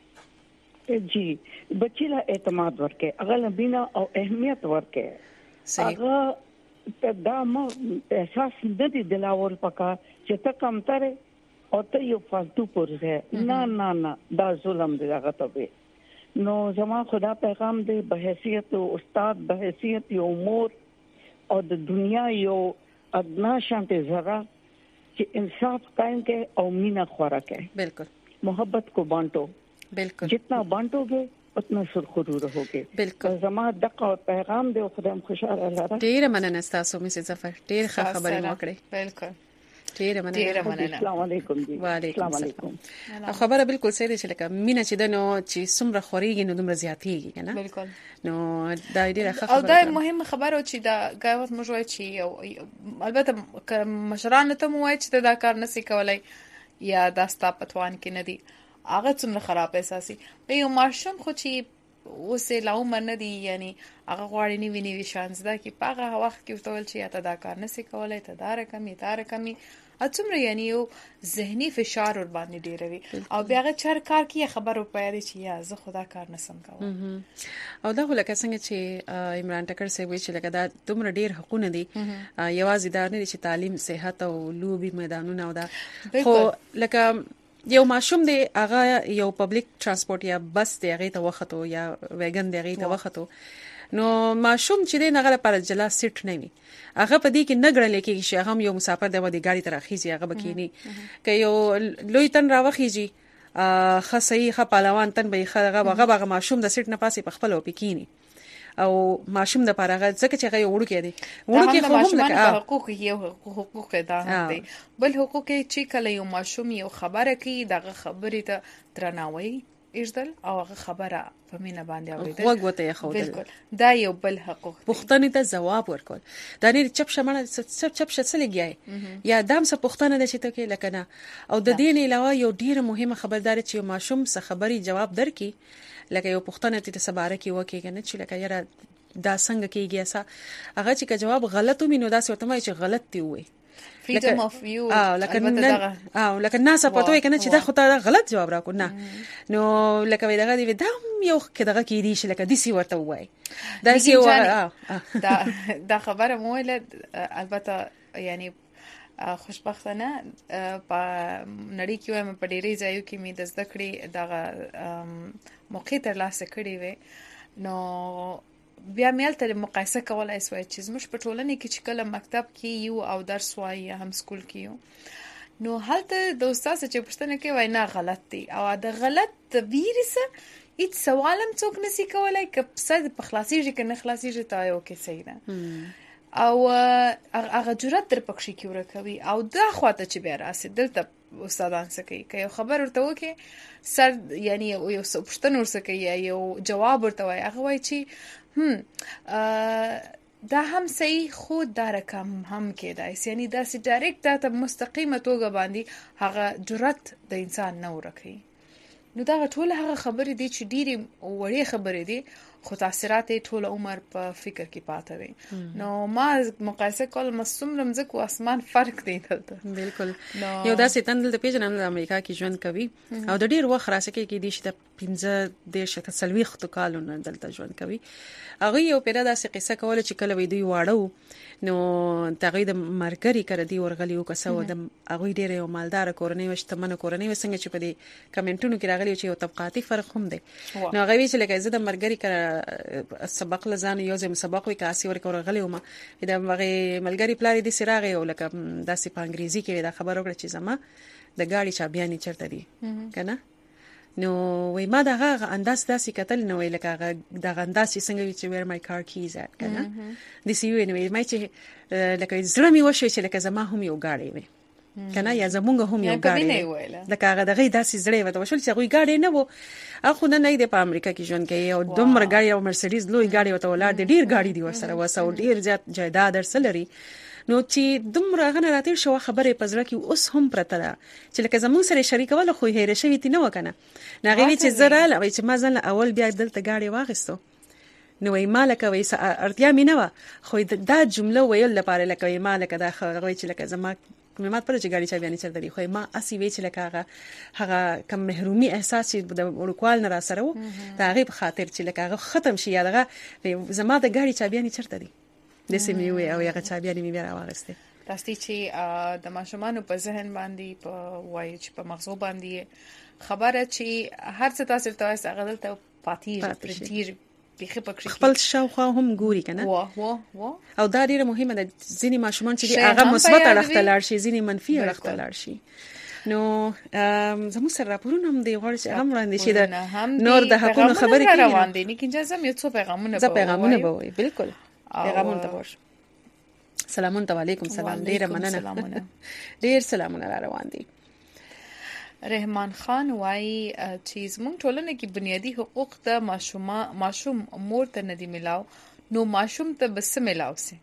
جی. بچي له اعتماد ورکه هغه بنا او اهمیت ورکه هغه ته دا مو احساس د دې دلاور پکا چې ته کم تر او ته یو فالتو پرځه نه نه نه دا ظلم دی هغه ته. نو زما خدا پیغام دی به حیثیت استاد به حیثیت یو مور او د دنیا یو ادنا شانته زرا چې انصاف قائم کې او مینا خورا کې. بالکل. محبت کو بانٹو. بالکل. جتنا بانٹو گے اتنا سرخرو رहोगे. بالکل. زما دغه پیغام دی خدایم خوشاله لاره. ډیر مننه تاسو مې ظفر ډیر ښه خبرې وکړې. بالکل. ډیر مننه. ډیر مننه. السلام علیکم دی. وعلیکم السلام. خبره بالکل صحیح ده چې لکه مینا چې دنو چې څومره خوريږي نو دومره زیاتېږي کنه. بالکل. نو دا ډیره ښه خبره او دا مهمه خبره چې دا غاوت موږ وایي چې البته مشران ته مو وایي چې دا کار نسی کولای یا دا ستا پتوان کې نه دي هغه څومره خراب احساسي به یو ماشوم خو چې اوسه لا عمر نه دی یعنی هغه غواړي نیوی نیوی شانس دا کې پاغه وخت کې وتول چې یا ته دا کار نسی کولای ته دار کمی تار کمی اڅومره یعنی یو ذهني فشار ور باندې ډیروي او بیا هغه چر کار کې خبرو پیری چې یا زه خدا کار نسم کوم. او دا ولکه څنګه چې عمران ټکر سي وی چې لکه دا دومره ډیر حقونه دي یوازې دا نه چې تعلیم صحت او لوبي میدانونه او دا خو لکه یو ماشوم دی هغه یو پبلک ترانسپورت یا بس دی هغه ته وختو یا ویګن دی هغه ته وختو نو ماشوم چې دی هغه پر جلا سیټ نه وي هغه په دې کې نګړل کېږي چې هغه یو مسافر دی و دی ګاډي تر اخیږي هغه بکینی که یو لوی تن راوخیږي خه صحیح خه پهلوان تن به هغه هغه ماشوم د سیټ نه پاسې په خپل وپکینی او ماشوم د پاره ځکه چې هغه وړو کې دي وړو کې خو هم لکه حقوق یو حقوق ده دي بل حقوق چې کله یو ماشوم یو خبره کوي دغه خبرې ته درناوی ایجدل او هغه خبره په مینه باندې اوریدل وګوته یې خو بالکل دا یو بل حقوق پښتنې ته جواب ورکول دا نه چپ شمنه چپ شڅ لګیای یا دام څه پښتنه د چې ته کې لکه نه او د دې نه علاوه یو ډیره مهمه خبردار چې ماشوم څه خبري جواب درکې لکه یو پښتنه ته سباره کې وکي کنه چې لکه یاره دا څنګه کېږي اسا هغه چې جواب غلط ومنو دا څه ورته مې چې غلط دی وي freedom of view او لکه او لکه ناس په توې کنه چې دا خو ته غلط جواب راکو نه نو لکه وی دغه دی دا یو کداغه کې دي چې لکه دسی ورته وای دا سی دا دا خبره مو البته یعنی خوشبختانه په نړۍ کې وایم په ډېرې ځایو کې مې د زده کړې دغه موقع تر لاسه کړې وې نو بیا مېل ته مقایسه کولای شو چې زموږ په ټولنه کې چې کله مکتب کې یو او درس وایي هم سکول کې یو نو هلته د استاد چې پوښتنه کوي وای نه غلط دی او د غلط تعبیر سره هیڅ سوالم څوک نسی کولای که څه په خلاصيږي که نه خلاصيږي تا یو کې صحیح ده او هغه جرأت در پکې کیوره کوي او دا خواته چې بیا راسي دلته استادان څه کوي که یو خبر ورته وکي سر یعنی یو پوښتنه ورسره کوي یو جواب ورته وای هغه وای چې هم دا هم صحیح خود دا رقم هم کېدای یعنی دا سي ډایرکټ دا ته مستقیمه توګه باندې هغه جرأت د انسان نه ورکوي نو دا ټول هغه خبرې دي چې ډېری وړې خبرې دي خو تاثیرات ټول عمر په فکر کې پاتې وي نو ما مقایسه کول مسوم لمزک او اسمان فرق دی دلته بالکل یو داسې تندل د پیژنم د امریکا کې ژوند کوي او د ډېر وخت راسه کې دي چې د پنځه د شته سلويخت کالونه دلته ژوند کوي هغه یو پیدا داسې قصه کوله چې کله وی دوی واړو نو تغید مرګري کړ دی ورغلی او کسو د هغه ډېر یو مالدار کورنۍ وشتمنه کورنۍ وسنګ چې په دې کمنټونو کې راغلی چې یو طبقاتي فرق هم دی نو هغه وی چې لکه زه د مرګري کړ سبق لزان یو زم سبق وی کاسي ورکو ورغلی وم دا هغه ملګری پلاری دي سراغه او لکه داسې په انګریزي کې دا خبر وکړه چې زما د گاډي چابيانې چرته دي کنه نو وای ما دا هغه انداز داسې کتل نو ویل کاغه دا انداز څنګه وی چې ویر مای کار کیز ات کنه د سی وی نو مای چې لکه زړه می وشو چې لکه زما هم یو گاډي وي کنه یا زمونږ هم یو گاډي دا کاغه دغه داسې زړه وته وشل چې غوي گاډي نه وو اخو نه نه د په امریکا کې ژوند کوي او دومره گاډي او مرسيډیز لوی گاډي وته ولر د ډیر گاډي دی ورسره وسو ډیر زیات جایداد درسلري نو چې دومره غنه راتیر شو خبره پزړه کې اوس هم پرته ده چې لکه زمون سره شریکول خو هېره شوی تی نه وکنه ناغوي چې زره لوي چې ما ځل اول بیا دلته گاډي واغستو نو وی مالک وی ارتیا مینه وا خو دا جمله ویل لپاره لکه وی مالک دا خو چې لکه زما کومات پر چې گاډي چا بیان چر دی خو ما اسی وی چې لکه هغه هغه کم محرومي احساس چې د ورکوال نه را سره وو دا غي په خاطر چې لکه هغه ختم شي یادغه زما د گاډي چا بیان چرته دی د سیمې وي او هغه چا بیان می بیا راوغسته تاسو چې د ماشومان په ذهن باندې په وای چې په مغزو باندې خبره چې هر څه تاسو ته هغه دلته پاتې پرتیر بيخي پکې خپل شاوخوا هم ګوري کنه وا وا وا او دا ډیره مهمه ده ځینی ماشومان چې هغه مثبت اړخ ته لاړ شي ځینی منفي اړخ ته لاړ شي نو زموږ سره راپورونه هم دی غواړي چې هم وړاندې شي د نور د حقونو خبرې کوي روان دي نه کینځه زم یو څو پیغامونه به پیغامونه به وي بالکل پیغامونه ته ورش سلامون علیکم سلام ډیر مننه ډیر سلامونه را روان دي رحمان خان وای چې زموږ ټولنه کې بنیادی حقوق د ماشوم ماشوم مور ته ندي ملاو نو ماشوم ته بس ملاو سي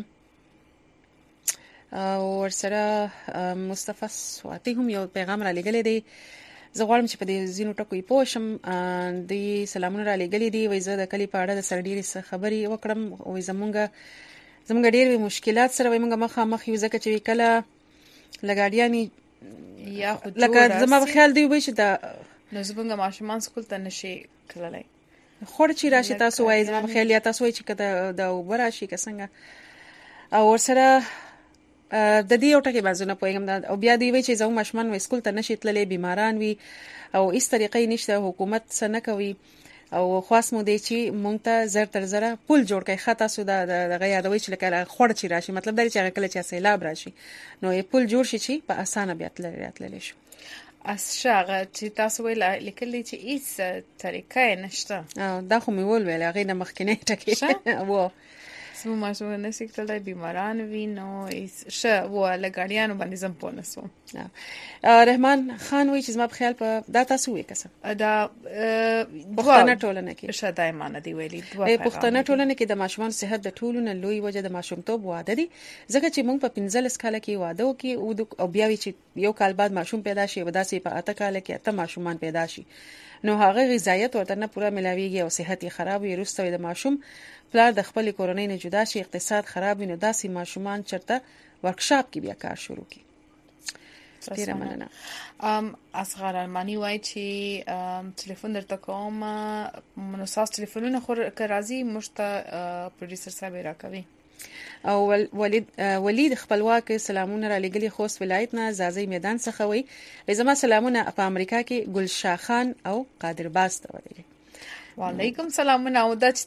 او ورسره مصطفی سواتی هم یو پیغام را لګلې دی زه غواړم چې په دې زینو ټکو یې پوښم د سلامونه را لګلې دی وای زه د کلی په اړه د سړډيري خبري وکړم وای زمونږ زمونږ ډېر مشکلات سره وای موږ مخه مخ یو ځکه چې کله لګاډیانی یا خو لکه زما په خیال دی وای چې دا نو زمونږ ماشومان سکول ته نشي کولای خور چې راشي تاسو وای زما په خیال یا تاسو وای چې کده دا وراشي څنګه او ورسره د دې یو ټکی بازونه پوهیږم دا او بیا دی وای چې زموږ ماشومان وای سکول ته نشي تللی بیماران وي او هیڅ طریقې نشته حکومت څه نه کوي او خاص مو دی چې مونږ ته زر تر زره پول جوړ کړي خاطه سو دا دغه یادوي چې لکه خور چې راشي مطلب دا چې هغه کله چې سیلاب راشي نو یې پول جوړ شي چې په اسانه بیا تللی شي اس شاغه چې تاسو ویل لیکلی چې هیڅ طریقې نشته دا خو مې ول ویل هغه د مخکنی ټکی وو سمو ماشومان نسی کتلای بیماران وی نو ش و لګاډیانو باندې زم پونه سو رحمان خان وی چې زما په خیال په دا تاسو وی کسه دا پښتنه ټولنه کې شدای مان دی ویلي پښتنه ټولنه کې د ماشومان صحت د ټولنه لوی وجه د ماشومتوب واده دي ځکه چې موږ په پنځلس کال کې واده وکي او بیا وی چې یو کال بعد ماشوم پیدا شي وداسې په اته کال کې اته ماشومان پیدا شي نو هغه غذایت ورته نه پوره ملاويږي او صحت یې خراب وي روسته د ماشوم پلار د خپل کورنۍ نه جدا شي اقتصاد خراب وي نو داسې ماشومان چرته ورکشاپ کې بیا کار شروع کی ډیر مننه ام اصغر المانی وای چې ټلیفون درته کوم نو ساس ټلیفونونه خو راځي مشته پروډوسر صاحب راکوي او ولید ولید خپلواک سلامونه را لګلی خوست ولایت نه زازی میدان څخه وي زما سلامونه په امریکا کې ګلشاه خان او قادر باز ته ولګي وعلیکم سلام او دا چې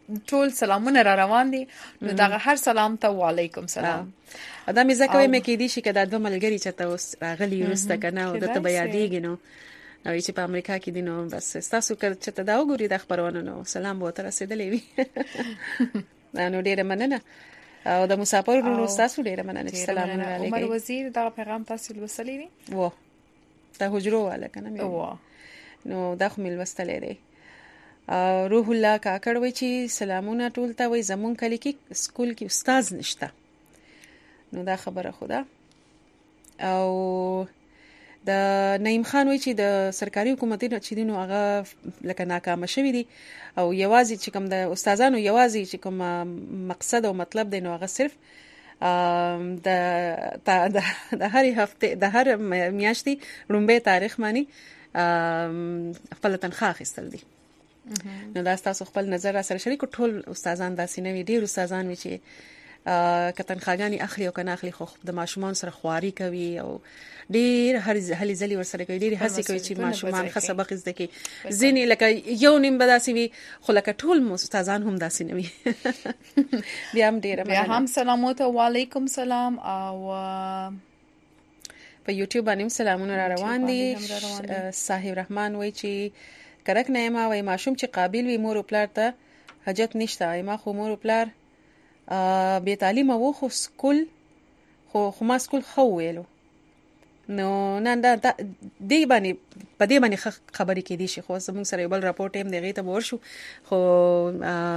ټول سلامونه را روان دي نو دا هر سلام ته وعلیکم سلام. دا مې ځکه مې کې دي چې کدا دوه ملګری چې تاسو راغلي ورسته کنه او د ته بیا دیږي نو او چې په امریکا کې دي نو بس تاسو چې ته دا وګوري د خبرونه نو سلام به تر رسیدلې وي. نو ډیره مننه او د مسافرونو نو تاسو ډیره مننه چې سلامونه علیکم. عمر وزیر دا پیغام تاسو لوستلی دي و دا حجرو والا کنه و نو دا خو مل وستلې دی. روح الله کاکړ وی چې سلامونه ټول ته وي زمون کلی کې سکول کې استاد نشته نو دا خبره خدا. او د نعیم خان وی چې د سرکاري حکومتونو چې دینو هغه لکه ناکامه شوی دي او یوازې چې کوم د استادانو یوازې چې کوم مقصد او مطلب دی نو هغه صرف د د هر هفته د هر میاشتې لومبه تاریخ مانی خپل تنخواه اخیستل دي. نو دا تاسو خپل نظر را سره شریک ټول استادان داسې نه وي. ډیر استادان وي چې کتن خاګانی اخلي او کنه اخلي خو د ماشومان سره خواري کوي او ډیر هر هلي ځلي ور سره کوي. ډیر هڅه کوي چې ماشومان ښه سبق زده کړي. ځینې لکه یو نیم بداسي وي خو لکه ټول استادان هم داسې نه وي. بیا هم ډیر بیا هم سلامات او وعلیکم سلام. او په یوټیوب باندې سلامونه را روان دي. صاحب رحمان وایي چې کرک نه ما وای ماشوم چې قابل وي مور او پلار ته حاجت نشته. ما خو مور او پلار به تعلیم وو خو سکول خو خو ما سکول خو ویلو نو نن دا دی باندې په دې باندې خبرې کې دي چې خو زموږ سره بل راپورټ هم دغه ته ورشو خو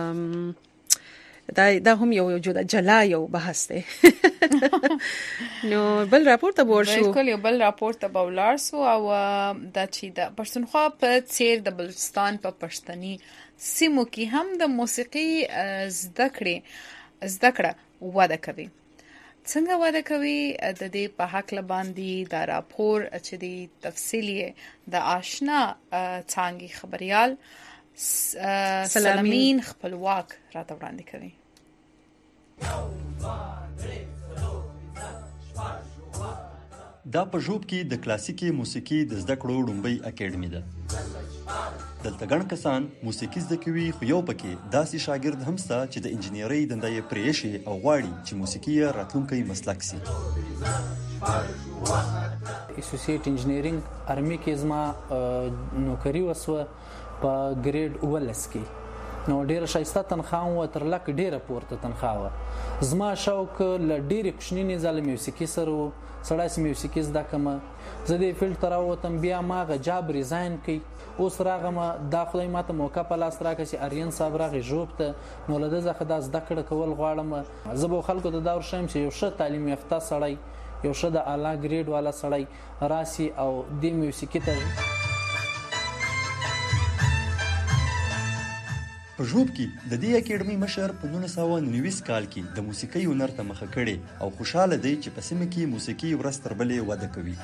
دا دا هم یو جدا جلا یو بحث دی. نو بل راپورټ ته ورشو بالکل یو بل راپورټ ته بولار سو او دا چې د پښتونخوا په څیر د بلوچستان په پښتني سیمو کې هم د موسیقي زده کړې زده کړه وده کوي. څنګه وده کوي د دې په حق لباندې دا راپور چې دی تفصیلی د آشنا څنګه خبريال سلامین خپلواک راته وړاندې کوي. دا په ژوب کې د کلاسیکي موسیقي د زده کړو لومبۍ اکیډمي ده. دلته ګڼ کسان موسیقي زده کوي خو یو پکې داسې شاګرد هم شته چې د انجینرۍ دنده یې پرې شي او غواړي چې موسیقي یې راتلونکی مسلک شي. اسوسییټ انجینرینګ ارمي کې زما نوکری وسوه په ګریډ اولس کې نو ډیره شایسته تنخواه و تر لک ډیره پورته تنخواه. زما شوق ل ډیره کوشنینې ځل موسیقي سره سړی سم موسیقي زده کوم. زه د فلټر او تم بیا ما غ جاب ریزاین کی اوس راغم دا خدای ماته موقع په لاس راکړي چې اریان صاحب راغی جوب ته نو لده زه خدای زده کړ کول غواړم. زه به خلکو ته دا ورشم چې یو ښه تعلیم یافته سړی یو ښه د اعلی ګریډ والا سړی راسي او د موسیقي ته په ژوب کې د دې اکیډمي مشر په نولس سوه نولس کال کې د موسیقۍ هنر ته مخه کړي او خوشاله دی چې په سیمه کې موسیقي ورځ تر بلې وده کوي.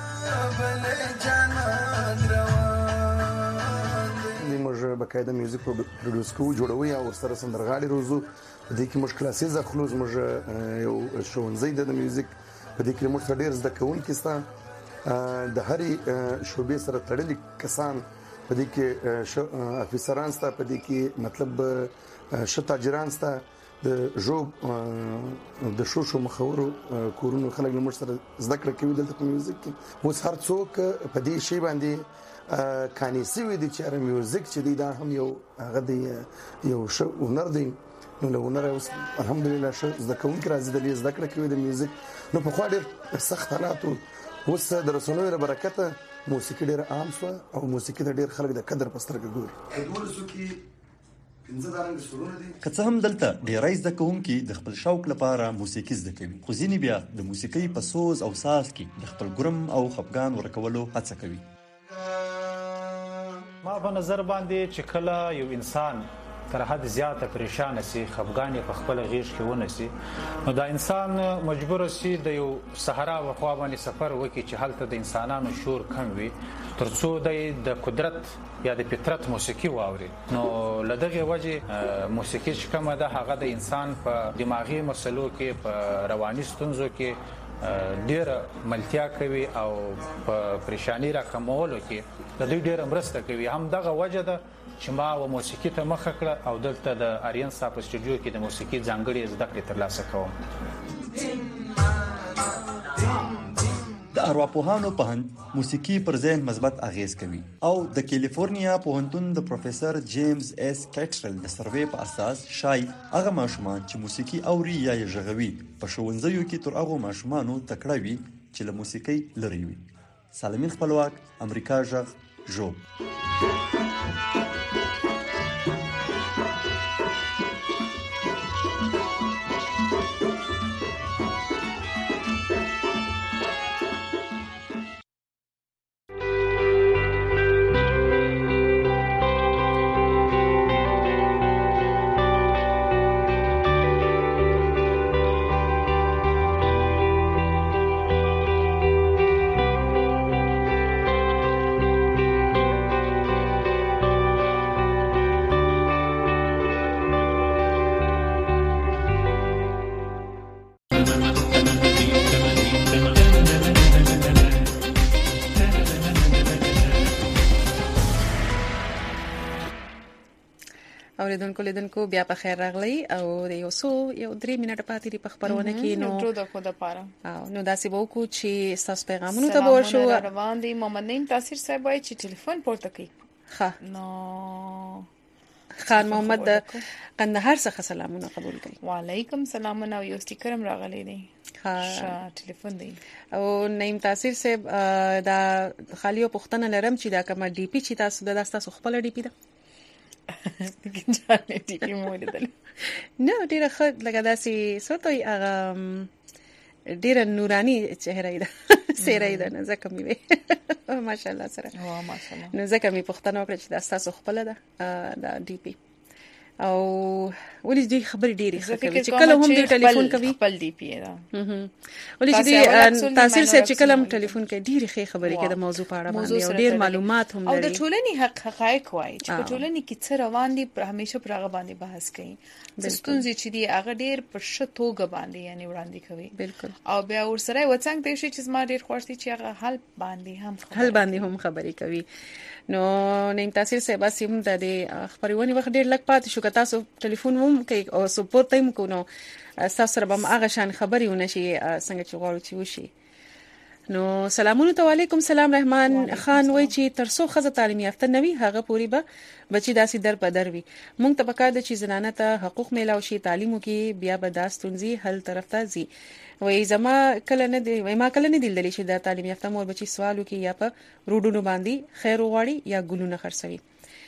موږ بقاعده میوزیک پروډوس کوو جوړوي او سره سندرغاړي روزو. په دې کې موږ کلاسي ځخلوز موږ یو ښوونځی د میوزیک په دې کې موږ ډېر زده کوونکي ستا د هرې شوبې سره تړلي کسان په دې کې افیسران ستا په دې کې مطلب ښه تاجران ستا د ژوب د شو شو مخورو کورونو خلک موږ سره زده کړه کوي دلته په میوزیک کې. اوس هر څوک په دې شی باندې کانیسی وي دي چې میوزیک چې دی دا هم یو هغه دی یو شو هنر دی. نو له هنر اوس الحمدلله ش زده کوونکي راځي د زده کړه کوي د میوزیک. نو په خوا ډېر سخت حالات اوس د رسنیو له برکته موسیقي ډېر عام شو او موسیقي د ډېر خلک د قدر په سترګه ګوري. که څه هم دلته ډېری زده کوونکي د خپل شوق لپاره موسیقي زده کوي خو ځینې بیا د موسیقۍ په سوز او ساز کې د خپل ګرم او خفګان ورکولو هڅه کوي. ما په نظر باندې چې کله یو انسان تر حد زیاته پریشان شي خفګان په خپل غیږ کې ونسي نو دا انسان مجبور شي د یو صحرا و خوا باندې سفر وکړي چې هلته د انسانانو شور کم وي ترڅو د قدرت یا د فطرت موسیقي واوري. نو لدغه وجه موسیقي چې کومه ده هغه د انسان په دماغي مسلو کې په رواني ستونزو کې ډېر ملتیا کوي او په پریشانی را کمولو کې د دوی ډېر مرسته کوي. هم دغه وجه ده چې ما و موسیقي ته مخه کړه او دلته د آریان صاحب په سټوډیو کې د موسیقي ځانګړي زده کړې ترلاسه کوم. د ارواپوهانو پوهنځ موسیقي پر ذهن مثبت اغیز کوي او د کیلیفورنیا پوهنتون د پروفیسور جیمز اس کیټرل د سروې په اساس شاید هغه ماشومان چې موسیقي اوري یا یې غږوي په ښوونځیو کې تر هغو ماشومانو تکړه وي چې له موسیقۍ لرې وي. سالمین خپلواک، امریکا غږ، ژوب. اوریدونکو لیدونکو بیا په خیر راغلی او د یو څو یو درې منټه پاتې دی په خبرونه کې نو نو د خو د پاره او نو داسې به وکړو چې تاسو پیغامونو ته به ورشو. روان دي محمد نعیم تاثیر صاحب وایي چې ټلیفون پورته کوي. ښه نو خان محمد د قندهار څخه سلامونه قبول کړي. وعلیکم سلام او یو سټیکر هم راغلی دی. ښه ټلیفون دی. او نعیم تاثیر صاحب دا خالیو پښتنه لرم چې دا کومه ډي پی چې تاسو د تاسو خپل ډي پی ده ګنجانې ټي پی مو لیدل نو ډیره ښه لکه داسې سوتوي هغه ډیره نوراني چهره ده سیره ده نه ځکه مې وي ماشاءالله سره وا ماشاءالله نو ځکه مې پښتنه وکړه چې دا تاسو خپل ده دا ډي پی او ولې دې خبرې ډېری ښه چې کله هم دې ټلیفون کوي خپل دی پی دا ولې دې تاثیر صاحب چې کله هم ټلیفون کوي ډېری ښه خبرې کوي د موضوع په اړه باندې او ډېر معلومات هم لري او د ټولنې حق حقایق وایي چې په ټولنې کې څه روان دي پر همیشه پر هغه باندې بحث کوي. ستونزې چې دي هغه ډېر په شتوګه باندې یعنی وړاندې کوي. بالکل. او بیا ورسره وڅنګ ته شي چې ما ډېر خوښ دي چې هغه حل باندې هم حل باندې هم خبرې کوي. نو نیم تاثیر صاحب سیم د خبرونه وخت ډیر لک پات شو که تاسو ټلیفون هم کوي او سپورټ ټایم کو نو تاسو سره به هغه شان خبري ونه شي څنګه چې غواړو چې وشي. نو سلامونه ته وعلیکم سلام. رحمان خان وای چې ترسو خزه تعلیم یافته نوي هغه پوری به بچی داسې در په در وي. مونږ ته پکار د چې زنانه ته حقوق میلاو شي تعلیمو کې بیا به داستونځي حل طرف ته ځي. وای زما کله نه دی وای ما کله نه دی لیدلی چې د تعلیم یافته مور بچی سوالو کې یا په روډونو باندې خیر وغواړي یا ګلونه خرڅوي.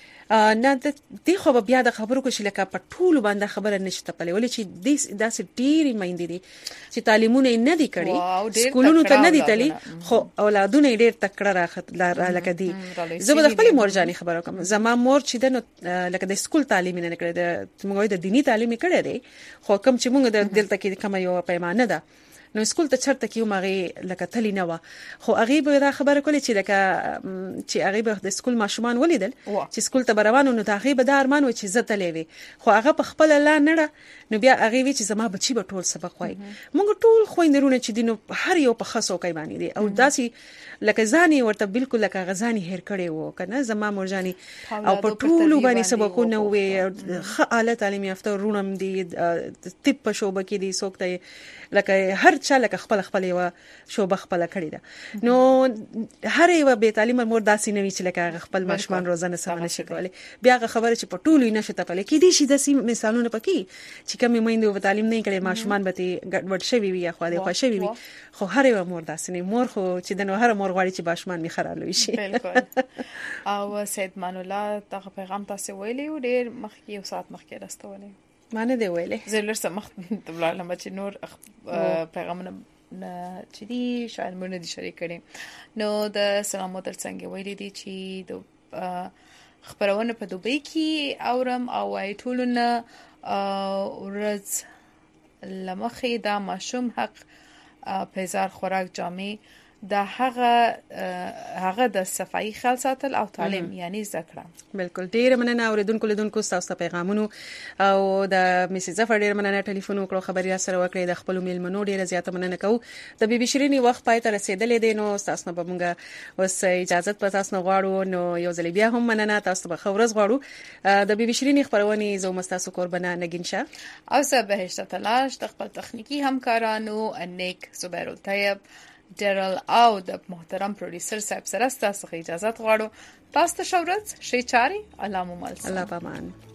نه د خو بیا د خبرو کو شلکه په ټولو باندې خبره نشته پلي ولې چې د داسې ډېری مایندې دي چې تعلیمونه نه دي کړي سکولونو ته نه دي تللی خو اولادونه ډېر تکړه راخت لکه دي. زه به د خپل مور جاني خبره کوم. زما مور چې د لکه د سکول تعلیم نه کړی د موږ د دینی تعلیم کړی دی خو کوم چې موږ د دلته کې کوم یو پیمانه ده نو سکول ته چرته کیو ماغي لکه تلی نه و خو هغه به دا خبره کولی چې لکه چې هغه به د سکول ماشومان ولیدل چې سکول ته روانو نو هغه به د ارمان و چې زه تلې وي خو هغه په خپل لا نړه نو بیا هغه وی چې زما بچي به ټول سبق وای. موږ ټول خويندرونه چې دینو هر یو په خاصو کوي باندې دي او داسي لکه ځاني ورته بالکل لکه غزاني هیر کړي وو کنه زما مرجاني او په ټول باندې سبقونه وي خ اعلی تعلیم یافته رونم دي طب په شوبه کې دي سوکته لکه هر چا لکه خپل خپل یو شوبه خپل کړی ده نو هر یو به تعلیم مور داسې نه وی چې لکه خپل ماشومان روزانه سم نشي کولی. بیا خبره چې په ټولو نه شته پلي کې دي شي د مثالونه پکې چې کوم مېندو په تعلیم نه کړي ماشومان به ګډوډ شوی وي یا خو دې خو شوی وي خو هر یو مور داسې نه مور خو چې د نو هر مور غواړي چې ماشومان می خراب شي. بالکل. او سید مان الله دغه پیغام تاسو ویلی و ډیر مخکې یو ساعت مخکې راستولې مانه دی ویلې زلر سمخ تبلاله چې نور پیغامونه چې دی شاید موږ نه دي شریک کړي. نو د سلام تر څنګه ویلې دي چې د خبرونه په دوبۍ کې اورم او وايي ټولونه ورځ لمخې دا ماشوم حق پیزار خوراک جامې د هغه هغه د صفائی خیال ساتل او تعلیم یعنی ذکر. بالکل ډیر مننه اوریدونکو لیدونکو تاسو ته پیغامونه او د میسز زفر ډیر مننه ټلیفون وکړو خبري سره وکړي د خپل میلمنو ډیر زیاته مننه کوم. د بي بي شيريني وخت پای ته رسیدلې دي نو تاسو نه بمږه اوس اجازه په تاسو نه غواړو نو یو ځل بیا هم مننه تاسو به خورز غواړو د بي بي شيريني خبرونه زو مستاسو قربانه نگین شاه او سه بهشت تلاش د خپل تخنیکی همکارانو انیک زبیر الطیب ډرل او د محترم پروډوسر صاحب سره تاسو اجازه غواړو. تاسو ته شورت شي چاري علامه مل الله پامان.